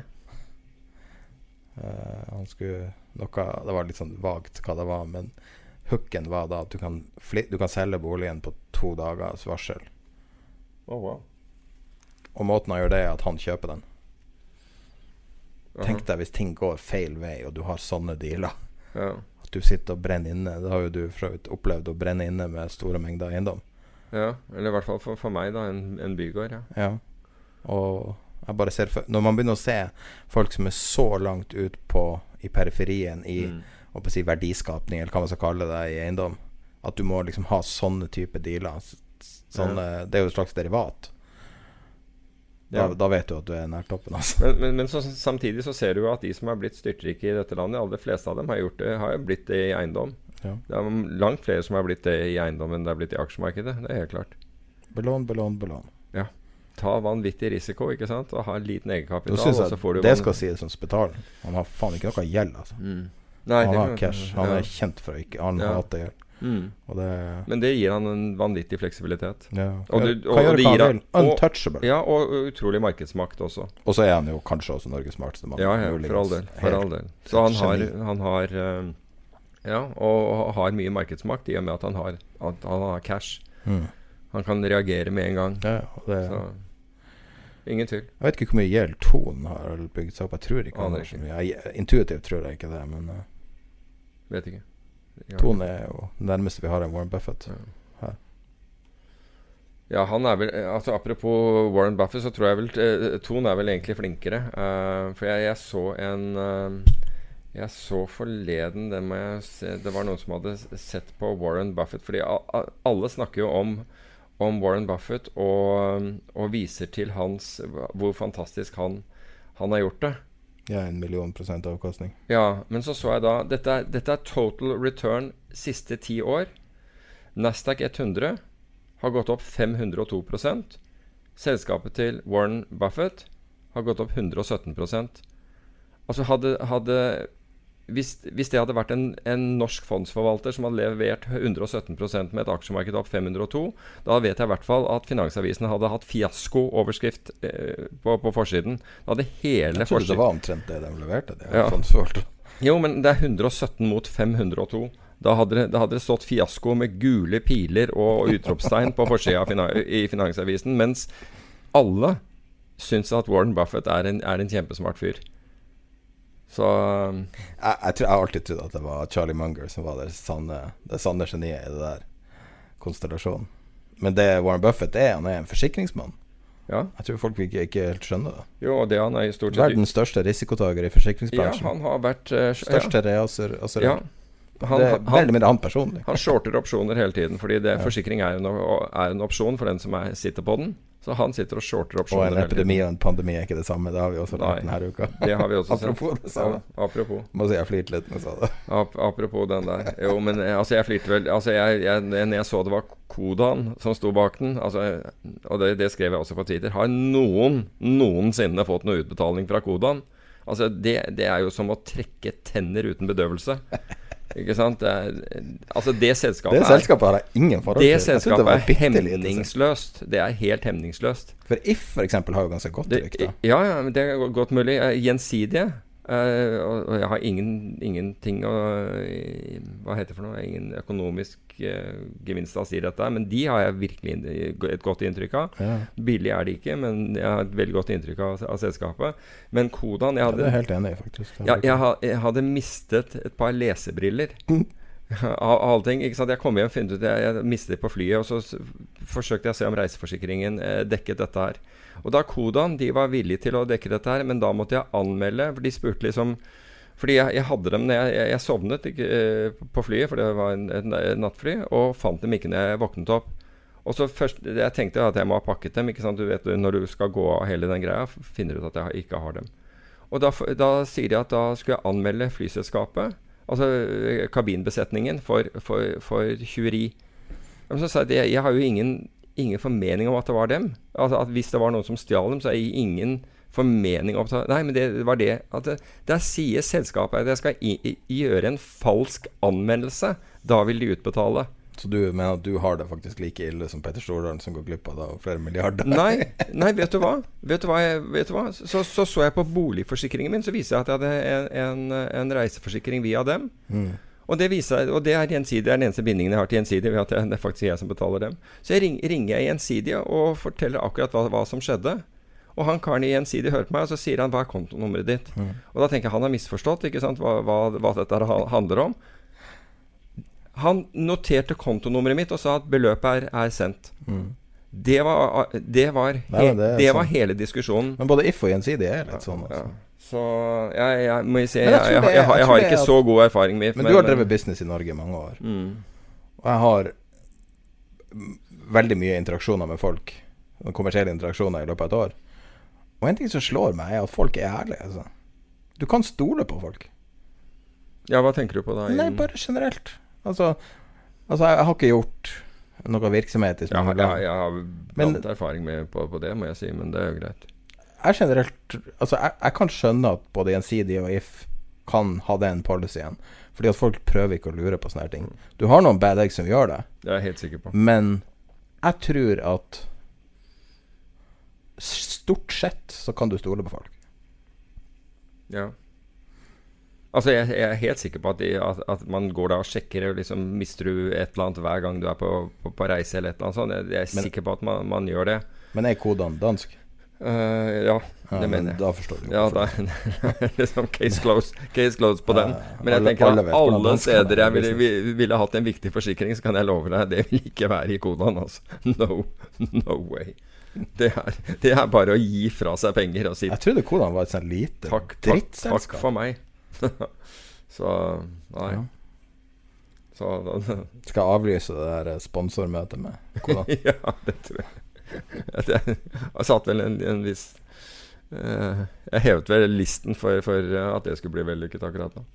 Uh, han skulle noe, det var litt sånn vagt hva det var, men hooken var da at du kan, fly, du kan selge boligen på to dagers varsel. Oh, wow. Og måten han gjør det er at han kjøper den. Uh-huh. Tenk deg hvis ting går feil vei og du har sånne dealer, ja. At du sitter og brenner inne. Det har jo du fra ut opplevd å brenne inne med store mengder eiendom. Ja, eller i hvert fall for, for meg da, en, en bygård, ja. Ja, og jeg bare ser for, når man begynner å se folk som er så langt ut på i periferien i mm. å si verdiskapning, eller hva man skal kalle det i eiendom, at du må liksom ha sånne type dealer. Sånne, ja. Det er jo et slags derivat. Da, ja. Da vet du at du er nær toppen, altså. Men, men, men så, samtidig så ser du jo at de som har blitt styrtrike i dette landet, alle de fleste av dem har gjort det, har jo blitt det i eiendom. Ja. Det er langt flere som har blitt det i eiendom enn det har blitt i aksjemarkedet. Det er helt klart. Belån, belån, belån. Ja. Ta vanvittig risiko, ikke sant? Og ha en liten egenkapital. Nå synes jeg det skal sies som spetalen. Han har faen ikke noe gjeld, altså. Mm. Nei, han har cash. Han ja. Er kjent for å ikke han ja. Hater gjeld. Mm. Det, men det gir han en vanvittig fleksibilitet. Ja. Og du, og, kan gjøre og det hva gir han vil. Untouchable. Og, ja, og utrolig markedsmakt også. Og så er han jo kanskje også Norges smarteste mann. Ja, ja, for all del. For all del. Så han har, han har uh, ja, og, og har mye markedsmakt i og med at han har, at han har cash. Mm. Han kan reagere med en gang. Ja, det, så ingen tvil. Jeg vet ikke hvor mye gjeld Ton har bygd seg opp. Jeg tror ikke han har så mye. Jeg, intuitivt tror jeg ikke det, men uh, vet ikke. Ton er jo det nærmeste vi har en Warren Buffett her. Ja, han er vel, altså apropos Warren Buffett, så tror jeg vel uh, Ton er vel egentlig flinkere. Uh, for jeg, jeg så en uh, Jeg så forleden, det må jeg se, det var noen som hadde sett på Warren Buffett, fordi a, a, alle snakker jo om om Warren Buffett og, og viser til hans hvor fantastisk han, han har gjort det. Ja, en million prosent avkastning. Ja, men så så jeg da Dette er, dette er total return siste ti år. Nasdaq hundre har gått opp fem hundre og to prosent. Selskapet til Warren Buffett har gått opp hundre og sytten prosent. Altså hadde, hadde hvis, hvis det hadde vært en, en norsk fondsforvalter som hadde levert hundre og sytten prosent med et aksjemarked opp fem hundre og to, da vet jeg i hvert fall at Finansavisen hadde hatt fiasko-overskrift eh, på, på forsiden. Da hadde hele jeg trodde forsiden. Det var omtrent det de leverte, det ja. Fondsforvalter. Jo, men det er hundre og sytten mot fem hundre og to. Da hadde, det, da hadde det stått fiasko med gule piler og utropstegn på forsiden i Finansavisen, mens alle syns at Warren Buffett er en, er en kjempesmart fyr. Så jeg, jeg, tror, jeg har alltid trodd at det var Charlie Munger som var det sanne, det sanne geniet i det der konstellasjonen. Men det Warren Buffett er, han er en forsikringsmann. Ja. Jeg tror folk ikke, ikke helt skjønner det. Jo, det han er i stort sett verdens største risikotager i forsikringsbransjen. Ja, han har vært uh, største ja. reaser altså, ja. Han, det er han, veldig mye han personlig. Han shorter opsjoner hele tiden, fordi det, ja. forsikring er en, er en opsjon for den som er, sitter på den. Så han sitter og shorter Og opsjoner. en epidemi og en pandemi er ikke det samme. Det har vi også lært Nei, denne uka. det har vi også Apropos sett. det samme. Ja, apropos. Må si jeg flirte litt når jeg sa det. Ap apropos den der. Jo, men eh, altså jeg flirte vel Altså jeg, jeg, når jeg så det var Kodan som sto bak den, altså, og det, det skrev jeg også på Twitter, har noen noensinne fått noe utbetaling fra Kodan? Altså det, det er jo som å trekke tenner uten bedøvelse. Ikke sant? Det er, altså det selskapet Det selskapet har jeg ingen forhold Det til. selskapet det er hemningsløst. Det er helt hemningsløst. For If for eksempel har jo ganske godt Det, rykte. ja, ja, men det er godt mulig. Eh, Gjensidige. eh, og, og jeg har ingen, ingenting å eh, Hva heter det for noe? Ingen økonomisk eh, gevinst av å si dette, men de har jeg virkelig inn, et godt inntrykk av. Ja. Billig er det ikke, men jeg har et veldig godt inntrykk av, av selskapet. Men Kodan jeg Ja, hadde, det er helt enig i, faktisk. ja, jeg, ha- jeg hadde mistet et par lesebriller. Av av alle ting, ikke sant? Jeg kom hjem og funnet ut Jeg, jeg mistet det på flyet. Og så s- forsøkte jeg å se om reiseforsikringen eh, dekket dette her. Og da Kodan, de var villige til å dekke dette her, men da måtte jeg anmelde. For de spurte liksom Fordi jeg, jeg hadde dem når jeg, jeg, jeg sovnet ikke, eh, på flyet, for det var en, en, en nattfly, og fant dem ikke når jeg våknet opp. Og så først Jeg tenkte at jeg må ha pakket dem, ikke sant? Du vet, når du skal gå av hele den greia, finner du ut at jeg ikke har dem. Og da, f- da sier de at da skulle jeg anmelde flyselskapet, altså eh, kabinbesetningen, for, for, for tjuveri. Men så sa jeg at jeg, jeg har jo ingen, ingen formening om at det var dem. Altså at hvis det var noen som stjal dem, så er jeg ingen formening om at Nei, men det var det at det, Der sier selskapet at jeg skal i, i, gjøre en falsk anmeldelse. Da vil de utbetale. Så du mener at du har det faktisk like ille som Petter Stordalen, som går glipp av da flere milliarder? Nei, nei, vet du hva? Vet du hva, jeg, vet du hva? Så, så så jeg på boligforsikringen min, så viser jeg at jeg hadde en, en, en reiseforsikring via dem. Mm. Og det viser, og det er Gjensidige, det er den eneste bindingen jeg har til Gjensidige, ved at det er faktisk jeg som betaler dem. Så jeg ring, ringer jeg Gjensidige og forteller akkurat hva, hva som skjedde. Og han karen i Gjensidige hører på meg, og så sier han, hva er kontonummeret ditt? Mm. Og da tenker jeg, han har misforstått, ikke sant, hva, hva, hva dette her handler om. Han noterte kontonummeret mitt og sa at beløpet er, er sendt. Mm. Det var, det var, he, Nei, det er det var sånn. hele diskusjonen. Men både If og Gjensidige er litt sånn, altså. Ja. Så jeg, jeg må si, Men jeg, jeg tror jeg, det er- jeg, har- jeg jeg tror har det ikke er så god erfaring med Men du har drevet business i Norge i mange år. mm. Og jeg har mm, veldig mye interaksjoner med folk, kommersielle interaksjoner i løpet av et år. Og en ting som slår meg er at folk er ærlige, altså. Du kan stole på folk. Ja, hva tenker du på da? Nei, bare generelt. Altså, altså jeg har ikke gjort noe virksomhet i så Jeg mange har, land. jeg, jeg har Men- blant erfaring med på, på det, må jeg si, men det er jo greit. Jeg generelt Altså, jeg, jeg kan skjønne at både Gjensidige og If kan ha den policyen, fordi at folk prøver ikke å lure på sånne her ting. Du har noen bad eggs som gjør det, Det er jeg helt sikker på. men jeg tror at stort sett så kan du stole på folk. Ja. Altså, jeg, jeg er helt sikker på at, de, at, at man går da og sjekker, og liksom mister du et eller annet hver gang du er på, på, på reise eller et eller annet sånt. Jeg, jeg er Men- sikker på at man, man gjør det. Men er kodene dansk? Eh, ja, Ja, det men mener jeg. da forstår du jo Ja, hvorfor. da er liksom case closed, case closed på Ja, den. ja. Men jeg Alle- tenker alle at vet hvordan alle danskene er steder jeg i ville, business. vi- ville hatt en viktig forsikring, så kan jeg love deg, det vil ikke være i Kodan, altså. No, no way. Det er, det er bare å gi fra seg penger og si Jeg trodde kodene var et sånt lite takk, takk, drittselskap. takk for meg. Så, nei. Ja. Så da, Skal jeg avlyse det der sponsormøtet med kodene? ja, det tror jeg. At jeg, jeg satt vel en, en viss eh, Jeg hevet vel listen for, for eh, at det skulle bli vellykket akkurat da.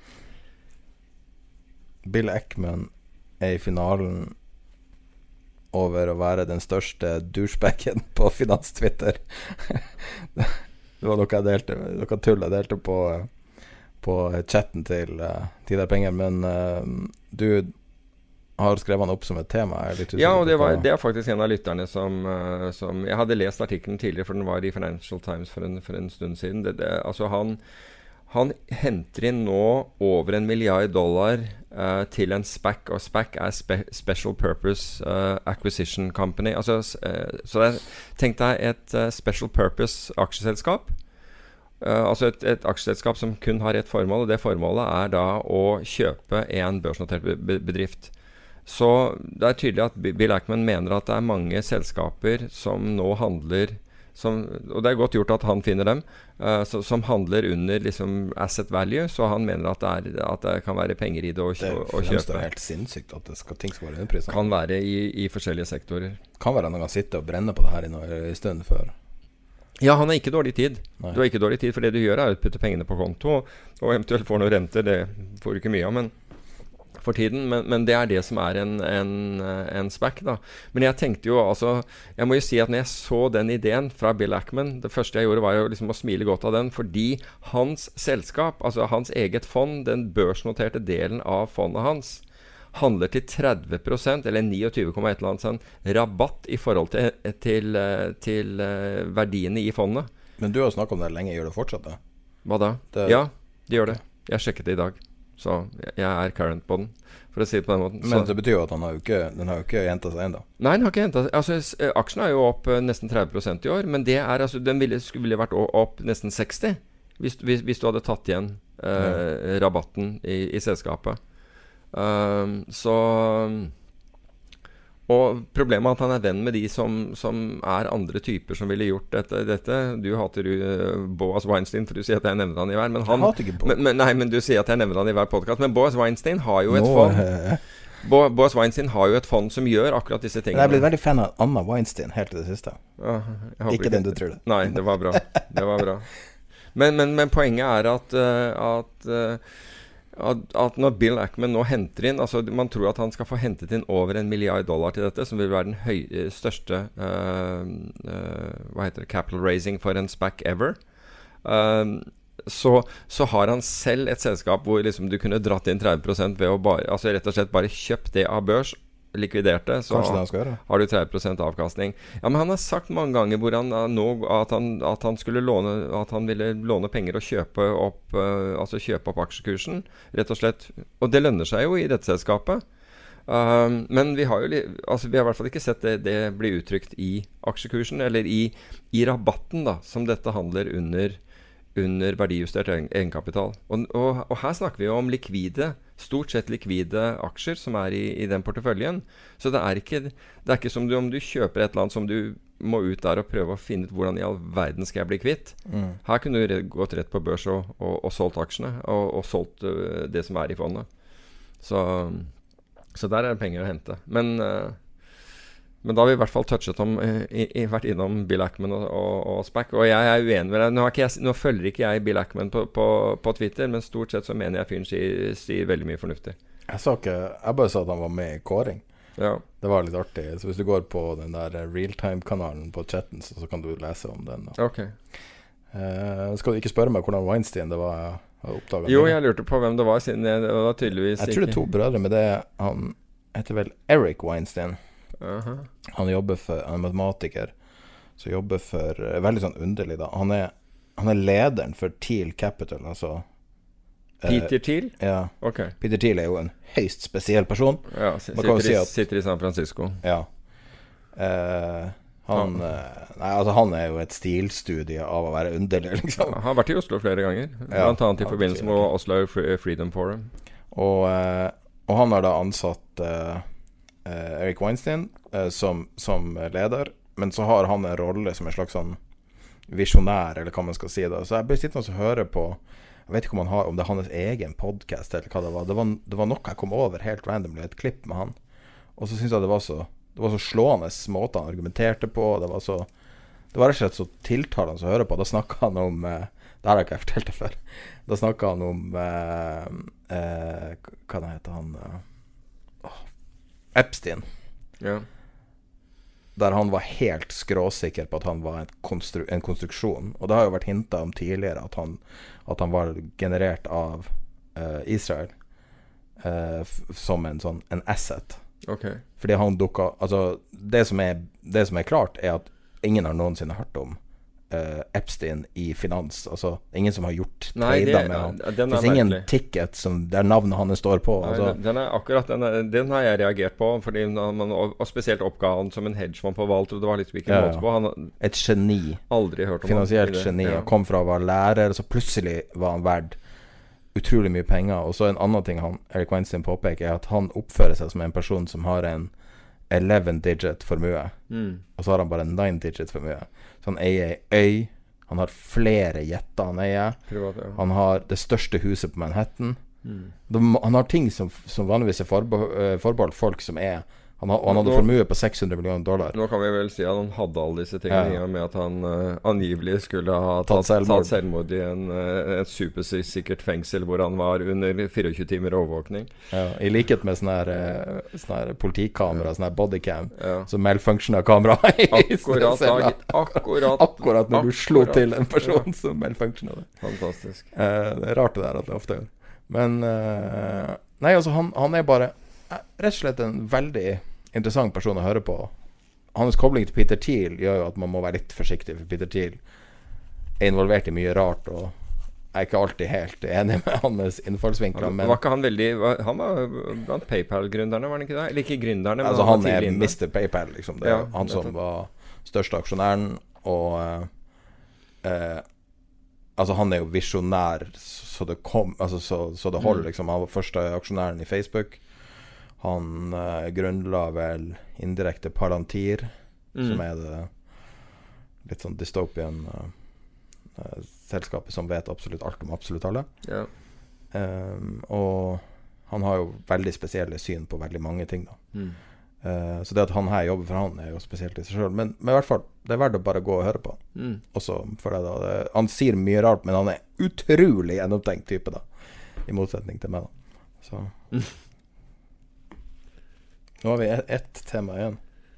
Bill Eckman er i finalen over å være den største douchebagen på finans-Twitter. Det var noe jeg delte, noe tull jeg delte på, på chatten til uh, Tidar Penger, men uh, du har skrevet han opp som et tema. Jeg er litt usikker Ja, og det, på var, hva- det er faktisk en av lytterne som, eh, som Jeg hadde lest artikkelen tidligere, for den var i Financial Times for en, for en stund siden. Det, det, altså han, han henter inn nå over en milliard dollar eh, til en SPAC, og SPAC er spe, Special Purpose eh, Acquisition Company. Altså, s- eh, så det, tenk deg et eh, Special Purpose aksjeselskap. Eh, altså et, et aksjeselskap som kun har ett formål, og det formålet er da å kjøpe en børsnotert be- be- bedrift. Så det er tydelig at Bill Ackman mener at det er mange selskaper som nå handler som, og det er godt gjort at han finner dem, uh, så, som handler under liksom asset value, så han mener at det, er, at det kan være penger i det å, Det å, å fremstår kjøpe. helt sinnssykt at det skal, ting skal være underpriset. Kan være i, i forskjellige sektorer. kan være han kan sitte og brenne på det her i noe stund før. Ja, han har ikke dårlig tid. Nei. Du har ikke dårlig tid, for det du gjør er å putte pengene på konto, og eventuelt får noe renter, det får du ikke mye av, men for tiden, men, men det er det som er en, en, en SPAC da. Men jeg tenkte jo, altså, jeg må jo si at når jeg så den ideen fra Bill Ackman, det første jeg gjorde var jo liksom å smile godt av den, fordi hans selskap, altså hans eget fond, den børsnoterte delen av fondet hans, handler til tretti prosent, eller tjueni komma ett eller annet sånn, rabatt i forhold til, til, til verdiene i fondet. Men du har snakket om det lenge, gjør det fortsatt da? Hva da? Det... Ja, det gjør det. Jeg sjekket det i dag. Så jeg er current på den, for å si det på den måten. Men det betyr jo at han har jo ikke, den har jo ikke hentet seg enda. Nei, den har ikke hentet seg. Altså, aksjen er jo opp nesten tretti prosent i år, men det er, altså, den ville, skulle vært opp nesten seksti hvis, hvis, hvis du hadde tatt igjen eh, ja. rabatten i, i selskapet. Um, så... Og problemet er at han er venn med de som, som er andre typer som ville gjort dette. dette. Du hater uh, Boaz Weinstein, for du sier at jeg nevner han i hver. Men han, jeg hater ikke Boaz. Men, men, nei, men du sier at jeg nevner han i hver podcast. Men Boaz Weinstein har jo et Nå, fond. Bo, Boaz Weinstein har jo et fond som gjør akkurat disse tingene. Jeg er blitt veldig fan av Anna Weinstein helt til det siste. Ja, ikke, ikke den du tror det. Nei, det var bra. Det var bra. Men, men, men poenget er at, uh, at uh, At, at når Bill Ackman nå henter inn, altså man tror at han skal få hentet inn over en milliard dollar til dette, som vil være den høy, største uh, uh, hva heter det, capital raising for en SPAC ever. Uh, så, så har han selv et selskap hvor liksom du kunne dratt inn tretti prosent ved å bare, altså rett og slett bare kjøpt det av børs, likviderte, så har, har du tretti prosent avkastning. Ja, men han har sagt mange ganger hvor han, nå, at, han, at han skulle låne, at han ville låne penger og kjøpe opp, uh, altså kjøpe opp aksjekursen, rett og slett. Og det lønner seg jo i dette selskapet. Um, men vi har jo altså vi har i hvert fall ikke sett det, det bli uttrykt i aksjekursen, eller i, i rabatten da, som dette handler under, under verdijustert egenkapital. Og, og, og her snakker vi jo om likvide, stort sett likvide aksjer som er i, i den porteføljen. Så det er ikke, det er ikke som du, om du kjøper et eller annet som du må ut der og prøve å finne ut hvordan i all verden skal jeg bli kvitt. Mm. Her kunne du gått rett på børs og, og, og solgt aksjene, og, og solgt uh, det som er i fondet. Så, så der er det penger å hente. Men... Uh, Men da har vi i hvert fall touchet om, i, i, vært innom Bill Ackman og, og, og SPAC. Og jeg er uenig med deg. Nå, jeg, nå følger ikke jeg Bill Ackman på, på, på Twitter, men stort sett så mener jeg fyren sier, sier veldig mye fornuftig. Jeg sa ikke, jeg bare sa at han var med i kåring. Ja. Det var litt artig. Så hvis du går på den der realtime-kanalen på chatten, så, så kan du lese om den. Da. Ok. Eh, skal du ikke spørre meg hvordan Weinstein det var jeg oppdaget? Jo, jeg lurte på hvem det var, siden jeg, det var tydeligvis Jeg tror det er to brødre med det. Han heter vel Eric Weinstein. Uh-huh. Han jobber for, han er matematiker, så jobber for, veldig sånn underlig da, han er, han er lederen for Thiel Capital, altså Peter eh, Thiel? Ja, okay. Peter Thiel er jo en høyst spesiell person. Ja, sitter, si at, sitter i San Francisco. Ja. Eh, han, ja. Eh, nei, altså han er jo et stilstudie av å være underlig, liksom. Ja, han har vært i Oslo flere ganger, blant annet i forbindelse med Oslo Freedom Forum. Og, eh, og han har da ansatt eh, Uh, Eric Weinstein uh, som, som leder, men så har han en rolle som en slags sånn visjonær, eller hva man skal si da. Så jeg ble sittende og høre på, jeg vet ikke om, han har, om det er hans egen podcast eller hva det var. Det var, det var noe jeg kom over helt randomly, et klipp med han. Og så synes jeg det var så, det var så slående måte han argumenterte på. Det var så, det var rett og slett så tiltalende å høre på. Da snakket han om, uh, det har jeg ikke fortalt det før, da snakket han om, uh, uh, hva det heter han... Uh, Epstein, ja. Der han var helt skråsikker på at han var en, konstru en konstruksjon. Og det har jo vært hintet om tidligere at han, at han var generert av uh, Israel uh, som en sånn en asset. Okay. Fordi han dukket, altså det som, er, det som er klart er at ingen har noensinne hørt om uh, Epstein i finans. Altså ingen som har gjort trader med han. Det finnes ingen ticket som, der navnet han står på. Nei, altså. den er akkurat, den, er, den har jeg reagert på, fordi man, og spesielt oppga han som en hedgefond på Walter, det var liksom ikke ja, måte på. Han et geni. Aldri hørt om finansielt han. Geni. Ja. Kom fra å være lærer, så plutselig var han verd utrolig mye penger. Og så en annen ting han, Eric Weinstein påpeker, er at han oppfører seg som en person som har en eleven digit formue, mm. og så har han bare en nine digit formue. Så han eier øy, han har flere jetter han eier, Privat, ja. Han har det største huset på Manhattan. Mm. De, han har ting som, som vanligvis er forbeholdt folk som er Han, han hadde formue på seks hundre millioner dollar. Nå kan vi vel si at han hadde alle disse tingene, ja. Med at han uh, angivelig skulle ha tatt, tatt, selvmord. tatt selvmord i en, uh, et supersikkert fengsel hvor han var under tjuefire timer overvåkning. Ja, I likhet med sånne her, uh, sånne her politikamera, sånne her bodycam, ja. Så malfunctioner kameraet akkurat, akkurat, akkurat når du slo til en person ja. Som malfunctioner det. Fantastisk. Uh, det er rart det der at det ofte gjør. Men uh, nei, altså han, han er bare uh, rett og slett en veldig interessant person å høre på. Hans kobling til Peter Thiel gjør jo at man må være litt forsiktig, for Peter Thiel er involvert i mye rart, og er ikke alltid helt enig med hans innfallsvinkler. Men var ikke han veldig Han var blant PayPal-gründerne, var han ikke det? Eller ikke gründerne, men altså, han, han er inne. mister PayPal, liksom. Det er ja, han som var største aksjonæren, og eh, eh, altså han er jo visjonær så det kom, altså så, så det holder, liksom. Han var første aksjonæren i Facebook. Han uh, grunnla vel indirekte Palantir, mm. som er det litt sånn dystopian uh, uh, selskapet som vet absolutt alt om absolutt alle. Ja. Um, og han har jo veldig spesielle syn på veldig mange ting da. Mm. Uh, så det at han her jobber for han er jo spesielt i seg selv. Men, men i hvert fall, det er verdt å bare gå og høre på. Mm. Også for det da, det, han sier mye rart, men han er utrolig gjennomtenkt type da, i motsetning til meg da. Så... Mm. Nå har vi ett et tema igjen.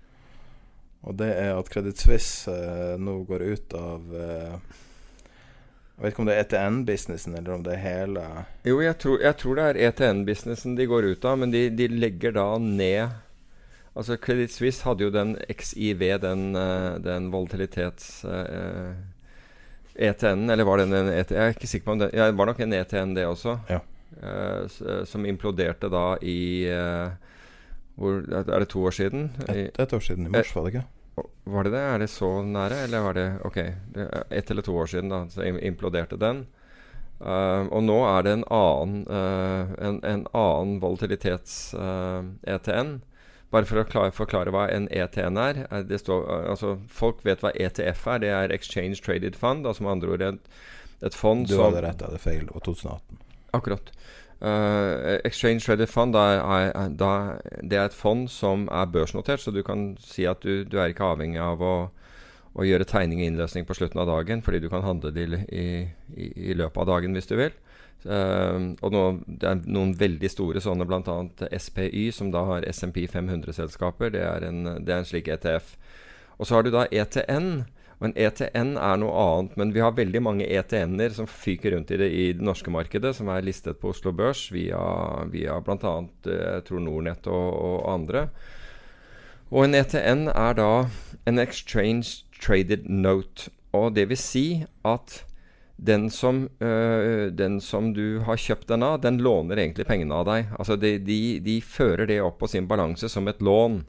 Og det er at Credit Suisse eh, nå går ut av eh, Jeg vet ikke om det er E T N-businessen eller om det er hele Jo, jeg tror, jeg tror det er E T N-businessen de går ut av, men de, de legger da ned. Altså Credit Suisse hadde jo den X I V, den, den volatilitets uh, E T N, eller var det en E T N? Jeg er ikke sikker på om det Jeg var nok en E T N det også, ja. uh, som imploderte da i uh, hvor, er det to år siden? Et, et år siden, i mars var det ikke? Var det det? Er det så nære? Eller var det, ok, det ett eller to år siden da, så imploderte den. Uh, og nå er det en annen, uh, en, en annen volatilitets-E T N. Bare for å klare, forklare hva en E T N er. Det står, uh, altså, folk vet hva E T F er. Det er Exchange Traded Fund, altså med andre ord et, et fond du som... Du hadde rett, det feil, det var tjue atten. Akkurat. Uh, Exchange Traded Fund da er, da, det er et fond som er børsnotert, så du kan si at du, du er ikke avhengig av å, å gjøre tegning og innløsning på slutten av dagen, fordi du kan handle det i, i, i løpet av dagen hvis du vil. Uh, og nå, det er noen veldig store sånne, blant annet S P Y, som da har S and P fem hundre selskaper. Det er en, det er en slik E T F. Og så har du da E T N. Og en E T N er noe annet, men vi har veldig mange E T N-er som fyker rundt i det, i det norske markedet, som er listet på Oslo Børs via, via blant annet, jeg tror Nordnett og, og andre. Og en E T N er da en Exchange Traded Note, og det vil si at den som, øh, den som du har kjøpt den av, den låner egentlig pengene av deg. Altså de, de, de fører det opp på sin balanse som et lån.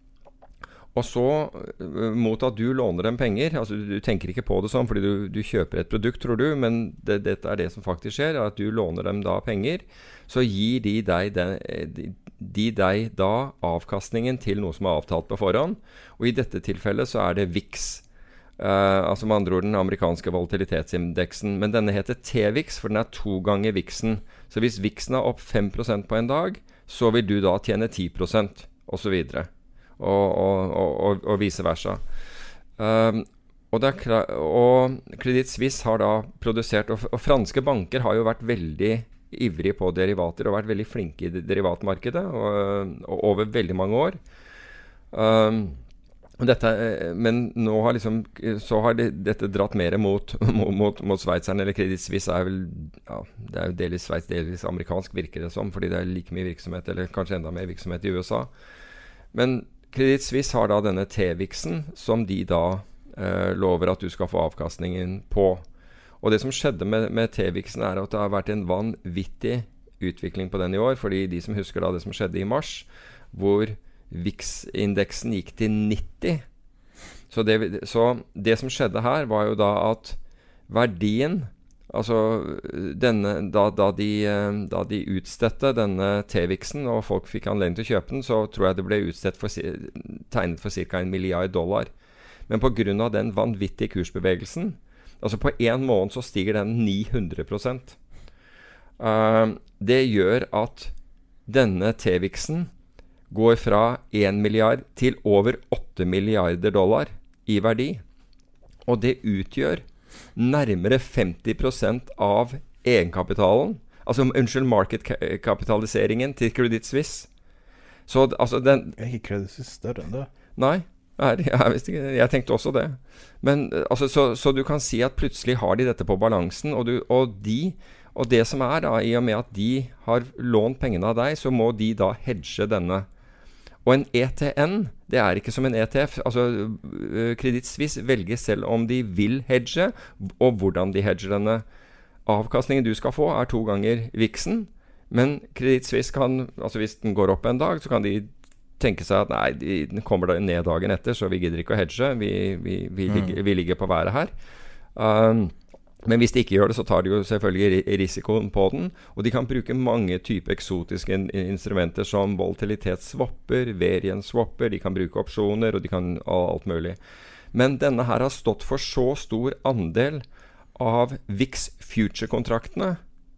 Og så, mot at du låner dem penger, altså du, du tenker ikke på det sånn, fordi du, du kjøper et produkt, tror du, men det, dette er det som faktisk skjer, at du låner dem da penger, så gir de deg, den, de, de deg da avkastningen til noe som er avtalt på forhånd, og i dette tilfellet så er det V I X, uh, altså med andre ord den amerikanske volatilitetsindeksen, men denne heter T V I X, for den er to ganger V I X-en. Så hvis V I X-en er opp fem prosent på en dag, så vil du da tjene ti prosent, og så videre. Og, og, og, og vice versa. Um, og, det er, og Credit Suisse har da produsert, og, og franske banker har jo vært veldig ivrige på derivater, og vært veldig flinke i derivatmarkedet, og, og over veldig mange år. Um, dette, men nå har liksom, så har det, dette dratt mer mot, mot, mot Sveitserne, eller Credit Suisse er vel, ja, det er jo delvis Sveits, delvis amerikansk virker det som, fordi det er like mye virksomhet, eller kanskje enda mer virksomhet i U S A. Men Credit Suisse har da denne T V I X-en som de da eh, lover at du skal få avkastningen på. Og det som skjedde med, med T V I X-en er at det har vært en vanvittig utvikling på den i år, fordi de som husker da det som skjedde i mars, hvor V I X-indeksen gikk til nitti. Så det, så det som skjedde her var jo da at verdien, altså denne, da, da, de, da de utstedte denne T V I X-en, og folk fikk anledning til å kjøpe den, så tror jeg det ble utstedt for, tegnet for ca. en milliard dollar. Men på grunn av den vanvittige kursbevegelsen, altså på en måned så stiger den ni hundre prosent. Uh, det gjør at denne T V I X-en går fra en milliard til over åtte milliarder dollar i verdi. Og det utgjør nærmere femti prosent av egenkapitalen, altså unnskyld, marketkapitaliseringen til Credit Suisse. Så altså den... Er ikke Credit Suisse større enn det? Nei, jeg, jeg, visste ikke, jeg tenkte også det. Men altså, så, så du kan si at plutselig har de dette på balansen, og, du, og de, og det som er da, i og med at de har lånt pengene av deg, så må de da hedge denne. Og en E T N, det er ikke som en E T F. Altså, Credit Suisse velger selv om de vil hedge, og hvordan de hedger denne. Avkastningen du skal få er to ganger viksen, men Credit Suisse kan, altså hvis den går opp en dag, så kan de tenke seg at nei, de, den kommer da ned dagen etter, så vi gidder ikke å hedge, vi, vi, vi, mm. ligger, vi ligger på været her. Um, Men hvis de ikke gjør det, så tar de jo selvfølgelig risikoen på den. Og de kan bruke mange typer eksotiske in- instrumenter som volatilitetsswapper, variance-swapper, de kan bruke opsjoner, og de kan alt mulig. Men denne her har stått for så stor andel av V I X Future-kontraktene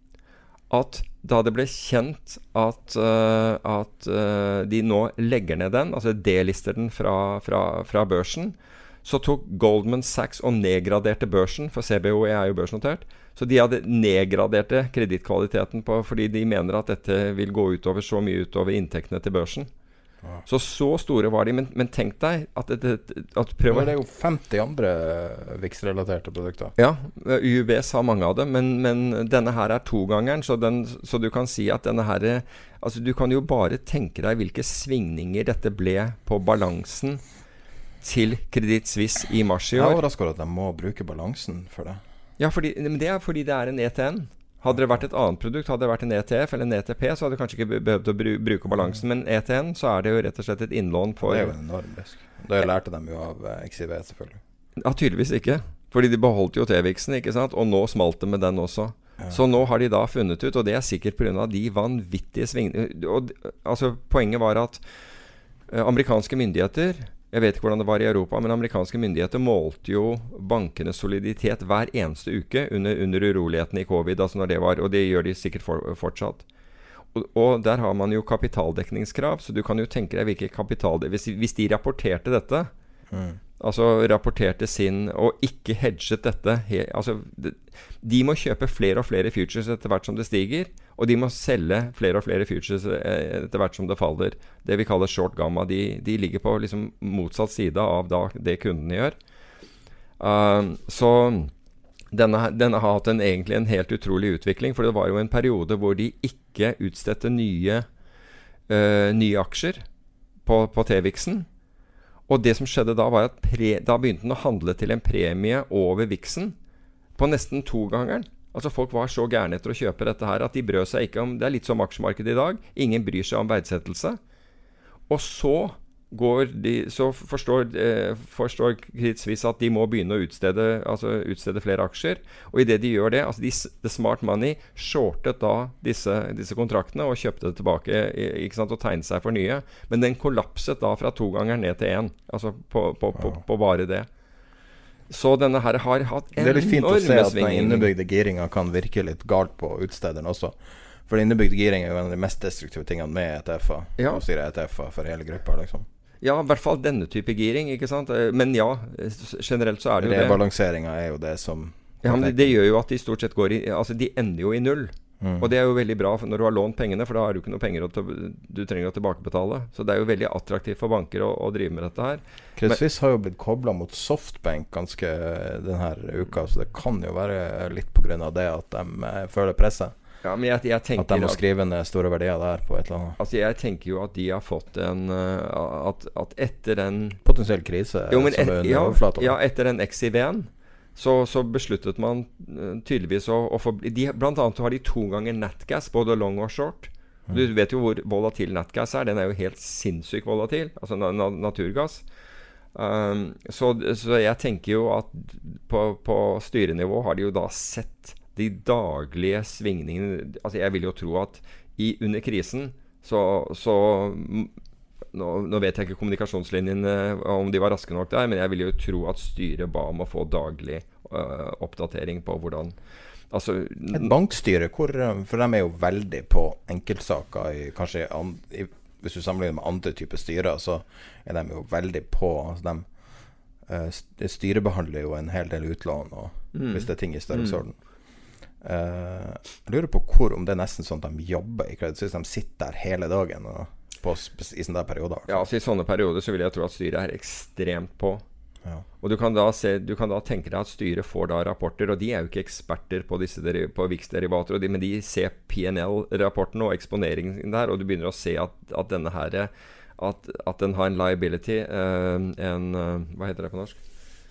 at da det ble kjent at, uh, at uh, de nå legger ned den, altså delister den fra, fra, fra børsen, så tok Goldman Sachs og nedgraderte børsen, for C B O E er jo børsnotert, så de hadde nedgraderte kredittkvaliteten på, fordi de mener at dette vil gå utover så mye utover inntektene til børsen. Ja. Så så store var de, men, men tenk deg at, det, at prøv... Det er jo femti andre V I X-relaterte produkter. Ja, U B S har mange av dem, men, men denne her er togangeren, så, den, så du kan si at denne her, altså du kan jo bare tenke deg hvilke svingninger dette ble på balansen til Credit Suisse i mars i år. Jeg er overrasket at de må bruke balansen for det. Ja, fordi, men det er fordi det er en E T N. Hadde det vært et annet produkt, hadde det vært en E T F eller en E T P, så hadde du kanskje ikke behøvd å bru- bruke balansen. Men E T N, så er det jo rett og slett et innlån for... Det er jo en enorm risk. Det lærte de jo av X I V selvfølgelig. Ja, tydeligvis ikke. Fordi de beholdt jo T V X-en, ikke sant? Og nå smalt det med den også. Ja. Så nå har de da funnet ut, og det er sikkert på grunn av de vanvittige svingene. Altså, poenget var at eh, amerikanske myndigheter... Jeg vet ikke hvordan det var i Europa, men amerikanske myndigheter målte jo bankenes soliditet hver eneste uke under, under uroligheten i covid, altså når det var, og det gjør de sikkert for, fortsatt. Og, og der har man jo kapitaldekningskrav, så du kan jo tenke deg hvilke kapital... Hvis, hvis de rapporterte dette, mm. altså rapporterte sin, og ikke hedget dette, he, altså de, de må kjøpe flere og flere futures etter hvert som det stiger, og de må selge flere og flere futures etter hvert som det faller. Det vi kaller short gamma, de, de ligger på liksom motsatt side av da, det kundene gjør. Uh, så denne, denne har hatt en, egentlig en helt utrolig utvikling, for det var jo en periode hvor de ikke utstedte nye, uh, nye aksjer på, på T V X-en. Og det som skjedde da var at pre, da begynte den å handle til en premie over V I X-en på nesten to gangeren. Altså folk var så gærne etter å kjøpe dette her at de brød seg ikke om, det er litt som aksjemarkedet i dag, ingen bryr seg om verdsettelse. Og så går de, så forstår, eh, forstår Credit Suisse at de må begynne å utstede, altså utstede flere aksjer, og i det de gjør det, altså de, The Smart Money shortet da disse, disse kontraktene og kjøpte det tilbake, ikke sant, og tegnet seg for nye, men den kollapset da fra to ganger ned til en, altså på, på, på, på bare det. Så denne her har hatt enorme svingninger. Det er litt fint å se at den innebygde giringen kan virke litt galt på utstederen også. For innebygde giring er jo en av de mest destruktive tingene med E T F-er. Ja. Og sier E T F-er for hele gruppa, liksom. Ja, i hvert fall denne type giring, ikke sant? Men ja, generelt så er det jo det. Rebalanseringen er jo det som... Ja, men det, det gjør jo at de stort sett går i... Altså, de ender jo i null. Mm. Og det er jo veldig bra når du har lånt pengene, for da har du ikke noe penger å du trenger å tilbakebetale. Så det er jo veldig attraktivt for banker å, å drive med dette her. Credit Suisse har jo blitt koblet mot Softbank ganske denne uka, så det kan jo være litt på grunn av det at de føler presset. Ja, men jeg, jeg tenker at de må skrive ned store verdier der på et eller annet. Altså jeg tenker jo at de har fått en at, at etter den potensiell krise jo, men som et, er under ja, overflaten. Ja, etter den X I V-en så, så besluttet man uh, tydeligvis å, å få de, blant annet har de to ganger natgas, både long og short. Mm. Du vet jo hvor volatil natgas er. Den er jo helt sinnssykt volatil, altså na, na, naturgass. Um, så, så jeg tenker jo at på, på styrenivå har de jo da sett de daglige svingningene. Altså jeg vil jo tro at i, under krisen så, så nå, nå vet jeg ikke kommunikasjonslinjene om de var raske nok der, men jeg vil jo tro at styret ba om å få daglig uh, oppdatering på hvordan altså, et bankstyre, hvor, for de er jo veldig på enkeltsaker i, kanskje an, i hvis du sammenligner med andre typer styrer, så er de jo veldig på, altså de uh, styrebehandler jo en hel del utlån, og mm. hvis det er ting i størrelsesorden. Mm. Uh, jeg lurer på hvor, om det er nesten sånn at de jobber i Credit Suisse, de sitter der hele dagen og på, i sånne perioder. Ja, altså i sånne perioder så vil jeg tro at styret er ekstremt på. Ja. Og du kan, da se, du kan da tenke deg at styret får da rapporter, og de er jo ikke eksperter på disse deri, på V I X-derivater, og de, men de ser P and L-rapporten og eksponeringen der, og du begynner å se at, at denne her, at, at den har en liability, uh, en, uh, hva heter det på norsk?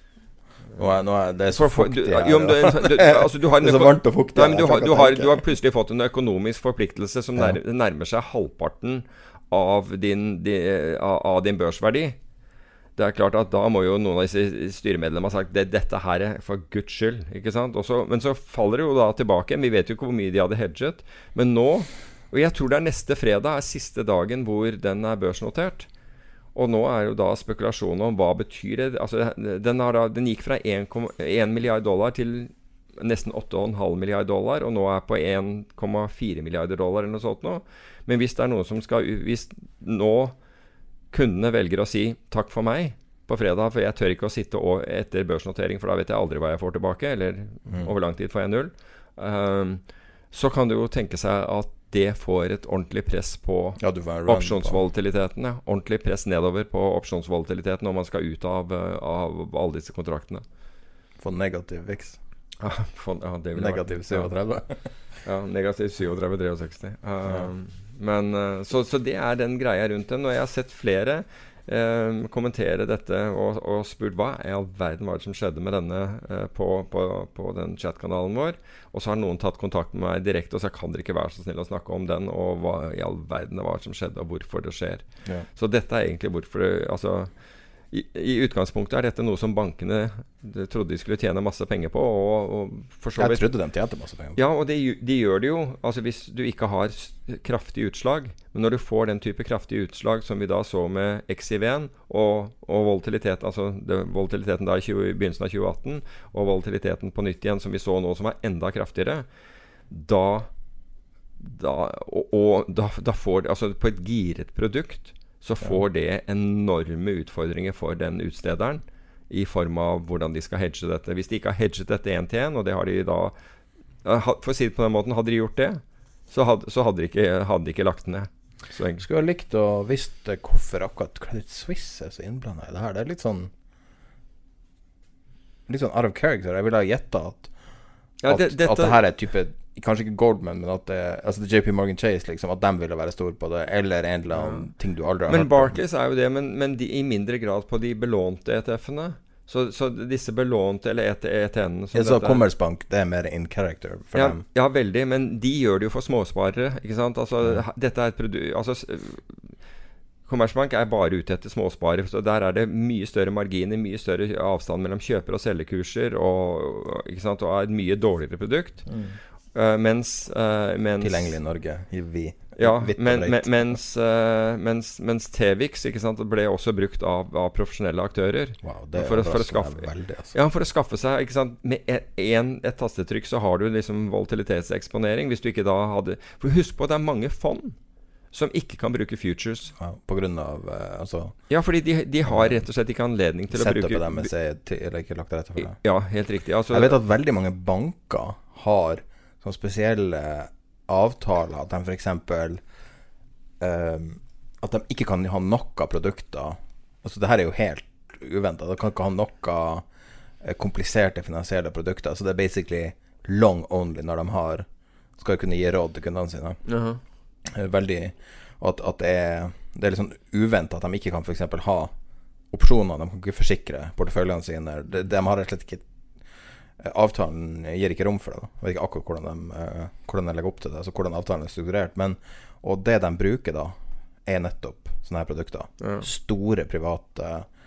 Nå er, nå er det så fuktig her. Jo, men du, du, altså, du har en, det er så varmt og fuktig her. Du, du, har, du har plutselig fått en økonomisk forpliktelse som nær, nærmer seg halvparten av din, di, av, av din børsverdi. Det er klart at da må jo noen av disse styremedlemmene ha sagt det, dette her er for Guds skyld, ikke sant? Også, men så faller det jo da tilbake. Vi vet jo ikke hvor mye de hadde hedget. Men nå, og jeg tror det er neste fredag, er siste dagen hvor den er børsnotert. Og nå er jo da spekulasjonen om hva betyr det. Altså, den, har da, den gikk fra en milliard dollar til nesten åtte komma fem milliard dollar, og nå er på en komma fire milliarder dollar eller noe sånt nå. Men hvis det er noen som skal, hvis nå kundene velger å si takk for meg på fredag, for jeg tør ikke å sitte etter børsnotering, for da vet jeg aldri hva jeg får tilbake, eller mm. over lang tid får jeg null, um, så kan du jo tenke seg at det får et ordentlig press på ja, opsjonsvolatiliteten. Ja. Ordentlig press nedover på opsjonsvolatiliteten når man skal ut av, av alle disse kontraktene. For negativ V I X. Ja, for, ja, det vil negativ syttisju. Ja, negativ syttisju, sekstitre. Um, ja. Men, så, så det er den greia rundt den. Og jeg har sett flere eh, kommentere dette og, og spurt hva i all verden var det som skjedde med denne eh, på, på, på den chatkanalen vår. Og så har noen tatt kontakt med meg direkte, og så kan dere ikke være så snill å snakke om den, og hva i all verden det var som skjedde, og hvorfor det skjer. Ja. Så dette er egentlig hvorfor det, altså, i, i utgangspunktet er dette noe som bankene de trodde de skulle tjene masse penger på, og, og for så vidt, jeg trodde de tjente masse penger på. Ja, og de, de gjør det jo, altså hvis du ikke har kraftig utslag, men når du får den type kraftig utslag som vi da så med X I V-en og, og volatilitet, altså det, volatiliteten da i, tjue, i begynnelsen av tjue atten, og volatiliteten på nytt igjen som vi så nå som er enda kraftigere, da, da og, og da, da får det, altså på et giret produkt, så får det enorme utfordringer for den utstederen i form av hvordan de skal hedge dette. Hvis de ikke har hedget dette en til en, og det har de da, for å si det på den måten, hadde de gjort det, så hadde, så hadde, de, ikke, hadde de ikke lagt ned. Så jeg skulle ha likt å visste hvorfor akkurat Credit Suisse er så innblandet i det her. Det er litt sånn litt sånn out of character. Jeg ville ha gjettet at, ja, det, at, dette, at det her er type, kanskje ikke Goldman, men at det, altså det J P Morgan Chase, liksom, at de ville være stor på det, eller en eller annen ja. ting du aldri har men hørt Men Barclays er jo det, men, men de, i mindre grad på de belånte E T F-ene. Så, så disse belånte, eller E T N-ene ja, så Commerzbank, det er mer in character for ja, dem. Ja, veldig, men de gjør det jo for småsparere, ikke sant? Altså, ja. dette er et produkt, altså Commerzbank er bare ute etter småsparer, så der er det mye større marginer, mye større avstand mellom kjøper- og selgerkurser, og, ikke sant? Og er et mye dårligere produkt. Mm. Uh, mens, uh, mens tilgjengelig i Norge i vi ja, men, men, mens, uh, mens, mens T V I X, ikke sant, ble også brukt av, av profesjonelle aktører wow, det for, for, å skaffe, veldig, altså. ja, for å skaffe seg, ikke sant, med en, et tastetrykk så har du liksom volatilitetseksponering. Hvis du ikke da hadde, for husk på at det er mange fond som ikke kan bruke futures ja, på grunn av uh, altså, ja, fordi de, de har rett og slett ikke anledning til å bruke sette på dem med seg, eller ikke lagt til rette for det. Ja, helt riktig, altså, jeg vet at veldig mange banker har sånne spesielle avtaler, at de for eksempel um, at de ikke kan ha noe produkter, altså det her er jo helt uventet, de kan ikke ha noe uh, kompliserte finansielle produkter, så det er basically long only når de har, skal kunne gi råd til kundene sine. Uh-huh. uh, veldig, og at, at det, er, det er litt sånn uventet at de ikke kan for eksempel ha opsjoner, de kan ikke forsikre porteføljene sine, de, de har rett og slett ikke avtalen gir ikke rom for det da. Jeg vet ikke akkurat hvordan de, uh, hvordan de legger opp til det, altså hvordan avtalen er strukturert, men og det de bruker da er nettopp sånne her produkter, ja. Store private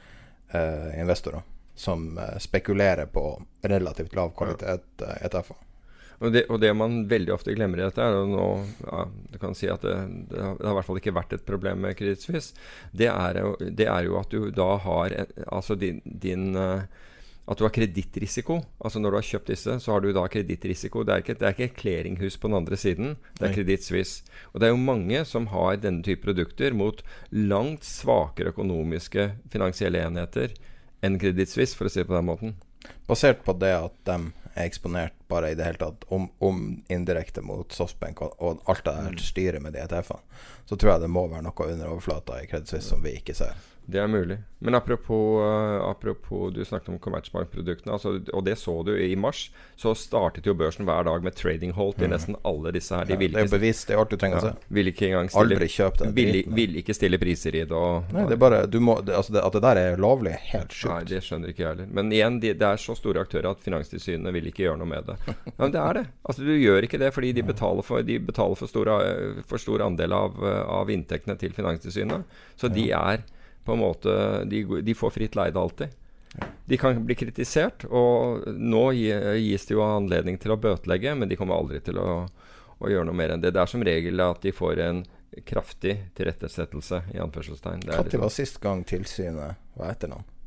uh, investorer som uh, spekulerer på relativt lav kvalitet uh, E T F-er. Og det, og det man veldig ofte glemmer i dette er, og nå, ja, du kan si at det, det, har, det har i hvert fall ikke vært et problem med Credit Suisse, det er, det er jo at du da har altså din, din uh, at du har kredittrisiko. Altså når du har kjøpt disse, så har du da kredittrisiko. Det er ikke, det er ikke et clearinghus på den andre siden. Det er Credit Suisse. Og det er jo mange som har denne type produkter mot langt svakere økonomiske finansielle enheter enn Credit Suisse, for å si det på den måten. Basert på det at de er eksponert bare i det hele tatt om, om indirekte mot Softbank og, og alt det her styret med de E T F-ene, så tror jeg det må være noe under overflata i Credit Suisse som vi ikke ser. Det er mulig. Men apropos, uh, apropos du snakket om Commerzbank-produktene, altså, og det så du i mars, så startet jo børsen hver dag med trading halt i nesten alle disse her. De Ja, vil det er jo bevis, det er alt du trenger å ja, se. Vil ikke engang stille, Aldri kjøp den vil, driten. vil ikke stille priser i det. Og, Nei, det er bare, du må, det, altså det, at det der er lovlig, er helt sjukt. Nei, det skjønner ikke jeg heller. Men igjen, de, det er så store aktører at Finanstilsynet vil ikke gjøre noe med det. Ja, men det er det. Altså, du gjør ikke det fordi de betaler for, de betaler for, store, for stor andel av, av inntektene til Finanstilsynet. Så de er på en måte, de, de får fritt leide alltid. De kan bli kritisert, og nå gis det jo anledning til å bøtelegge, men de kommer aldri til å, å gjøre noe mer enn det. Det er som regel at de får en kraftig tilrettesettelse i anførselstegn. Hva til var sist gang tilsynet var etter noen?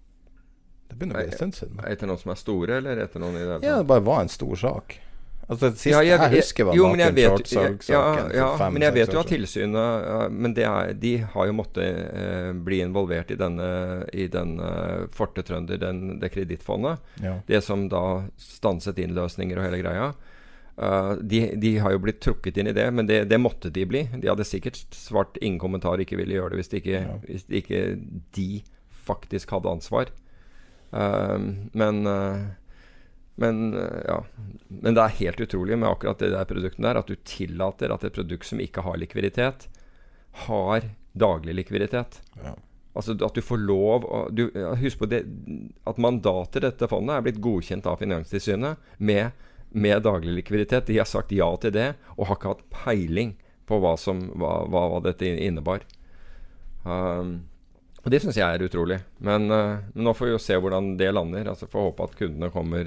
Det begynner å bli en stund siden. Etter noen som er store, eller etter noen i det? Ja, det bare var en stor sak. Altså det siste ja, jeg, jeg husker var jo, men jeg vet, shortsalg ja, saken ja, for fem, men jeg vet jo år at tilsynet ja, men det er, de har jo måttet eh, bli involvert i denne, i denne Forte Trønder, den, det kredittfondet. Ja. Det som da stanset innløsninger og hele greia. Uh, de, de har jo blitt trukket inn i det, men det, det måtte de bli. De hadde sikkert svart ingen kommentar, ikke ville gjøre det hvis, de ikke, Ja. hvis de ikke de faktisk hadde ansvar. Uh, men uh, Men, ja. Men det er helt utrolig med akkurat det der produkten der, at du tillater at et produkt som ikke har likviditet, har daglig likviditet. Ja. Altså at du får lov å, du, Husk på det, at mandatet dette fondet er blitt godkjent av Finanstilsynet med, med daglig likviditet. De har sagt ja til det, og har ikke hatt peiling på hva, som, hva, hva, hva dette innebar. Um, og det synes jeg er utrolig. Men, uh, men nå får vi jo se hvordan det lander. Altså får håpe at kundene kommer,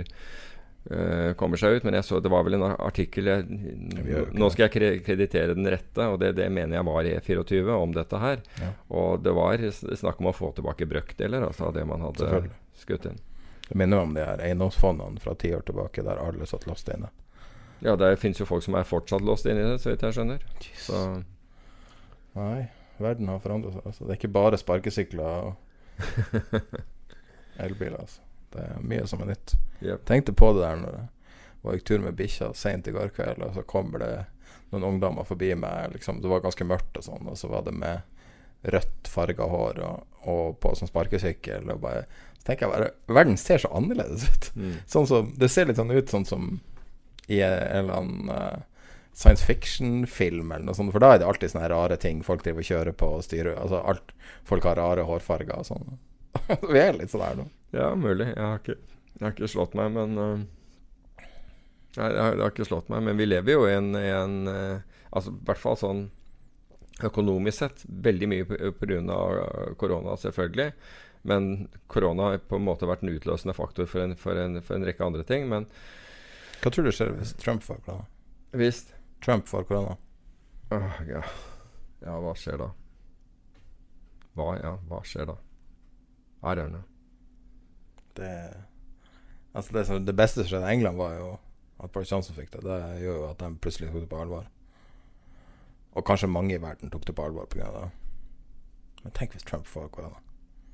uh, kommer seg ut. Men jeg så, det var vel en artikkel jeg, nå skal jeg kre- kreditere den rette, og det, det mener jeg var i E tjuefire om dette her. Ja. Og det var snakk om å få tilbake brøkdeler, altså av det man hadde skutt inn. Det minner meg om de her eiendomsfondene fra ti år tilbake, der alle satt låst inne. Ja, det finnes jo folk som er fortsatt låst inn i det, så vidt jeg skjønner. Så Nei, verden har forandret seg. Altså. Det er ikke bare sparkesykler og elbiler. Altså. Det er mye som er nytt. Yep. Tenkte på det der når jeg var i tur med bikkja sent i går kveld, og så kommer det noen ungdommer forbi meg. Liksom. Det var ganske mørkt og sånn, og så var det med rødt farget hår og, og på sånn sparkesykkel. Og bare, så tenker jeg bare, verden ser så annerledes ut. Mm. Sånn som, det ser litt sånn ut sånn som i en eller annen uh, science fiction-film eller noe sånt, for da er det alltid sånne rare ting folk driver og kjører på og styrer, altså alt, folk har rare hårfarger og sånn. Vi er litt sånn her nå. Ja, mulig. Jeg har ikke, jeg har ikke slått meg, men uh, nei, jeg har, jeg har ikke slått meg, men vi lever jo i en, i en uh, altså i hvert fall sånn økonomisk sett, veldig mye på, på grunn av korona selvfølgelig, men korona har på en måte vært en utløsende faktor for en, for en, for en rekke andre ting, men hva tror du skjer hvis Trump får korona? Hvis Trump får korona? Åh, ja. ja, hva skjer da? Hva, ja, hva skjer da? I don't know. Det, altså det, som, det beste som skjedde i England var jo at Boris Johnson fikk det. Det gjør jo at de plutselig tok det på alvor. Og kanskje mange i verden tok det på alvor på grunn av det. Men tenk hvis Trump får korona.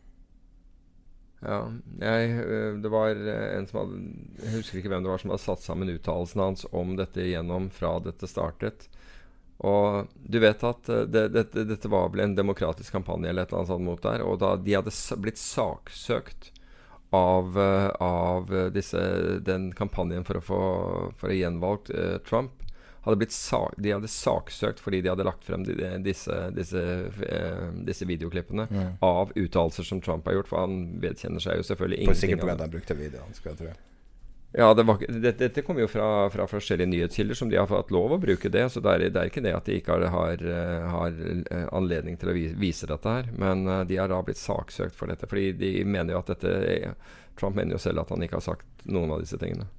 Ja, jeg, det var en som hadde, jeg husker ikke hvem det var som hadde satt sammen uttalelsen hans om dette igjennom fra dette startet. Og du vet at det, det, dette var vel en demokratisk kampanje eller et eller annet sånt mot der, og da de hadde blitt saksøkt av, av disse, den kampanjen for å få for å gjenvalgt eh, Trump, hadde blitt sak, de hadde saksøkt fordi de hadde lagt frem de, disse, disse, eh, disse videoklippene mm. av uttalelser som Trump har gjort, for han vedkjenner seg jo selvfølgelig ingenting. Sikkert på grunn av at han brukte videoen, skal jeg tro. Ja, det var, det, dette kommer jo fra, fra forskjellige nyhetskilder som de har fått lov å bruke det, så det er, det er ikke det at de ikke har, har, har anledning til å vise dette her, men de har da blitt saksøkt for dette, fordi de mener jo at dette, Trump mener jo selv at han ikke har sagt noen av disse tingene.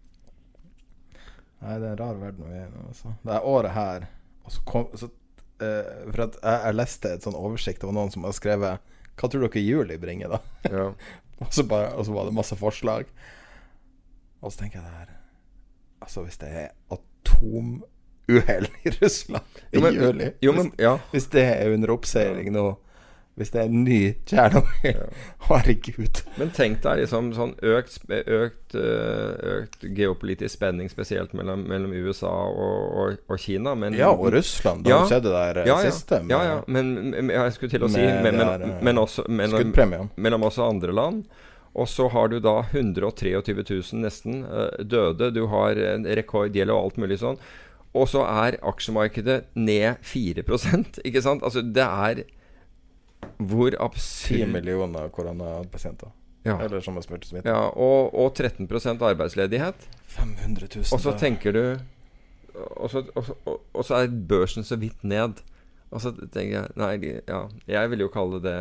Nei, det er en rar verden vi er i nå, altså. Det er året her, og så kom, så, uh, for at jeg, jeg leste et sånn oversikt av noen som har skrevet, hva tror dere juli bringer da? Ja. Og så, bare, og så var det masse forslag. Og så tenker jeg det her, altså hvis det er atomuhell i Russland i jo, men, juli, jo, men, ja. hvis, hvis det er under oppseiling nå, hvis det er en ny Tjernobyl, ja. herregud. Men tenk deg liksom sånn økt, økt, økt geopolitisk spenning, spesielt mellom, mellom U S A og, og, og Kina. Men, ja, og Russland, da ja, har du sett det der ja, siste. Med, ja, ja, men, men jeg skulle til å si, men, men, men også mellom, mellom også andre land. Og så har du da one hundred twenty-three thousand nesten uh, døde, du har en rekordgjeld og alt mulig sånn. Og så er aksjemarkedet ned four percent, ikke sant? Altså det er hvor absurd ti millioner koronapasienter. Ja. Eller som har smurt smitt. Ja, og, og thirteen percent arbeidsledighet. fem hundre tusen. Og så tenker du og så, og, og, og så er børsen så vidt ned. Og så tenker jeg nei, ja, jeg vil jo kalle det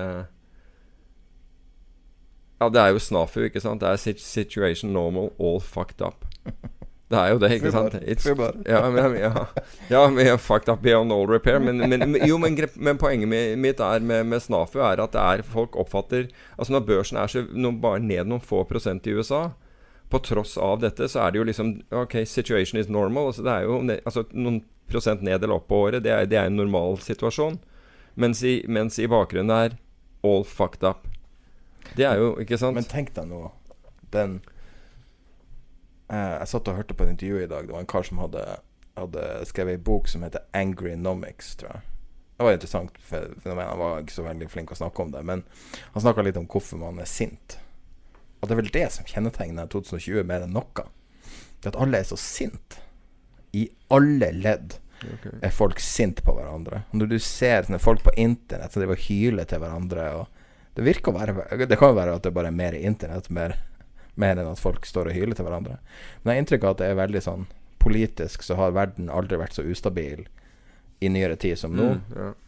ja, det er jo snafu, ikke sant? Det er situation normal, all fucked up. Det er jo det, ikke sant? Ja, men, ja, ja, men fucked up beyond all repair. Men, men, jo, men, men poenget mitt er med, med snafu er at det er folk oppfatter altså når børsen er så noen, bare ned noen få prosent i U S A, på tross av dette, så er det jo liksom ok, situation is normal. Altså det er jo altså, noen prosent ned eller opp på året, det er, det er en normal situasjon. Mens i, mens i bakgrunnen er all fucked up. Det er jo, ikke sant? Men tenk deg nå, den Uh, jeg satt og hørte på et intervju i dag. Det var en kar som hadde, hadde skrevet en bok som heter Angrynomics, tror jeg. Det var interessant, for, for han var ikke så veldig flink å snakke om det. Men han snakket litt om hvorfor man er sint. Og det er vel det som kjennetegner twenty twenty mer enn noe. Det at alle er så sint. I alle ledd okay. er folk sint på hverandre. Og når du ser sånne folk på internett så de vil hyle til hverandre, og det virker å være, det kan jo være at det bare er mer internett, mer mer enn at folk står og hyler til hverandre. Men jeg har inntrykk av at det er veldig sånn politisk, så har verden aldri vært så ustabil i nyere tid som nå. Mm, ja.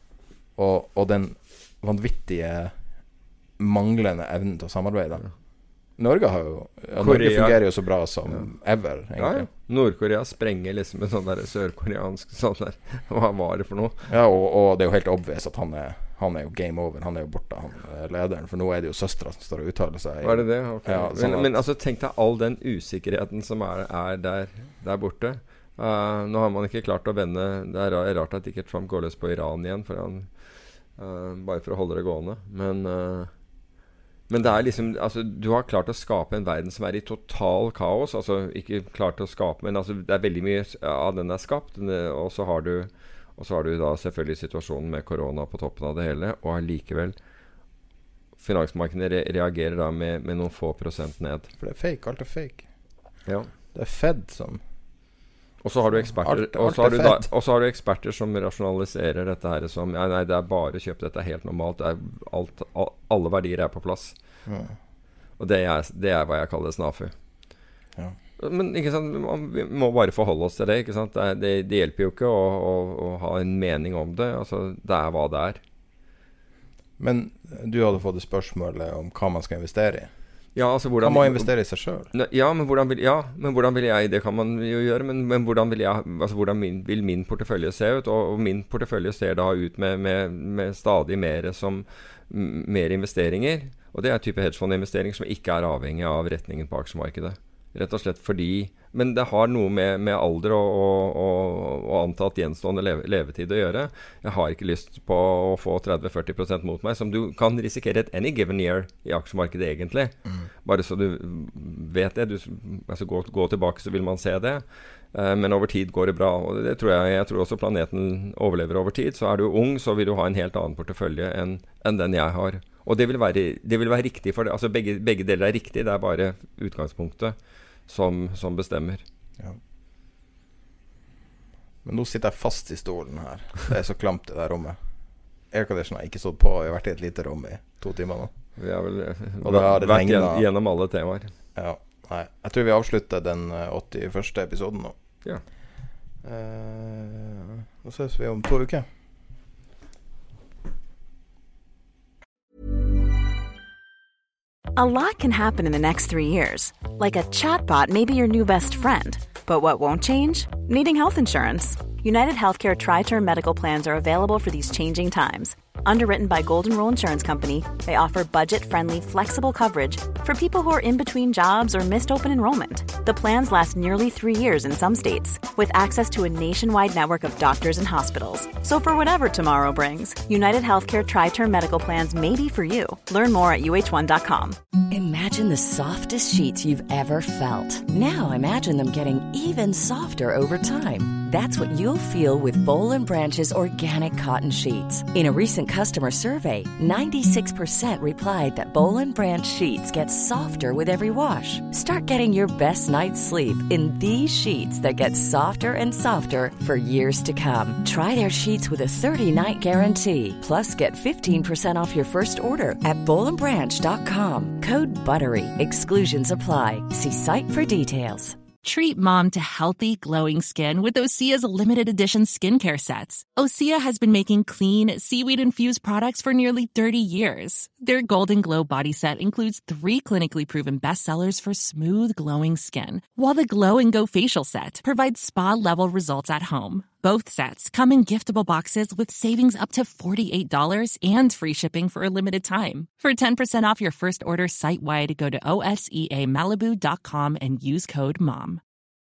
og, og den vanvittige manglende evnen til å samarbeide. Ja. Norge har jo ja, Norge fungerer jo så bra som ja. ever, egentlig. Ja, ja. Nordkorea sprenger liksom en sånn der sørkoreansk sånn der. Hva var det for noe? Ja, og, og det er jo helt obvious at han er han er jo game over, han er jo borte, han er lederen, for nå er det jo søstre som står og uttaler seg. Var det det? Okay. Ja, sånn men, men altså, tenk deg all den usikkerheten som er, er der, der borte. Uh, nå har man ikke klart å vende, det er rart at ikke Trump går løs på Iran igjen, for han, uh, bare for å holde det gående. Men, uh, men det er liksom, altså, du har klart å skape en verden som er i total kaos, altså ikke klart å skape, men altså, det er veldig mye av den er skapt, og så har du Og så har du da selvfølgelig situasjonen med korona på toppen av det hele, og allikevel finansmarkedene re reagerer da med, med noen få prosent ned. For det er fake, alt er fake. Ja. Det er Fed som Og så har du eksperter, alt, alt og, så har du da, og så har du eksperter som rasjonaliserer dette her som nei, nei, det er bare kjøpt, dette er helt normalt, det er alt, all, alle verdier er på plass. Ja. Og det er, det er hva jeg kaller snafu. Ja. Men ikke sant, man, vi må bare forholde oss til det, ikke sant? Det, det, det hjelper jo ikke å, å, å ha en mening om det. Altså, det er hva det er. Men du hadde fått spørsmålet om hva man skal investere i. Ja, altså hvordan... Kan man investere i seg selv? Ja, men hvordan vil, ja, men hvordan vil jeg... Det kan man jo gjøre, men, men hvordan, vil, jeg, altså, hvordan min, vil min portefølje se ut? Og, og min portefølje ser da ut med, med, med stadig mer som mer investeringer. Og det er type hedgefondinvestering som ikke er avhengig av retningen på aksjemarkedet. Rett og slett fordi Men det har noe med, med alder og, og, og, og antatt gjenstående leve, levetid å gjøre. Jeg har ikke lyst på å få thirty to forty percent mot meg, som du kan risikere et any given year i aksjemarkedet egentlig. Mm. Bare så du vet det. Du, altså gå, gå tilbake, så vil man se det. Uh, men over tid går det bra. Og det tror jeg, jeg tror også planeten overlever over tid. Så er du ung, så vil du ha en helt annen portefølje enn, enn den jeg har. Og det vil være, det vil være riktig for det. Altså begge, begge deler er riktig. Det er bare utgangspunktet Som, som bestemmer. Ja. Men nå sitter jeg fast i stolen her. Det er så klamt det der rommet. Aircondition har ikke stått på. Jeg har vært i et lite rom i to timer nå. Vi har vel og da har det vært regnet, gjennom alle temaer. Ja, nei. Jeg tror vi avslutter den åttifirste episoden nå. Ja. Eh, nå ses vi om to uker. A lot can happen in the next three years. Like a chatbot may be your new best friend. But what won't change? Needing health insurance. United Healthcare Tri-Term Medical Plans are available for these changing times. Underwritten by Golden Rule Insurance Company, they offer budget-friendly, flexible coverage for people who are in between jobs or missed open enrollment. The plans last nearly three years in some states, with access to a nationwide network of doctors and hospitals. So for whatever tomorrow brings, United Healthcare Tri-Term Medical Plans may be for you. Learn more at U H one dot com. Imagine the softest sheets you've ever felt. Now imagine them getting even softer over time. That's what you'll feel with Boll and Branch's organic cotton sheets. In a recent customer survey, ninety-six percent replied that Boll and Branch sheets get softer with every wash. Start getting your best night's sleep in these sheets that get softer and softer for years to come. Try their sheets with a thirty-night guarantee. Plus, get fifteen percent off your first order at boll and branch dot com. Code BUTTERY. Exclusions apply. See site for details. Treat mom to healthy, glowing skin with Osea's limited edition skincare sets. Osea has been making clean, seaweed-infused products for nearly thirty years. Their Golden Glow body set includes three clinically proven bestsellers for smooth, glowing skin, while the Glow and Go facial set provides spa-level results at home. Both sets come in giftable boxes with savings up to forty-eight dollars and free shipping for a limited time. For ten percent off your first order site-wide, go to O S E A Malibu dot com and use code MOM.